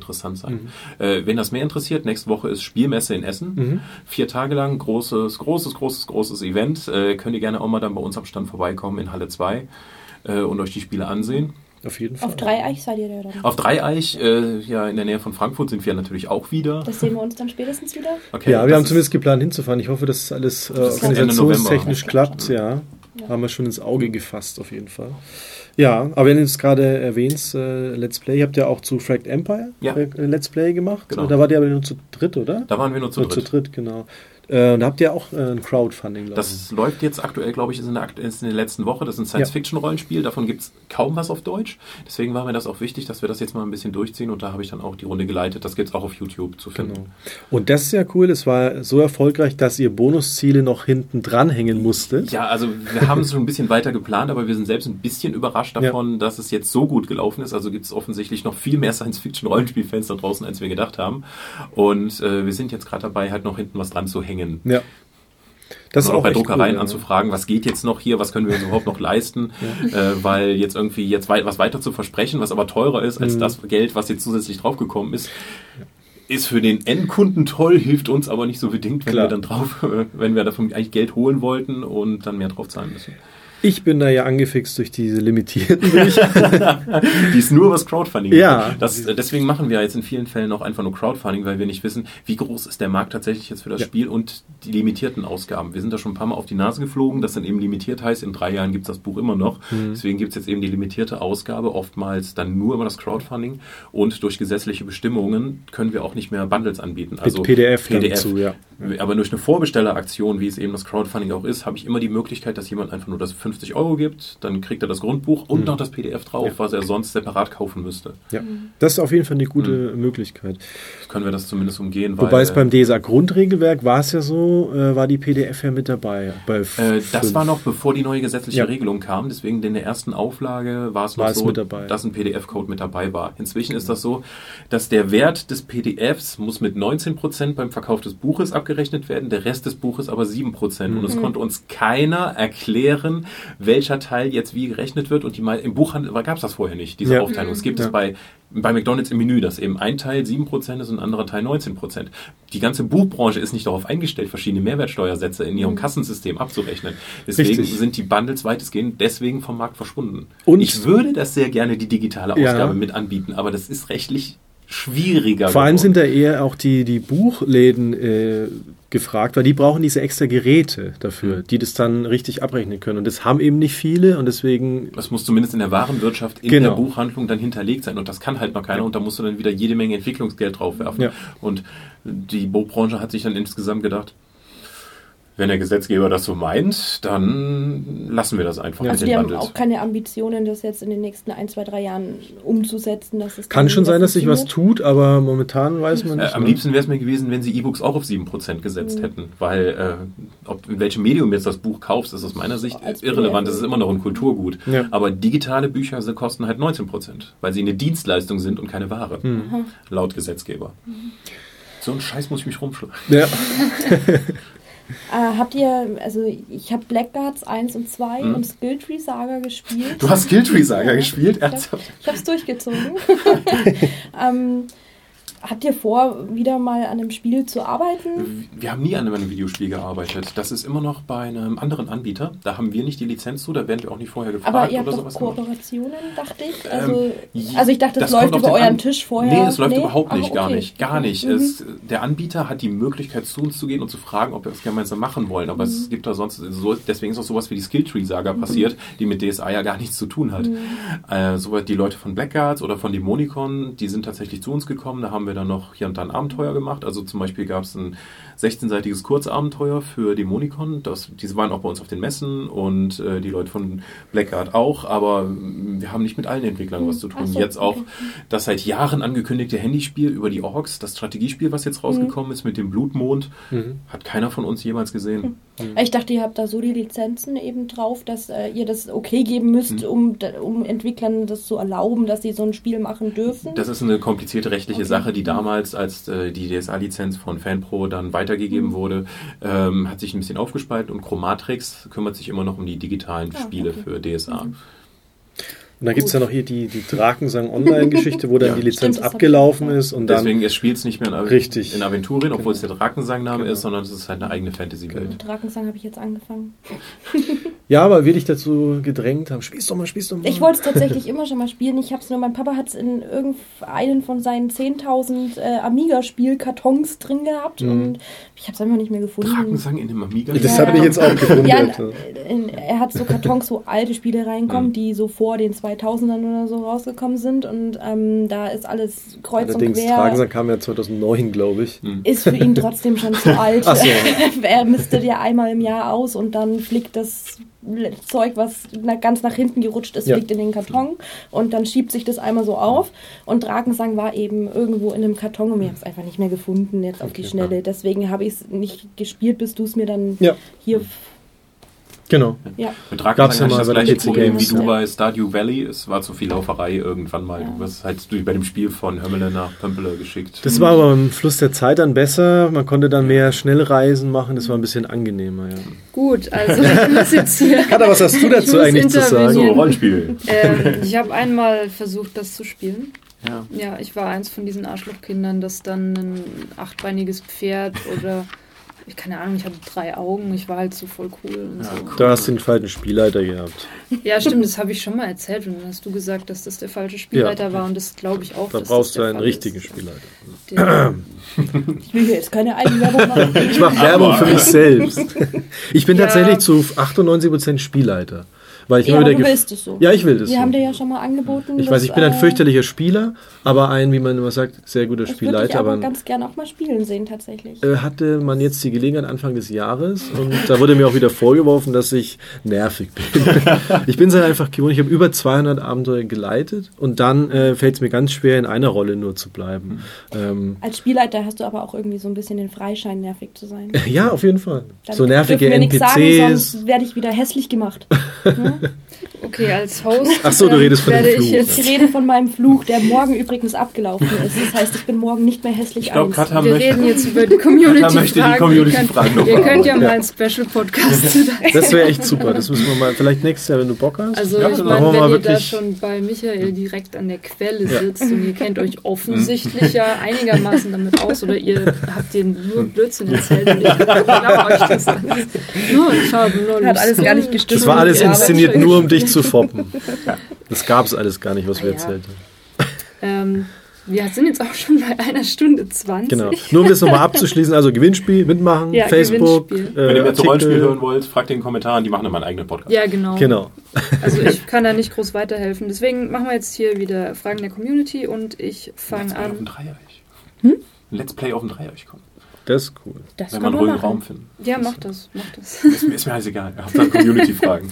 sein. Mhm. Äh, wen das mehr interessiert, nächste Woche ist Spielmesse in Essen. Mhm. Vier Tage lang, großes, großes, großes, großes Event. Äh, könnt ihr gerne auch mal dann bei uns am Stand vorbeikommen in Halle zwei äh, und euch die Spiele ansehen. Auf jeden Fall. Auf Dreieich seid ihr da dann? Auf Dreieich, äh, ja, in der Nähe von Frankfurt sind wir natürlich auch wieder. Das sehen wir uns dann spätestens wieder? Okay, ja, wir haben zumindest geplant hinzufahren. Ich hoffe, dass alles äh, organisationstechnisch klappt. Ja. Ja, haben wir schon ins Auge gefasst, auf jeden Fall. Ja, aber wenn du es gerade erwähnst, äh, Let's Play, ihr habt ja auch zu Fragged Empire ja. äh, Let's Play gemacht. Genau. Da wart ihr aber nur zu dritt, oder? Da waren wir nur zu nur dritt. zu dritt, genau. Äh, da habt ihr auch äh, ein Crowdfunding, glaube ich. Das läuft jetzt aktuell, glaube ich, ist in, der, ist in der letzten Woche. Das ist ein Science-Fiction-Rollenspiel. Davon gibt es kaum was auf Deutsch. Deswegen war mir das auch wichtig, dass wir das jetzt mal ein bisschen durchziehen. Und da habe ich dann auch die Runde geleitet. Das gibt es auch auf YouTube zu finden. Genau. Und das ist ja cool. Es war so erfolgreich, dass ihr Bonusziele noch hinten dranhängen musstet. Ja, also wir haben es schon ein bisschen weiter geplant, aber wir sind selbst ein bisschen überrascht davon, ja. dass es jetzt so gut gelaufen ist. Also gibt es offensichtlich noch viel mehr Science-Fiction-Rollenspiel-Fans da draußen, als wir gedacht haben. Und äh, wir sind jetzt gerade dabei, halt noch hinten was dran zu hängen. Ja. Das ist auch bei Druckereien cool, anzufragen, was geht jetzt noch hier, was können wir uns überhaupt noch leisten, ja. äh, weil jetzt irgendwie jetzt wei- was weiter zu versprechen, was aber teurer ist als mhm. das Geld, was jetzt zusätzlich draufgekommen ist, ist für den Endkunden toll, hilft uns aber nicht so bedingt, wenn Klar. wir dann drauf, äh, wenn wir davon eigentlich Geld holen wollten und dann mehr drauf zahlen müssen. Ich bin da ja angefixt durch diese limitierten Bücher. Die ist nur was Crowdfunding. Ja. Das, deswegen machen wir jetzt in vielen Fällen auch einfach nur Crowdfunding, weil wir nicht wissen, wie groß ist der Markt tatsächlich jetzt für das ja. Spiel und die limitierten Ausgaben. Wir sind da schon ein paar Mal auf die Nase geflogen, dass dann eben limitiert heißt, in drei Jahren gibt es das Buch immer noch. Mhm. Deswegen gibt es jetzt eben die limitierte Ausgabe, oftmals dann nur über das Crowdfunding und durch gesetzliche Bestimmungen können wir auch nicht mehr Bundles anbieten. Also P D F, P D F. Dazu, ja. Aber durch eine Vorbestelleraktion, wie es eben das Crowdfunding auch ist, habe ich immer die Möglichkeit, dass jemand einfach nur das fünfzig Euro gibt, dann kriegt er das Grundbuch und mhm. noch das P D F drauf, ja. was er sonst separat kaufen müsste. Ja, das ist auf jeden Fall eine gute mhm. Möglichkeit. Das können wir das zumindest umgehen. Wobei weil, es beim D S A-Grundregelwerk war es ja so, äh, war die P D F ja mit dabei. Bei äh, das war noch bevor die neue gesetzliche ja. Regelung kam, deswegen in der ersten Auflage war es noch war so, es dass ein P D F-Code mit dabei war. Inzwischen ist das so, dass der Wert des P D Fs muss mit neunzehn Prozent beim Verkauf des Buches abgerechnet werden, der Rest des Buches aber sieben Prozent. Mhm. Und es konnte uns keiner erklären, welcher Teil jetzt wie gerechnet wird. Und die mal, im Buchhandel gab es das vorher nicht, diese ja. Aufteilung. Es gibt ja. es bei, bei McDonald's im Menü, dass eben ein Teil sieben Prozent ist und ein anderer Teil neunzehn Prozent. Die ganze Buchbranche ist nicht darauf eingestellt, verschiedene Mehrwertsteuersätze in ihrem mhm. Kassensystem abzurechnen. Deswegen Richtig. sind die Bundles weitestgehend deswegen vom Markt verschwunden. Und ich würde das sehr gerne die digitale Ausgabe ja. mit anbieten, aber das ist rechtlich schwieriger. Vor allem sind da eher auch die, die Buchläden äh, gefragt, weil die brauchen diese extra Geräte dafür, mhm. die das dann richtig abrechnen können. Und das haben eben nicht viele und deswegen... Das muss zumindest in der Warenwirtschaft, in genau. der Buchhandlung dann hinterlegt sein und das kann halt noch keiner ja. und da musst du dann wieder jede Menge Entwicklungsgeld draufwerfen. Ja. Und die Buchbranche hat sich dann insgesamt gedacht, wenn der Gesetzgeber das so meint, dann lassen wir das einfach. Also die haben auch keine Ambitionen, das jetzt in den nächsten ein, zwei, drei Jahren umzusetzen. Dass es Kann schon sein, dass sich was tut, aber momentan weiß man nicht. Äh, am liebsten wäre es mir gewesen, wenn sie E-Books auch auf sieben Prozent gesetzt mhm. hätten, weil äh, ob in welchem Medium jetzt das Buch kaufst, ist aus meiner Sicht Als irrelevant. Das ist immer noch ein Kulturgut. Ja. Aber digitale Bücher kosten halt neunzehn Prozent, weil sie eine Dienstleistung sind und keine Ware, mhm. laut Gesetzgeber. Mhm. So einen Scheiß muss ich mich rumschlagen. Ja. Äh, habt ihr, also ich habe Blackguards eins und zwei mhm. und Skilltree Saga gespielt. Du hast Skilltree Saga ja, gespielt? Ich habe es durchgezogen. ähm, habt ihr vor, wieder mal an einem Spiel zu arbeiten? Wir haben nie an einem Videospiel gearbeitet. Das ist immer noch bei einem anderen Anbieter. Da haben wir nicht die Lizenz zu, da werden wir auch nicht vorher gefragt. Aber ihr habt oder doch sowas Kooperationen, dachte ich? Also, ähm, also ich dachte, das, das läuft über euren An- Tisch vorher. Nee, es läuft nee? überhaupt nicht, Ach, okay. gar nicht. Gar nicht. Mhm. Es, der Anbieter hat die Möglichkeit, zu uns zu gehen und zu fragen, ob wir das gemeinsam machen wollen. Aber mhm. es gibt da sonst, so, deswegen ist auch sowas wie die Skilltree-Saga mhm. passiert, die mit D S A ja gar nichts zu tun hat. Mhm. Äh, so die Leute von Blackguards oder von Demonicon, die sind tatsächlich zu uns gekommen. Da haben wir dann noch hier und da ein Abenteuer gemacht. Also zum Beispiel gab es ein sechzehnseitiges Kurzabenteuer für Demonicon. Das, diese waren auch bei uns auf den Messen und äh, die Leute von Blackguard auch, aber wir haben nicht mit allen Entwicklern was zu tun. So, jetzt auch okay. das seit Jahren angekündigte Handyspiel über die Orks, das Strategiespiel, was jetzt rausgekommen mhm. ist mit dem Blutmond, mhm. hat keiner von uns jemals gesehen. Mhm. Ich dachte, ihr habt da so die Lizenzen eben drauf, dass äh, ihr das okay geben müsst, mhm. um, um Entwicklern das zu erlauben, dass sie so ein Spiel machen dürfen. Das ist eine komplizierte rechtliche okay. Sache, die damals, als äh, die D S A-Lizenz von FanPro dann weitergegeben mhm. wurde, ähm, hat sich ein bisschen aufgespalten und Chromatrix kümmert sich immer noch um die digitalen ah, Spiele okay. für D S A. Mhm. Und dann gibt es ja noch hier die, die Drakensang Online-Geschichte, wo dann Ja, die Lizenz stimmt, das abgelaufen hab ich ist. Und dann Deswegen, es spielt es nicht mehr in, Richtig. in Aventurien, obwohl es der Drakensang-Name Genau. ist, sondern es ist halt eine eigene Fantasy-Welt. Mit Drakensang habe ich jetzt angefangen. ja, aber wir dich dazu gedrängt haben, spielst doch mal, spielst doch mal. Ich wollte es tatsächlich immer schon mal spielen. Ich habe es nur, mein Papa hat es in irgendeinen von seinen zehntausend äh, Amiga-Spielkartons drin gehabt Mhm. und ich habe es einfach nicht mehr gefunden. Drakensang in dem Amiga? Das Ja, habe ich ja. jetzt auch gefunden. Ja, in, in, er hat so Kartons, wo alte Spiele reinkommen, Mhm. die so vor den zweitausendern oder so rausgekommen sind und ähm, da ist alles kreuz Allerdings, und quer. Drakensang kam ja zweitausendneun, glaube ich. Hm. Ist für ihn trotzdem schon zu alt. Ach so. Er mistet ja einmal im Jahr aus und dann fliegt das Zeug, was na- ganz nach hinten gerutscht ist, Ja. fliegt in den Karton und dann schiebt sich das einmal so auf und Drakensang war eben irgendwo in einem Karton und wir haben es einfach nicht mehr gefunden jetzt auf Okay. die Schnelle. Deswegen habe ich es nicht gespielt, bis du es mir dann Ja. hier... Genau. Ja. Mit Gab's Drakensang ja hatte ich das mal bei gleiche den P C Problem Games, wie du ja. bei Stardew Valley. Es war zu viel Lauferei irgendwann mal. Ja. Du wirst halt durch, bei dem Spiel von Hömmele nach Pömpele geschickt. Das war aber im Fluss der Zeit dann besser. Man konnte dann mehr Schnellreisen machen. Das war ein bisschen angenehmer. Ja. Gut, also ich muss jetzt hier... Kata, was hast du Ich dazu muss eigentlich zu so, sagen? intervenieren. Rollenspiel. ähm, ich habe einmal versucht, das zu spielen. Ja. Ja, ich war eins von diesen Arschlochkindern, das dann ein achtbeiniges Pferd oder, ich keine Ahnung, ich hatte drei Augen, ich war halt so voll cool und Ja, so. Da hast du den falschen Spielleiter gehabt. Ja, stimmt, das habe ich schon mal erzählt und dann hast du gesagt, dass das der falsche Spielleiter war und das glaube ich auch, Da dass brauchst das du der einen Fall richtigen ist. Spielleiter. Der, Ich will hier jetzt keine Eigenwerbung machen. Ich mache Werbung für mich selbst. Ich bin Ja. tatsächlich zu achtundneunzig Prozent Spielleiter. Weil ich Ja, immer aber wieder du gef- willst es so. Ja, ich will das Wir so. haben dir ja schon mal angeboten. Ich dass, weiß, ich bin ein äh, fürchterlicher Spieler, aber ein, wie man immer sagt, sehr guter Ich würde dich Spielleiter. aber Aber ganz gern auch mal spielen sehen, tatsächlich. äh, hatte man jetzt die Gelegenheit Anfang des Jahres und da wurde mir auch wieder vorgeworfen, dass ich nervig bin. Ich bin es halt einfach gewohnt. Ich habe über zweihundert Abenteuer geleitet und dann äh, fällt es mir ganz schwer, in einer Rolle nur zu bleiben. Ähm, Als Spielleiter hast du aber auch irgendwie so ein bisschen den Freischein, nervig zu sein. ja, auf jeden Fall. Dann So nervige dürfen wir N nichts P Cs. sagen, sonst werde ich wieder hässlich gemacht. Ne? okay, als Host Ach so, du ähm, redest von dem werde ich Fluch. Ich jetzt... rede von meinem Fluch, der morgen übrigens abgelaufen ist. Das heißt, ich bin morgen nicht mehr hässlich Ich glaube, eins. Katha Wir möchte, reden jetzt über die Community-Fragen. möchte die Community-Fragen noch Ihr könnt ja bearbeiten. mal einen Special-Podcast zu das. Das wäre echt super. Das müssen wir mal, vielleicht nächstes Jahr, wenn du Bock hast. Also Ja, ich dann meine, machen wir wenn mal ihr da wirklich- schon bei Michael direkt an der Quelle Ja. sitzt und ihr kennt euch offensichtlich ja einigermaßen damit aus oder ihr habt dir nur Blödsinn erzählt und ich glaube euch das alles. No, ich habe nur Hat alles gar nicht gestimmt. Das war alles Ja, inszeniert aber- nur, um dich zu foppen. Das gab es alles gar nicht, was wir Ah, ja. erzählt haben. Ähm, wir sind jetzt auch schon bei einer Stunde zwanzig. Genau. Nur um das nochmal abzuschließen, also Gewinnspiel, mitmachen, Ja, Facebook, Gewinnspiel. äh, Wenn ihr mehr zu Rollenspiel Artikel. hören wollt, fragt in den Kommentaren, die machen immer einen eigenen Podcast. Ja, genau. Genau. Also ich kann da nicht groß weiterhelfen. Deswegen machen wir jetzt hier wieder Fragen der Community und ich Let's fange Play auf dem an. Dreieich. Hm? Ein Let's Play auf dem Dreieich kommen. Das ist cool. Das Wenn kann wir einen man ruhigen Raum machen. finden. Ja, mach das, mach das. Ist, mir- ist mir alles egal. Ihr habt dann Community-Fragen.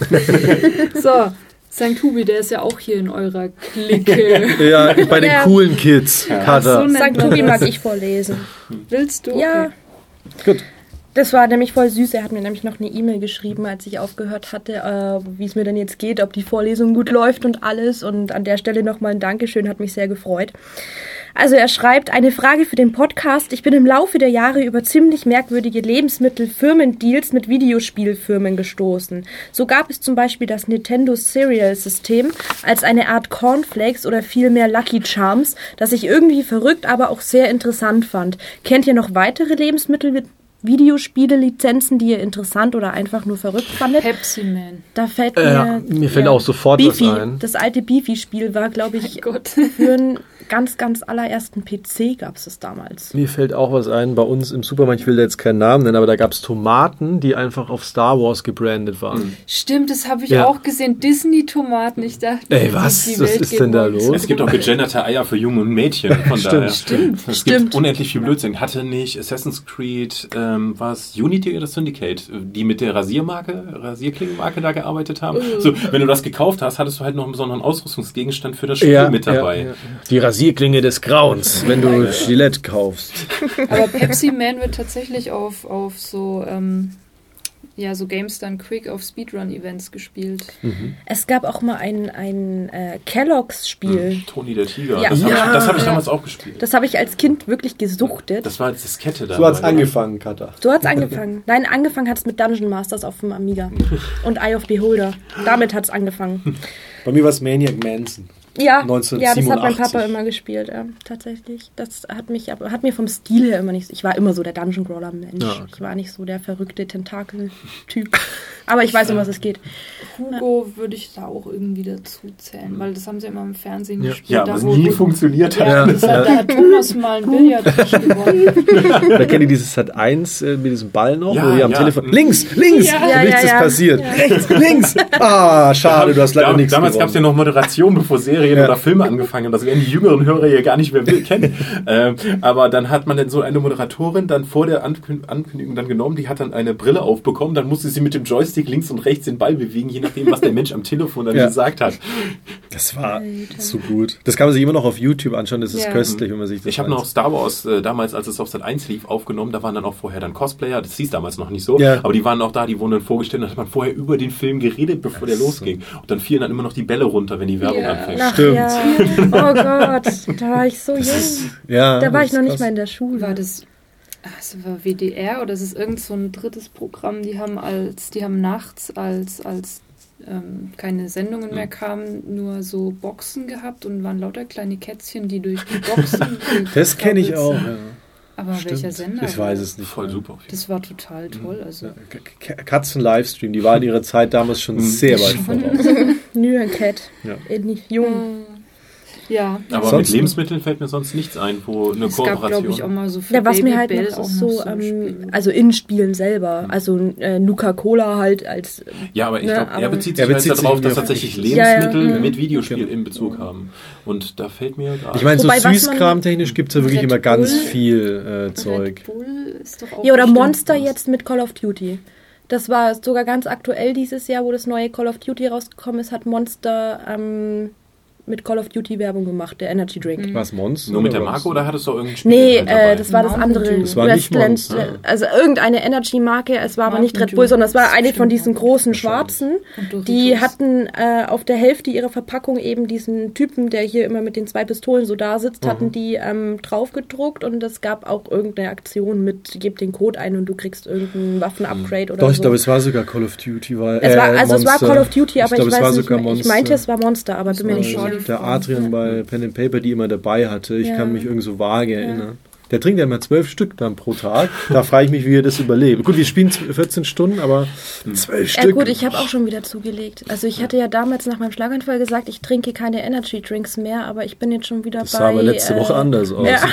So, Sankt Hubi, der ist ja auch hier in eurer Clique. Ja, bei den Ja. coolen Kids, Kater. so, ne- Sankt Tobi mag ich vorlesen. Willst du? Ja. Okay. Gut. Das war nämlich voll süß. Er hat mir nämlich noch eine E-Mail geschrieben, als ich aufgehört hatte, äh, wie es mir denn jetzt geht, ob die Vorlesung gut läuft und alles. Und an der Stelle nochmal ein Dankeschön, hat mich sehr gefreut. Also er schreibt, eine Frage für den Podcast. Ich bin im Laufe der Jahre über ziemlich merkwürdige Lebensmittel-Firmendeals mit Videospielfirmen gestoßen. So gab es zum Beispiel das Nintendo Cereal System als eine Art Cornflakes oder vielmehr Lucky Charms, das ich irgendwie verrückt, aber auch sehr interessant fand. Kennt ihr noch weitere Lebensmittel mit Videospiele-Lizenzen, die ihr interessant oder einfach nur verrückt fandet? Pepsi Man. Da fällt Äh, mir... mir fällt ja, auch sofort Beefy, was ein. das alte Beefy-Spiel war, glaube ich, Gott. für einen ganz, ganz allerersten P C gab es das damals. Mir fällt auch was ein, bei uns im Supermarkt, ich will da jetzt keinen Namen nennen, aber da gab es Tomaten, die einfach auf Star Wars gebrandet waren. Stimmt, das habe ich Ja. auch gesehen. Disney-Tomaten. Ich dachte, Ey, was? die Was Welt ist geht denn da morgen los? zu. Es gibt auch gegenderte Eier für Junge und Mädchen. Von Stimmt, daher. stimmt, Es stimmt. gibt unendlich viel Blödsinn. Hatte nicht Assassin's Creed, ähm, war es Unity oder Syndicate, die mit der Rasiermarke, Rasierklingenmarke da gearbeitet haben? Uh. So, wenn du das gekauft hast, hattest du halt noch einen besonderen Ausrüstungsgegenstand für das Spiel mit dabei. ja, ja. Die Rasierklinge des Grauens, wenn du Gillette kaufst. Aber Pepsi Man wird tatsächlich auf, auf so, ähm, ja, so GameStar Quick auf Speedrun-Events gespielt. Es gab auch mal ein, ein äh, Kellogg's-Spiel. Toni der Tiger. Ja. Das habe Ja. ich, das hab ich Ja. damals auch gespielt. Das habe ich als Kind wirklich gesuchtet. Das war als Diskette da. So hat's angefangen, Katha. So hat's angefangen. Nein, angefangen hat's mit Dungeon Masters auf dem Amiga und Eye of Beholder. Damit hat's angefangen. Bei mir war es Maniac Manson. Ja, neunzehnhundertsiebenundachtzig. ja, das hat mein Papa immer gespielt, ja, tatsächlich. Das hat mich, aber hat mir vom Stil her immer nicht, ich war immer so der Dungeon Crawler Mensch. Ja, okay. Ich war nicht so der verrückte Tentakel-Typ. Aber ich weiß, um was es geht. Hugo ja. würde ich da auch irgendwie dazu zählen, weil das haben sie immer im Fernsehen ja. gespielt. Ja, aber es nie funktioniert hat. Ja, das hat, da hat Thomas mal ein Billardtisch gewonnen. Da kennt ihr dieses Sat eins äh, mit diesem Ball noch, ja, wo die am ja. Telefon, links, links, Ja. und Ja, nichts ja, ja. ist passiert. Ja. Rechts, links. Ah, schade, du hast leider da, nichts Damals gab es ja noch Moderation, bevor Serien Ja. oder Filme angefangen haben. Das werden die jüngeren Hörer ja gar nicht mehr kennen. ähm, aber dann hat man dann so eine Moderatorin dann vor der Ankün- Ankündigung dann genommen, die hat dann eine Brille aufbekommen, dann musste sie mit dem Joystick links und rechts den Ball bewegen, je nachdem, was der Mensch am Telefon dann Ja. gesagt hat. Das war Alter. so gut. Das kann man sich immer noch auf YouTube anschauen, das ist Ja. köstlich, wenn man sich das Ich habe noch Star Wars äh, damals, als es auf Sat eins lief, aufgenommen, da waren dann auch vorher dann Cosplayer, das hieß damals noch nicht so, Ja. aber die waren auch da, die wurden dann vorgestellt, dann hat man vorher über den Film geredet, bevor der losging. Und dann fielen dann immer noch die Bälle runter, wenn die Werbung Ja. anfängt. Ach, Stimmt. ja. Oh Gott, da war ich so jung. Ja, Da war das ich noch ist nicht krass. mal in der Schule. War das, ah, das war W D R oder ist es irgend so ein drittes Programm, die haben als, die haben nachts als, als ähm, keine Sendungen mehr kamen, nur so Boxen gehabt und waren lauter kleine Kätzchen, die durch die Boxen Das kenne ich auch, sind. ja. Aber Stimmt. welcher Sender? Ich weiß es nicht. Voll super. Das war total toll. Also. Ja, K- K- Katzen-Livestream, die waren ihrer Zeit damals schon sehr weit voraus. Nyan Cat. Ja. In jung. Ja. Aber Sonst- mit Lebensmitteln fällt mir sonst nichts ein, wo eine Es gab, glaube Kooperation. ich, auch mal so für Ja, was Baby mir halt Bell noch auch ist, so, noch ein ähm, Spiel. also in Spielen selber. Also äh, Nuka-Cola halt als. Ja, aber ich Ne, glaube, er aber- bezieht sich Er bezieht halt sich darauf, mehr dass auf- tatsächlich Ja, ja. Lebensmittel Mhm. mit Videospiel in Bezug haben. Und da fällt mir gerade... Ich meine, so Wobei, was man- Süßkram-technisch gibt es ja wirklich Red immer ganz Bull- viel äh, Zeug. Red Bull ist doch auch Ja, oder bestimmt Monster was. jetzt mit Call of Duty. Das war sogar ganz aktuell dieses Jahr, wo das neue Call of Duty rausgekommen ist, hat Monster ähm, mit Call of Duty Werbung gemacht, der Energy Drink. Mhm. Was, Mons? Nur mit der oder was? Marke oder hattest du auch irgendein Spiel Nee, halt dabei? äh, das war das Mountain andere. Dew. Das war nicht Westland, Monster. äh, also irgendeine Energy-Marke, es war aber nicht Mountain Red Bull, Dew. sondern es war eine von Stimmt, diesen ja. großen Schwarzen. Und Doritos. Die hatten äh, auf der Hälfte ihrer Verpackung eben diesen Typen, der hier immer mit den zwei Pistolen so da sitzt, hatten die ähm, drauf gedruckt und es gab auch irgendeine Aktion mit, gib den Code ein und du kriegst irgendein Waffen-Upgrade oder Doch, ich so. glaube, es war sogar Call of Duty. Weil, Es war, äh, also es war Monster. Call of Duty, aber ich, glaub, es weiß war nicht sogar mehr. Ich Monster. meinte, es war Monster, aber bin mir war nicht Charlie sicher. Der Adrian bei Pen and Paper, die immer dabei hatte. Ich Ja. kann mich irgendwie so vage erinnern. Der trinkt ja immer zwölf Stück dann pro Tag. Da frage ich mich, wie er das überlebt. Gut, wir spielen vierzehn Stunden, aber zwölf Ja Stück. gut, ich habe auch schon wieder zugelegt. Also ich hatte ja damals nach meinem Schlaganfall gesagt, ich trinke keine Energy Drinks mehr, aber ich bin jetzt schon wieder das bei... sah aber letzte äh, Woche anders aus. Ja.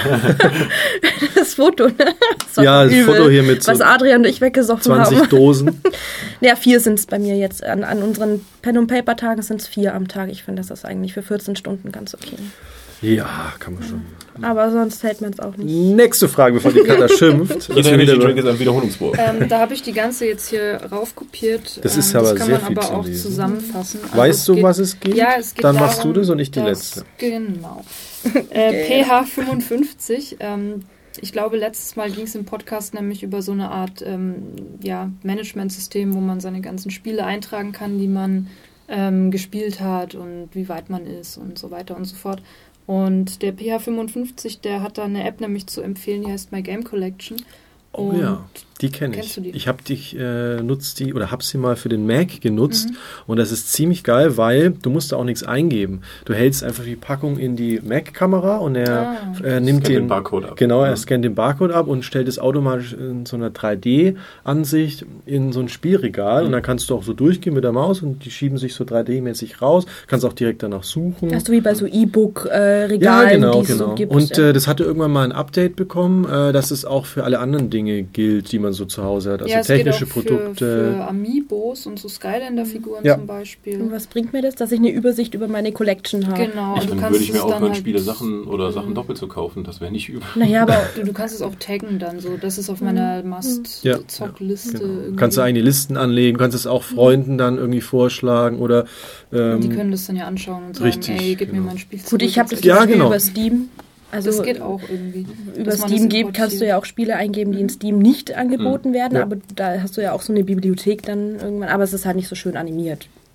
Das Foto, ne? Das war Ja, das übel, Foto hier mit so was Adrian und ich weggesoffen zwanzig haben. Dosen. Ja, vier sind es bei mir jetzt. An, an unseren Pen-and-Paper-Tagen sind es vier am Tag. Ich finde, das ist eigentlich für vierzehn Stunden ganz okay. Ja, kann man schon. Aber sonst hält man es auch nicht. Nächste Frage, bevor die Katha schimpft. Jeder Das Energy wieder- Drink ist ein Wiederholungswurf. Ähm, da habe ich die ganze jetzt hier raufkopiert. Das ist ähm, aber das kann sehr man viel aber zu auch lesen. zusammenfassen. Also Weißt es du, geht- was es geht? Ja, es geht Dann darum, machst du das und ich die dass- letzte. Genau. Äh, P H fünfundfünfzig. Ähm, ich glaube, letztes Mal ging es im Podcast nämlich über so eine Art ähm, ja, Management-System, wo man seine ganzen Spiele eintragen kann, die man ähm, gespielt hat und wie weit man ist und so weiter und so fort. Und der P H fünfundfünfzig, der hat da eine App nämlich zu empfehlen, die heißt My Game Collection. Oh Und ja, die kenne Kennst ich. du die? Ich habe dich äh, nutzt die oder habe sie mal für den Mac genutzt Mhm. und das ist ziemlich geil, weil du musst da auch nichts eingeben. Du hältst einfach die Packung in die Mac-Kamera und er Ah. äh, nimmt Scannt den, den Barcode ab. Genau, er Ja. scannt den Barcode ab und stellt es automatisch in so einer drei D-Ansicht in so ein Spielregal Mhm. und dann kannst du auch so durchgehen mit der Maus und die schieben sich so drei D-mäßig raus. Kannst auch direkt danach suchen. Hast du wie bei so E-Book-Regalen, Ja, genau, die es genau. so gibt. Und ja. äh, das hatte irgendwann mal ein Update bekommen, äh, dass es auch für alle anderen Dinge gilt, die man so zu Hause hat. Also ja, es technische geht auch Produkte. Für, für Amiibos und so Skylander-Figuren Ja. zum Beispiel. Und was bringt mir das, dass ich eine Übersicht über meine Collection habe? Genau, Ich und du dann kannst würde ich mir es dann aufhören, halt, Spiele Sachen oder Sachen Mhm. doppelt zu kaufen. Das wäre nicht übel. Naja, aber Du, du kannst es auch taggen dann so. Das ist auf meiner Ja, Must-Zock-Liste. Genau. irgendwie. Kannst du eigene Listen anlegen, kannst es auch Freunden dann irgendwie vorschlagen oder ähm, Die können das dann ja anschauen und sagen, richtig, ey, gib genau. mir mein Spiel zurück. gut, ich habe das Ja, zum Beispiel genau. über Steam. Also das geht auch irgendwie. über dass man Steam das gibt, kannst du importiert. ja auch Spiele eingeben, die in Steam nicht angeboten werden, Ja. aber da hast du ja auch so eine Bibliothek dann irgendwann, aber es ist halt nicht so schön animiert.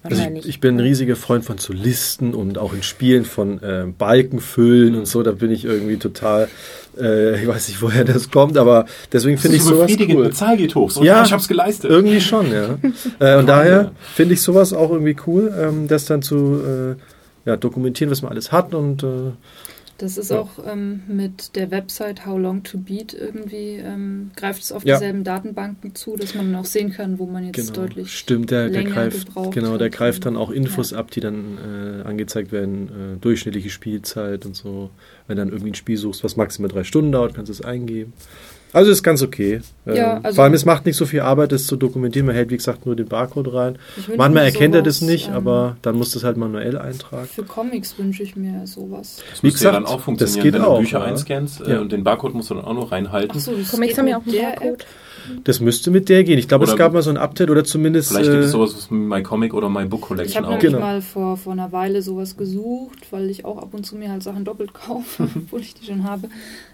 Also ich, ich bin ein riesiger Freund von so Listen und auch in Spielen von äh, Balken füllen und so, da bin ich irgendwie total, äh, ich weiß nicht, woher das kommt, aber deswegen finde ich so sowas cool. Bezahl geht hoch, so, ja, ich hab's geleistet. Irgendwie schon, ja. äh, und daher finde ich sowas auch irgendwie cool, ähm, das dann zu äh, ja, dokumentieren, was man alles hat und äh, das ist ja. auch ähm, mit der Website How Long to Beat irgendwie, ähm, greift es auf ja. dieselben Datenbanken zu, dass man auch sehen kann, wo man jetzt genau. deutlich Stimmt, der, der länger greift, gebraucht genau, der hat. greift dann auch Infos ja. ab, die dann äh, angezeigt werden, äh, durchschnittliche Spielzeit und so. Wenn dann irgendwie ein Spiel suchst, was maximal drei Stunden dauert, kannst du es eingeben. Also ist ganz okay. Ja, ähm, also vor allem, es macht nicht so viel Arbeit, das zu dokumentieren. Man hält, wie gesagt, nur den Barcode rein. Manchmal erkennt er das nicht, ähm, aber dann muss das halt manuell eintragen. Für Comics wünsche ich mir sowas. Das wie müsste ja gesagt, dann auch funktionieren, das geht wenn du auch, Bücher ja. einscannst äh, Ja. und den Barcode musst du dann auch noch reinhalten. Ach so, das Comics geht haben ja mit auch einen der Barcode. App. Das müsste mit der gehen. Ich glaube, es Oder gab mal so ein Update oder zumindest... Vielleicht gibt es äh, sowas wie My Comic oder My Book Ich Collection habe auch. nämlich Genau. mal vor, vor einer Weile sowas gesucht, weil ich auch ab und zu mir halt Sachen doppelt kaufe, obwohl ich die schon habe.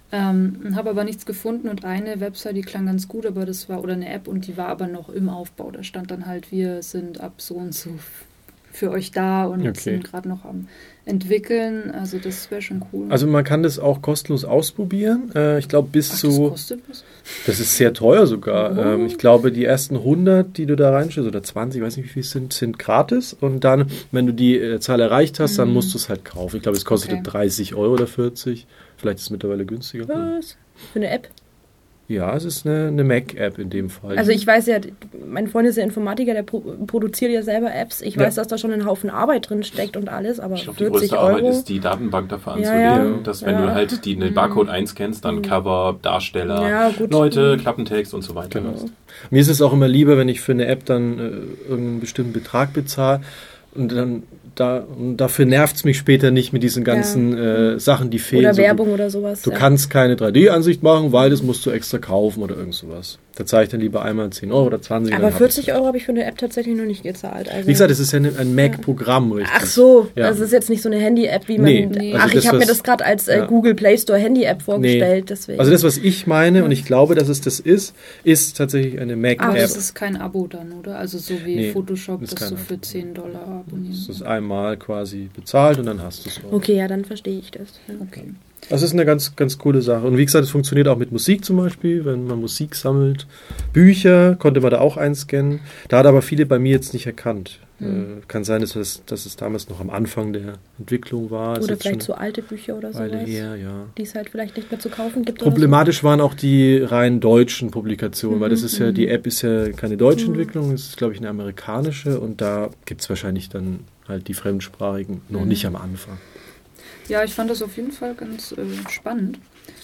Ähm, habe aber nichts gefunden und eine Website, die klang ganz gut, aber das war, oder eine App und die war aber noch im Aufbau. Da stand dann halt, wir sind ab so und so für euch da und Okay. sind gerade noch am entwickeln. Also das wäre schon cool. Also man kann das auch kostenlos ausprobieren. Äh, ich glaube bis Ach, zu... das kostet was? Das ist sehr teuer sogar. Oh. Ähm, ich glaube, die ersten hundert, die du da reinstellst, oder zwanzig, ich weiß nicht, wie viel es sind, sind gratis. Und dann, wenn du die äh, Zahl erreicht hast, dann Mhm. musst du es halt kaufen. Ich glaube, es kostet Okay. dreißig Euro oder vierzig. Vielleicht ist es mittlerweile günstiger. Was? Für eine App? Ja, es ist eine, eine Mac-App in dem Fall. Also ich weiß ja, mein Freund ist ja Informatiker, der pro produziert ja selber Apps. Ich Ja. weiß, dass da schon ein Haufen Arbeit drin steckt und alles, aber Ich glaube, die vierzig größte Arbeit Euro. ist, die Datenbank dafür Ja, anzulegen, ja. dass wenn Ja. du halt die, den Barcode einscannst, dann Cover, Darsteller, Ja, gut. Leute, Klappentext und so weiter. Genau. hast. Mir ist es auch immer lieber, wenn ich für eine App dann äh, irgendeinen bestimmten Betrag bezahle und dann da, und dafür nervt es mich später nicht mit diesen ganzen äh, Sachen, die fehlen. Oder So, Werbung du, oder sowas. Du ja. kannst keine drei D-Ansicht machen, weil das musst du extra kaufen oder irgend sowas. Da zahle ich dann lieber einmal zehn Euro oder zwanzig. Aber dann hab vierzig ich's. Euro habe ich für eine App tatsächlich noch nicht gezahlt. Also Wie gesagt, es ist ja eine- ein Mac-Programm, richtig? Ach so, Ja. das ist jetzt nicht so eine Handy-App, wie man... Nee, Nee. also Ach, das, ich habe mir was- das gerade als äh, ja. Google Play Store Handy-App vorgestellt, deswegen. Also das, was ich meine, und ich glaube, dass es das ist, ist tatsächlich eine Aber Mac-App. das ist kein Abo dann, oder? Also so wie Nee, Photoshop, ist das kein du Abo. für zehn Dollar abonnieren Das ist musst. einmal quasi bezahlt und dann hast du es auch. Okay, ja, dann verstehe ich das. Ja. Okay. Das ist eine ganz, ganz coole Sache. Und wie gesagt, es funktioniert auch mit Musik zum Beispiel, wenn man Musik sammelt. Bücher konnte man da auch einscannen. Da hat aber viele bei mir jetzt nicht erkannt. Hm. Äh, kann sein, dass es, dass es damals noch am Anfang der Entwicklung war. Ist Oder jetzt vielleicht schon so alte Bücher oder eine Weile sowas, her, ja. die es halt vielleicht nicht mehr zu kaufen gibt. Problematisch waren auch die rein deutschen Publikationen, weil das ist ja, Mhm. die App ist ja keine deutsche Mhm. Entwicklung, es ist, glaube ich, eine amerikanische und da gibt es wahrscheinlich dann halt die fremdsprachigen noch Mhm. nicht am Anfang. Ja, ich fand das auf jeden Fall ganz äh, spannend.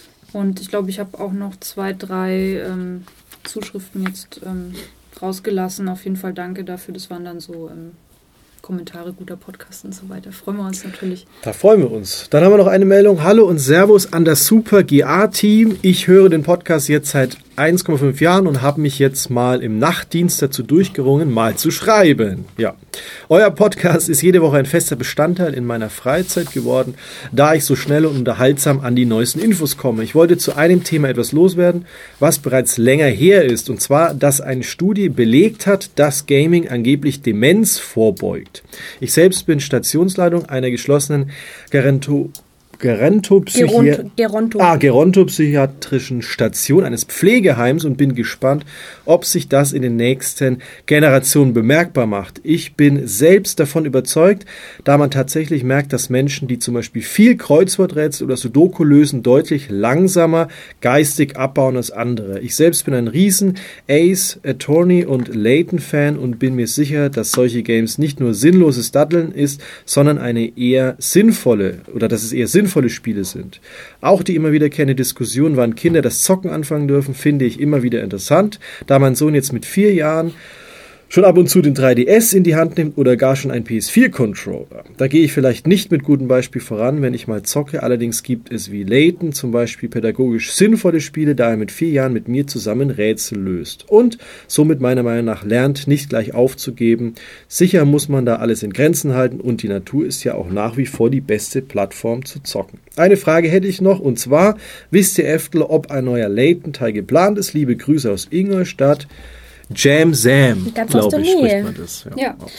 Und ich glaube, ich habe auch noch zwei, drei ähm, Zuschriften jetzt ähm, rausgelassen. Auf jeden Fall danke dafür. Das waren dann so ähm, Kommentare, guter Podcast und so weiter. Freuen wir uns natürlich. Da freuen wir uns. Dann haben wir noch eine Meldung. Hallo und Servus an das Super G A-Team. Ich höre den Podcast jetzt seit eins Komma fünf Jahren und habe mich jetzt mal im Nachtdienst dazu durchgerungen, mal zu schreiben. Ja, euer Podcast ist jede Woche ein fester Bestandteil in meiner Freizeit geworden, da ich so schnell und unterhaltsam an die neuesten Infos komme. Ich wollte zu einem Thema etwas loswerden, was bereits länger her ist, und zwar, dass eine Studie belegt hat, dass Gaming angeblich Demenz vorbeugt. Ich selbst bin Stationsleitung einer geschlossenen Geronto Gerontopsychia- Geronto. Geronto. Ah, gerontopsychiatrischen Station eines Pflegeheims und bin gespannt, ob sich das in den nächsten Generationen bemerkbar macht. Ich bin selbst davon überzeugt, da man tatsächlich merkt, dass Menschen, die zum Beispiel viel Kreuzworträtsel oder Sudoku lösen, deutlich langsamer geistig abbauen als andere. Ich selbst bin ein riesen Ace Attorney und Layton-Fan und bin mir sicher, dass solche Games nicht nur sinnloses Daddeln ist, sondern eine eher sinnvolle, oder dass es eher sinnvolle Spiele sind. Auch die immer wiederkehrende Diskussion, wann Kinder das Zocken anfangen dürfen, finde ich immer wieder interessant, da mein Sohn jetzt mit vier Jahren schon ab und zu den drei D S in die Hand nimmt oder gar schon ein P S vier Controller. Da gehe ich vielleicht nicht mit gutem Beispiel voran, wenn ich mal zocke. Allerdings gibt es wie Layton zum Beispiel pädagogisch sinnvolle Spiele, da er mit vier Jahren mit mir zusammen Rätsel löst. Und somit meiner Meinung nach lernt, nicht gleich aufzugeben. Sicher muss man da alles in Grenzen halten und die Natur ist ja auch nach wie vor die beste Plattform zu zocken. Eine Frage hätte ich noch, und zwar, wisst ihr, Äftler, ob ein neuer Layton-Teil geplant ist? Liebe Grüße aus Ingolstadt. Jam Sam, Ganz aus glaube der ich, Nähe. spricht man das. Ja. aus.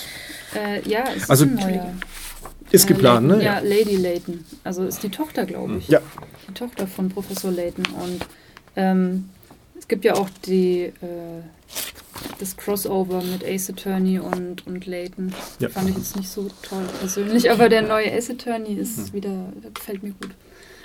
Äh, ja, es Also, ist ein neuer. Ist Äh, geplant, Layton, ne? Ja, Lady Layton. Also ist die Tochter, glaube ich. Ja. Die Tochter von Professor Layton. Und ähm, es gibt ja auch die äh, das Crossover mit Ace Attorney und, und Layton. Ja. Fand ich jetzt nicht so toll persönlich, aber der neue Ace Attorney ist wieder, gefällt mir gut.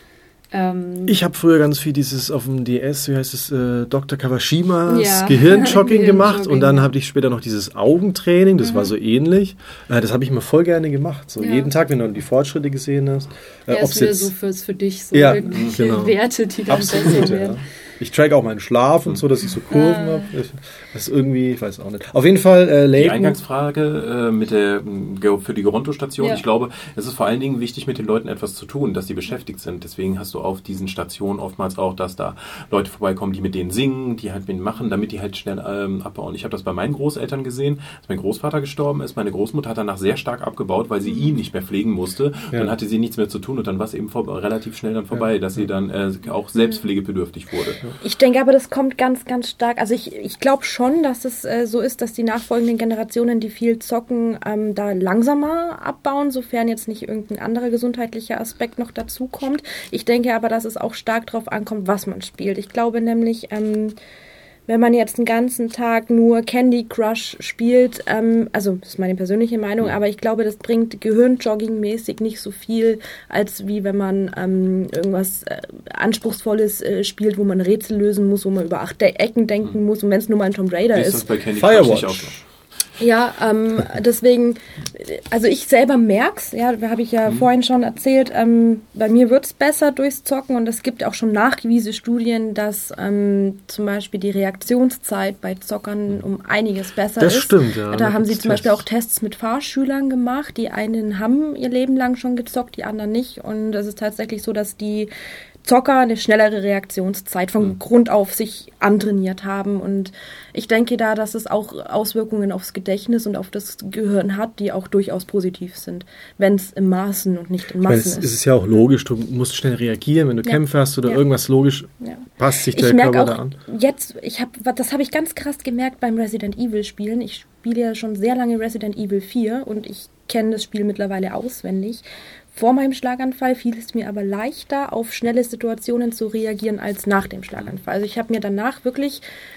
Ähm, Ich habe früher ganz viel dieses auf dem D S, wie heißt es, äh, Doktor Kawashimas Ja. Gehirnjogging gemacht und Gehirnjogging. dann habe ich später noch dieses Augentraining, das Mhm. war so ähnlich. Äh, das habe ich immer voll gerne gemacht. So Ja. jeden Tag, wenn du die Fortschritte gesehen hast. Äh, der ob's ist wieder jetzt- so fürs, für dich, so Ja, irgendwelche genau. Werte, die dann Absolut, besser ja. werden. Ich track auch meinen Schlaf und so, dass ich so Kurven Ah. habe. Das ist irgendwie, ich weiß auch nicht. Auf jeden Fall, äh, Die Layton. Eingangsfrage äh, mit der, m, Ge- für die Geronto-Station, Ja. ich glaube, es ist vor allen Dingen wichtig, mit den Leuten etwas zu tun, dass sie beschäftigt sind. Deswegen hast du auf diesen Stationen oftmals auch, dass da Leute vorbeikommen, die mit denen singen, die halt mit denen machen, damit die halt schnell ähm, abbauen. Ich habe das bei meinen Großeltern gesehen, als mein Großvater gestorben ist. Meine Großmutter hat danach sehr stark abgebaut, weil sie ihn nicht mehr pflegen musste. Ja. Dann hatte sie nichts mehr zu tun und dann war es eben vor, relativ schnell dann vorbei, dass sie dann äh, auch selbstpflegebedürftig wurde. Ich denke aber, das kommt ganz, ganz stark. Also ich, ich glaube schon, dass es äh, so ist, dass die nachfolgenden Generationen, die viel zocken, ähm, da langsamer abbauen, sofern jetzt nicht irgendein anderer gesundheitlicher Aspekt noch dazu kommt. Ich denke aber, dass es auch stark darauf ankommt, was man spielt. Ich glaube nämlich, ähm, wenn man jetzt den ganzen Tag nur Candy Crush spielt, ähm, also das ist meine persönliche Meinung, aber ich glaube, das bringt Gehirnjogging-mäßig nicht so viel, als wie wenn man ähm, irgendwas äh, Anspruchsvolles äh, spielt, wo man Rätsel lösen muss, wo man über acht De- Ecken denken muss und wenn es nur mal ein Tomb Raider Wie ist das ist. bei Candy Firewatch. Crush nicht auch so? Ja, ähm, deswegen, also ich selber merk's, ja, habe ich ja Mhm. vorhin schon erzählt, ähm, bei mir wird's besser durchs Zocken und es gibt auch schon nachgewiesene Studien, dass ähm, zum Beispiel die Reaktionszeit bei Zockern um einiges besser Das ist. stimmt, ja. Da Da haben sie gibt's zum Beispiel Tests. auch Tests mit Fahrschülern gemacht. Die einen haben ihr Leben lang schon gezockt, die anderen nicht. Und es ist tatsächlich so, dass die Zocker eine schnellere Reaktionszeit von Mhm. Grund auf sich antrainiert haben. Und ich denke da, dass es auch Auswirkungen aufs Gedächtnis und auf das Gehirn hat, die auch durchaus positiv sind, wenn es im Maßen und nicht in Ich meine, Massen es ist. ist ja auch logisch, du musst schnell reagieren, wenn du Ja. Kämpfe hast oder Ja. irgendwas logisch, Ja. passt sich der Ich merke Körper da auch an. jetzt, ich hab, das habe ich ganz krass gemerkt beim Resident Evil Spielen. Ich spiele ja schon sehr lange Resident Evil vier und ich kenne das Spiel mittlerweile auswendig. Vor meinem Schlaganfall fiel es mir aber leichter, auf schnelle Situationen zu reagieren als nach dem Schlaganfall. Also ich habe mir danach wirklich,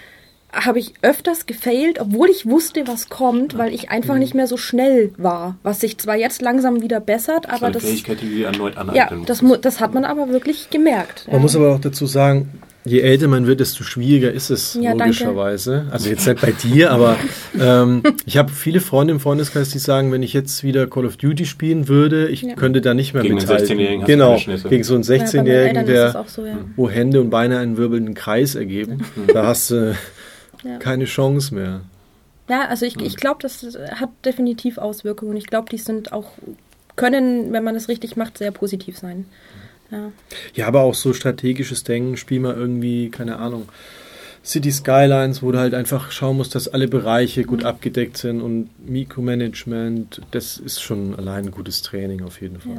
habe ich öfters gefailt, obwohl ich wusste, was kommt, weil ich einfach nicht mehr so schnell war. Was sich zwar jetzt langsam wieder bessert, Das war aber eine das, Fähigkeit, die du erneut aneignen ja, musst. das, mu- das hat man aber wirklich gemerkt. Man ja. muss aber auch dazu sagen, je älter man wird, desto schwieriger ist es, Ja, danke. logischerweise. Also jetzt nicht bei dir, aber ähm, ich habe viele Freunde im Freundeskreis, die sagen, wenn ich jetzt wieder Call of Duty spielen würde, ich Ja. könnte da nicht mehr Gegen einen mithalten. sechzehnjährigen hast du Genau, keine Schnitze. gegen so einen Ja, bei meinen sechzehnjährigen, Eltern ist es der, auch so, ja. wo Hände und Beine einen wirbelnden Kreis ergeben. Da hast du Ja. keine Chance mehr. Ja, also ich, ich glaube, das hat definitiv Auswirkungen. Ich glaube, die sind auch, können, wenn man es richtig macht, sehr positiv sein. Ja. Ja, aber auch so strategisches Denken, spiel mal irgendwie, keine Ahnung, City Skylines, wo du halt einfach schauen musst, dass alle Bereiche gut abgedeckt sind und Mikromanagement, das ist schon allein ein gutes Training auf jeden Fall. Ja.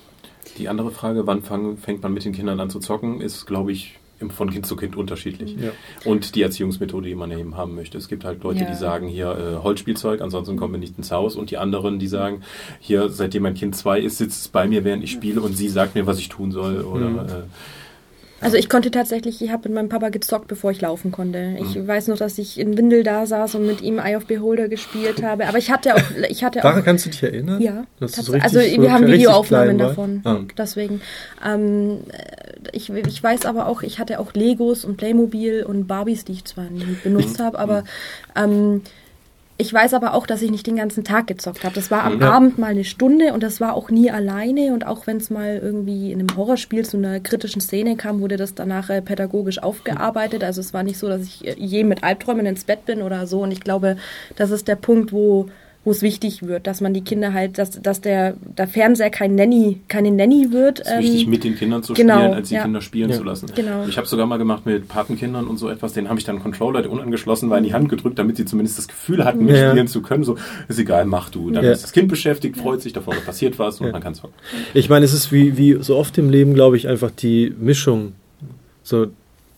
Die andere Frage, wann fang, fängt man mit den Kindern an zu zocken, ist, glaube ich, im- von Kind zu Kind unterschiedlich. Ja. Und die Erziehungsmethode, die man eben haben möchte. Es gibt halt Leute, Ja. die sagen, hier äh, Holzspielzeug, ansonsten kommen wir nicht ins Haus. Und die anderen, die sagen, hier, seitdem mein Kind zwei ist, sitzt es bei mir, während ich spiele und sie sagt mir, was ich tun soll. Oder Mhm. äh, Also ich konnte tatsächlich, ich habe mit meinem Papa gezockt, bevor ich laufen konnte. Ich Mhm. weiß noch, dass ich in Windel da saß und mit ihm Eye of Beholder gespielt habe. Aber ich hatte auch, ich hatte Daran auch kannst du dich erinnern? ja, Dass du tats- so richtig- also so wir haben richtig Videoaufnahmen klein war? davon. Ah. Deswegen. Ähm, ich, ich weiß aber auch, ich hatte auch Legos und Playmobil und Barbies, die ich zwar nie benutzt habe, aber ähm, ich weiß aber auch, dass ich nicht den ganzen Tag gezockt habe. Das war am Ja. Abend mal eine Stunde und das war auch nie alleine. Und auch wenn es mal irgendwie in einem Horrorspiel zu einer kritischen Szene kam, wurde das danach äh, pädagogisch aufgearbeitet. Also es war nicht so, dass ich äh, je mit Albträumen ins Bett bin oder so. Und ich glaube, das ist der Punkt, wo wo es wichtig wird, dass man die Kinder halt, dass, dass der, der Fernseher kein Nanny, keine Nanny wird. es ist wichtig, ähm, mit den Kindern zu genau, spielen, als die ja. Kinder spielen Ja. zu lassen. Genau. Ich habe sogar mal gemacht mit Patenkindern und so etwas, denen habe ich dann einen Controller, der unangeschlossen war, in die Hand gedrückt, damit sie zumindest das Gefühl hatten, Ja. mitspielen zu können. So, ist egal, mach du. Dann Ja. ist das Kind beschäftigt, freut sich davon, da passiert was und Ja. man kann zocken. Ich meine, es ist wie, wie so oft im Leben, glaube ich, einfach die Mischung. So,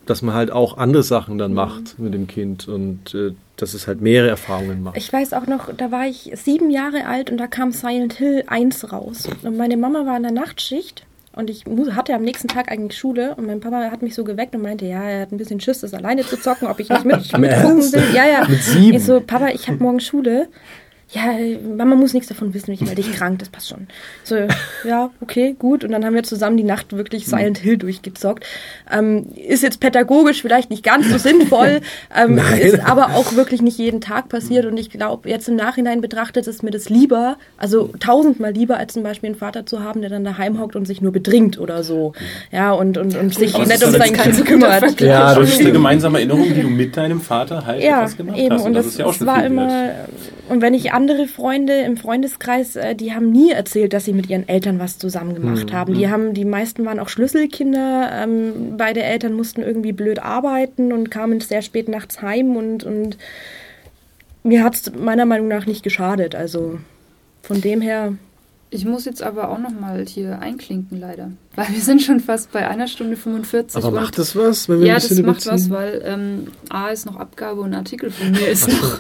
dass man halt auch andere Sachen dann macht mit dem Kind und äh, dass es halt mehrere Erfahrungen macht. Ich weiß auch noch, da war ich sieben Jahre alt und da kam Silent Hill eins raus. Und meine Mama war in der Nachtschicht und ich hatte am nächsten Tag eigentlich Schule und mein Papa hat mich so geweckt und meinte, ja, er hat ein bisschen Schiss, das alleine zu zocken, ob ich nicht mit, mitgucken will. Ja, ja. Mit sieben? Ich so, Papa, ich habe morgen Schule. Ja, Mama muss nichts davon wissen, ich werde dich krank, das passt schon. So, ja, okay, gut. Und dann haben wir zusammen die Nacht wirklich Silent Hill durchgezockt. Ähm, ist jetzt pädagogisch vielleicht nicht ganz so sinnvoll, ähm, ist aber auch wirklich nicht jeden Tag passiert. Und ich glaube, jetzt im Nachhinein betrachtet ist mir das lieber, also tausendmal lieber, als zum Beispiel einen Vater zu haben, der dann daheim hockt und sich nur bedringt oder so. Ja, und, und, und sich nicht um sein Kind kümmert. Ja, das ist eine gemeinsame Erinnerung, die du mit deinem Vater halt ja, etwas gemacht eben. hast. Und, und das, das ist ja auch schon war viel immer, wert. Und wenn ich andere Freunde im Freundeskreis, die haben nie erzählt, dass sie mit ihren Eltern was zusammen gemacht mhm. haben. Die haben, die meisten waren auch Schlüsselkinder. Ähm, beide Eltern mussten irgendwie blöd arbeiten und kamen sehr spät nachts heim und, und mir hat es meiner Meinung nach nicht geschadet. Also von dem her. Ich muss jetzt aber auch noch mal hier einklinken, leider. Weil wir sind schon fast bei einer Stunde fünfundvierzig. Aber macht das was, wenn wir ja, ein bisschen das macht überziehen? was, weil ähm, A ist noch Abgabe und ein Artikel von mir ist noch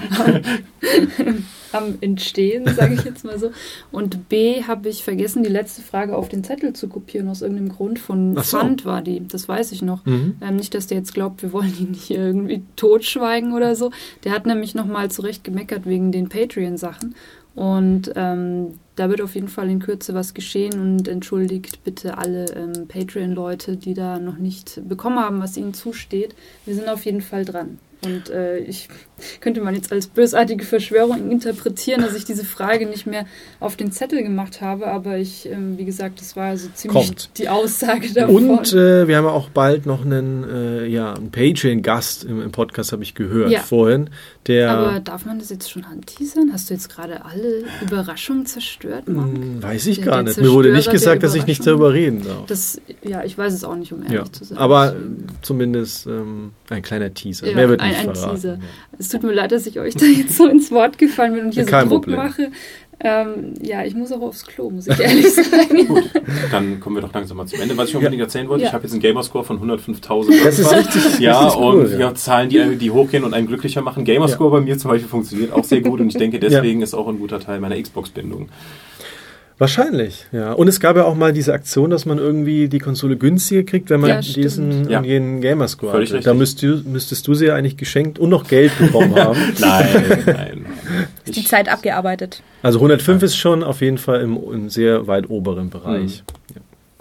am Entstehen, sage ich jetzt mal so. Und B habe ich vergessen, die letzte Frage auf den Zettel zu kopieren, aus irgendeinem Grund. Von so. Pfand war die, das weiß ich noch. Mhm. Ähm, nicht, dass der jetzt glaubt, wir wollen ihn nicht irgendwie totschweigen oder so. Der hat nämlich noch mal zurecht gemeckert wegen den Patreon-Sachen. Und ähm, da wird auf jeden Fall in Kürze was geschehen und entschuldigt bitte alle ähm, Patreon-Leute, die da noch nicht bekommen haben, was ihnen zusteht. Wir sind auf jeden Fall dran. Und äh, ich könnte man jetzt als bösartige Verschwörung interpretieren, dass ich diese Frage nicht mehr auf den Zettel gemacht habe, aber ich, ähm, wie gesagt, das war so ziemlich Kommt. die Aussage davon. Und äh, wir haben auch bald noch einen, äh, ja, einen Patreon-Gast im, im Podcast, habe ich gehört ja. vorhin. Der, aber darf man das jetzt schon anteasern? Hast du jetzt gerade alle Überraschungen zerstört, Marc? Hm, weiß ich Der- gar der nicht. Mir wurde nicht Zerstörer gesagt, der dass ich nicht Überraschungen? darüber reden darf. Das, ja, ich weiß es auch nicht, um ehrlich Ja, zu sein. aber Deswegen. zumindest ähm, ein kleiner Teaser. Ja, Mehr wird ein- nicht ein verraten. Teaser. Ja. Es tut mir leid, dass ich euch da jetzt so ins Wort gefallen bin und hier Kein so Druck Problem. mache. Ähm, ja, ich muss auch aufs Klo, muss ich ehrlich sagen. Gut, dann kommen wir doch langsam mal zum Ende. Was ich unbedingt erzählen wollte, Ja. ich habe jetzt einen Gamerscore von hundertfünftausend. Das ist richtig, Ja, richtig und cool, ja. ja. Zahlen, die, die hochgehen und einen glücklicher machen. Gamerscore bei mir zum Beispiel funktioniert auch sehr gut und ich denke, deswegen ist auch ein guter Teil meiner Xbox-Bindung. Wahrscheinlich, ja. Und es gab ja auch mal diese Aktion, dass man irgendwie die Konsole günstiger kriegt, wenn man Ja, stimmt. diesen Ja. und jenen Gamerscore Völlig hatte. richtig. Da müsst du, müsstest du sie ja eigentlich geschenkt und noch Geld bekommen haben. Nein, nein. Die Zeit abgearbeitet. Also hundertfünf ist schon auf jeden Fall im, im sehr weit oberen Bereich. Ja.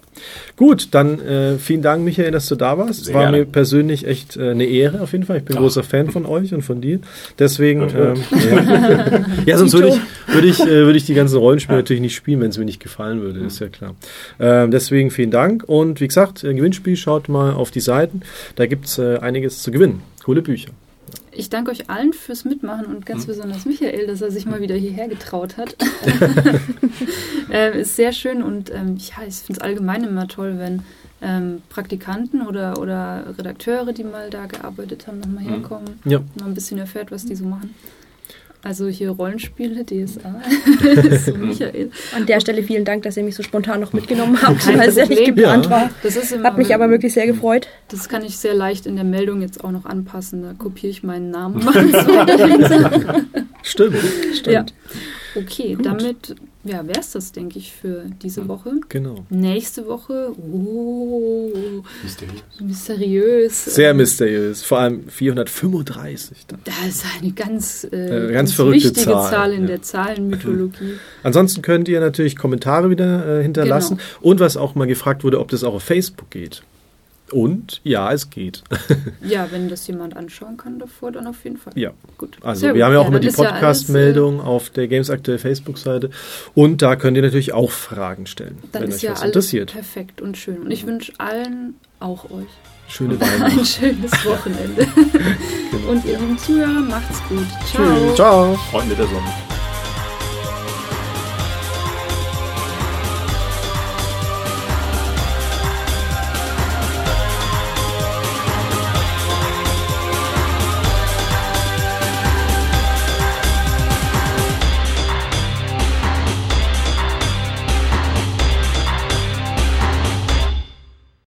Gut, dann äh, vielen Dank, Michael, dass du da warst. Sehr War gerne. mir persönlich echt äh, eine Ehre auf jeden Fall. Ich bin Ach. großer Fan von euch und von dir. Deswegen, Hört, hört. ähm, ja. ja, sonst würde ich, würde ich, äh, würde ich die ganzen Rollenspiele natürlich nicht spielen, wenn es mir nicht gefallen würde, ist ja klar. Ähm, deswegen vielen Dank und wie gesagt, äh, Gewinnspiel, schaut mal auf die Seiten. Da gibt es äh, einiges zu gewinnen. Coole Bücher. Ich danke euch allen fürs Mitmachen und ganz besonders Michael, dass er sich mal wieder hierher getraut hat. äh, ist sehr schön und ähm, ja, ich finde es allgemein immer toll, wenn ähm, Praktikanten oder, oder Redakteure, die mal da gearbeitet haben, nochmal herkommen. Ja. Mal ein bisschen erfährt, was die so machen. Also hier Rollenspiele, D S A, so Michael. An der Stelle vielen Dank, dass ihr mich so spontan noch mitgenommen habt, Kein weil es ja nicht Problem. geplant Ja. war. Das ist immer, Hat mich aber wirklich sehr gefreut. Das kann ich sehr leicht in der Meldung jetzt auch noch anpassen. Da kopiere ich meinen Namen. Mache es weiter dahinter. Stimmt. Stimmt. Ja. Okay, Gut. damit ja, wäre es das, denke ich, für diese Woche. Genau. Nächste Woche, oh, Mysteriös. mysteriös. Sehr ähm, mysteriös. Vor allem vierhundertfünfunddreißig. Dann. Das ist eine ganz, äh, Äh, ganz ganz verrückte wichtige Zahl, Zahl, in ja. der Zahlenmythologie. Ansonsten könnt ihr natürlich Kommentare wieder äh, hinterlassen. Und was auch mal gefragt wurde, ob das auch auf Facebook geht. Und ja, es geht. Ja, wenn das jemand anschauen kann davor, dann auf jeden Fall. Ja. Gut. Also Sehr wir gut. haben ja auch Ja, immer dann die ist ja alles, Podcast-Meldung auf der Games Aktuell Facebook-Seite. Und da könnt ihr natürlich auch Fragen stellen, Dann wenn ist euch ja was alles interessiert. perfekt und schön. Und ich wünsche allen, auch euch, Schöne Weihnachten. ein schönes Wochenende. Und ihr lieben Zuhörer, macht's gut. Ciao. Tschüss. Ciao. Freunde der Sonne.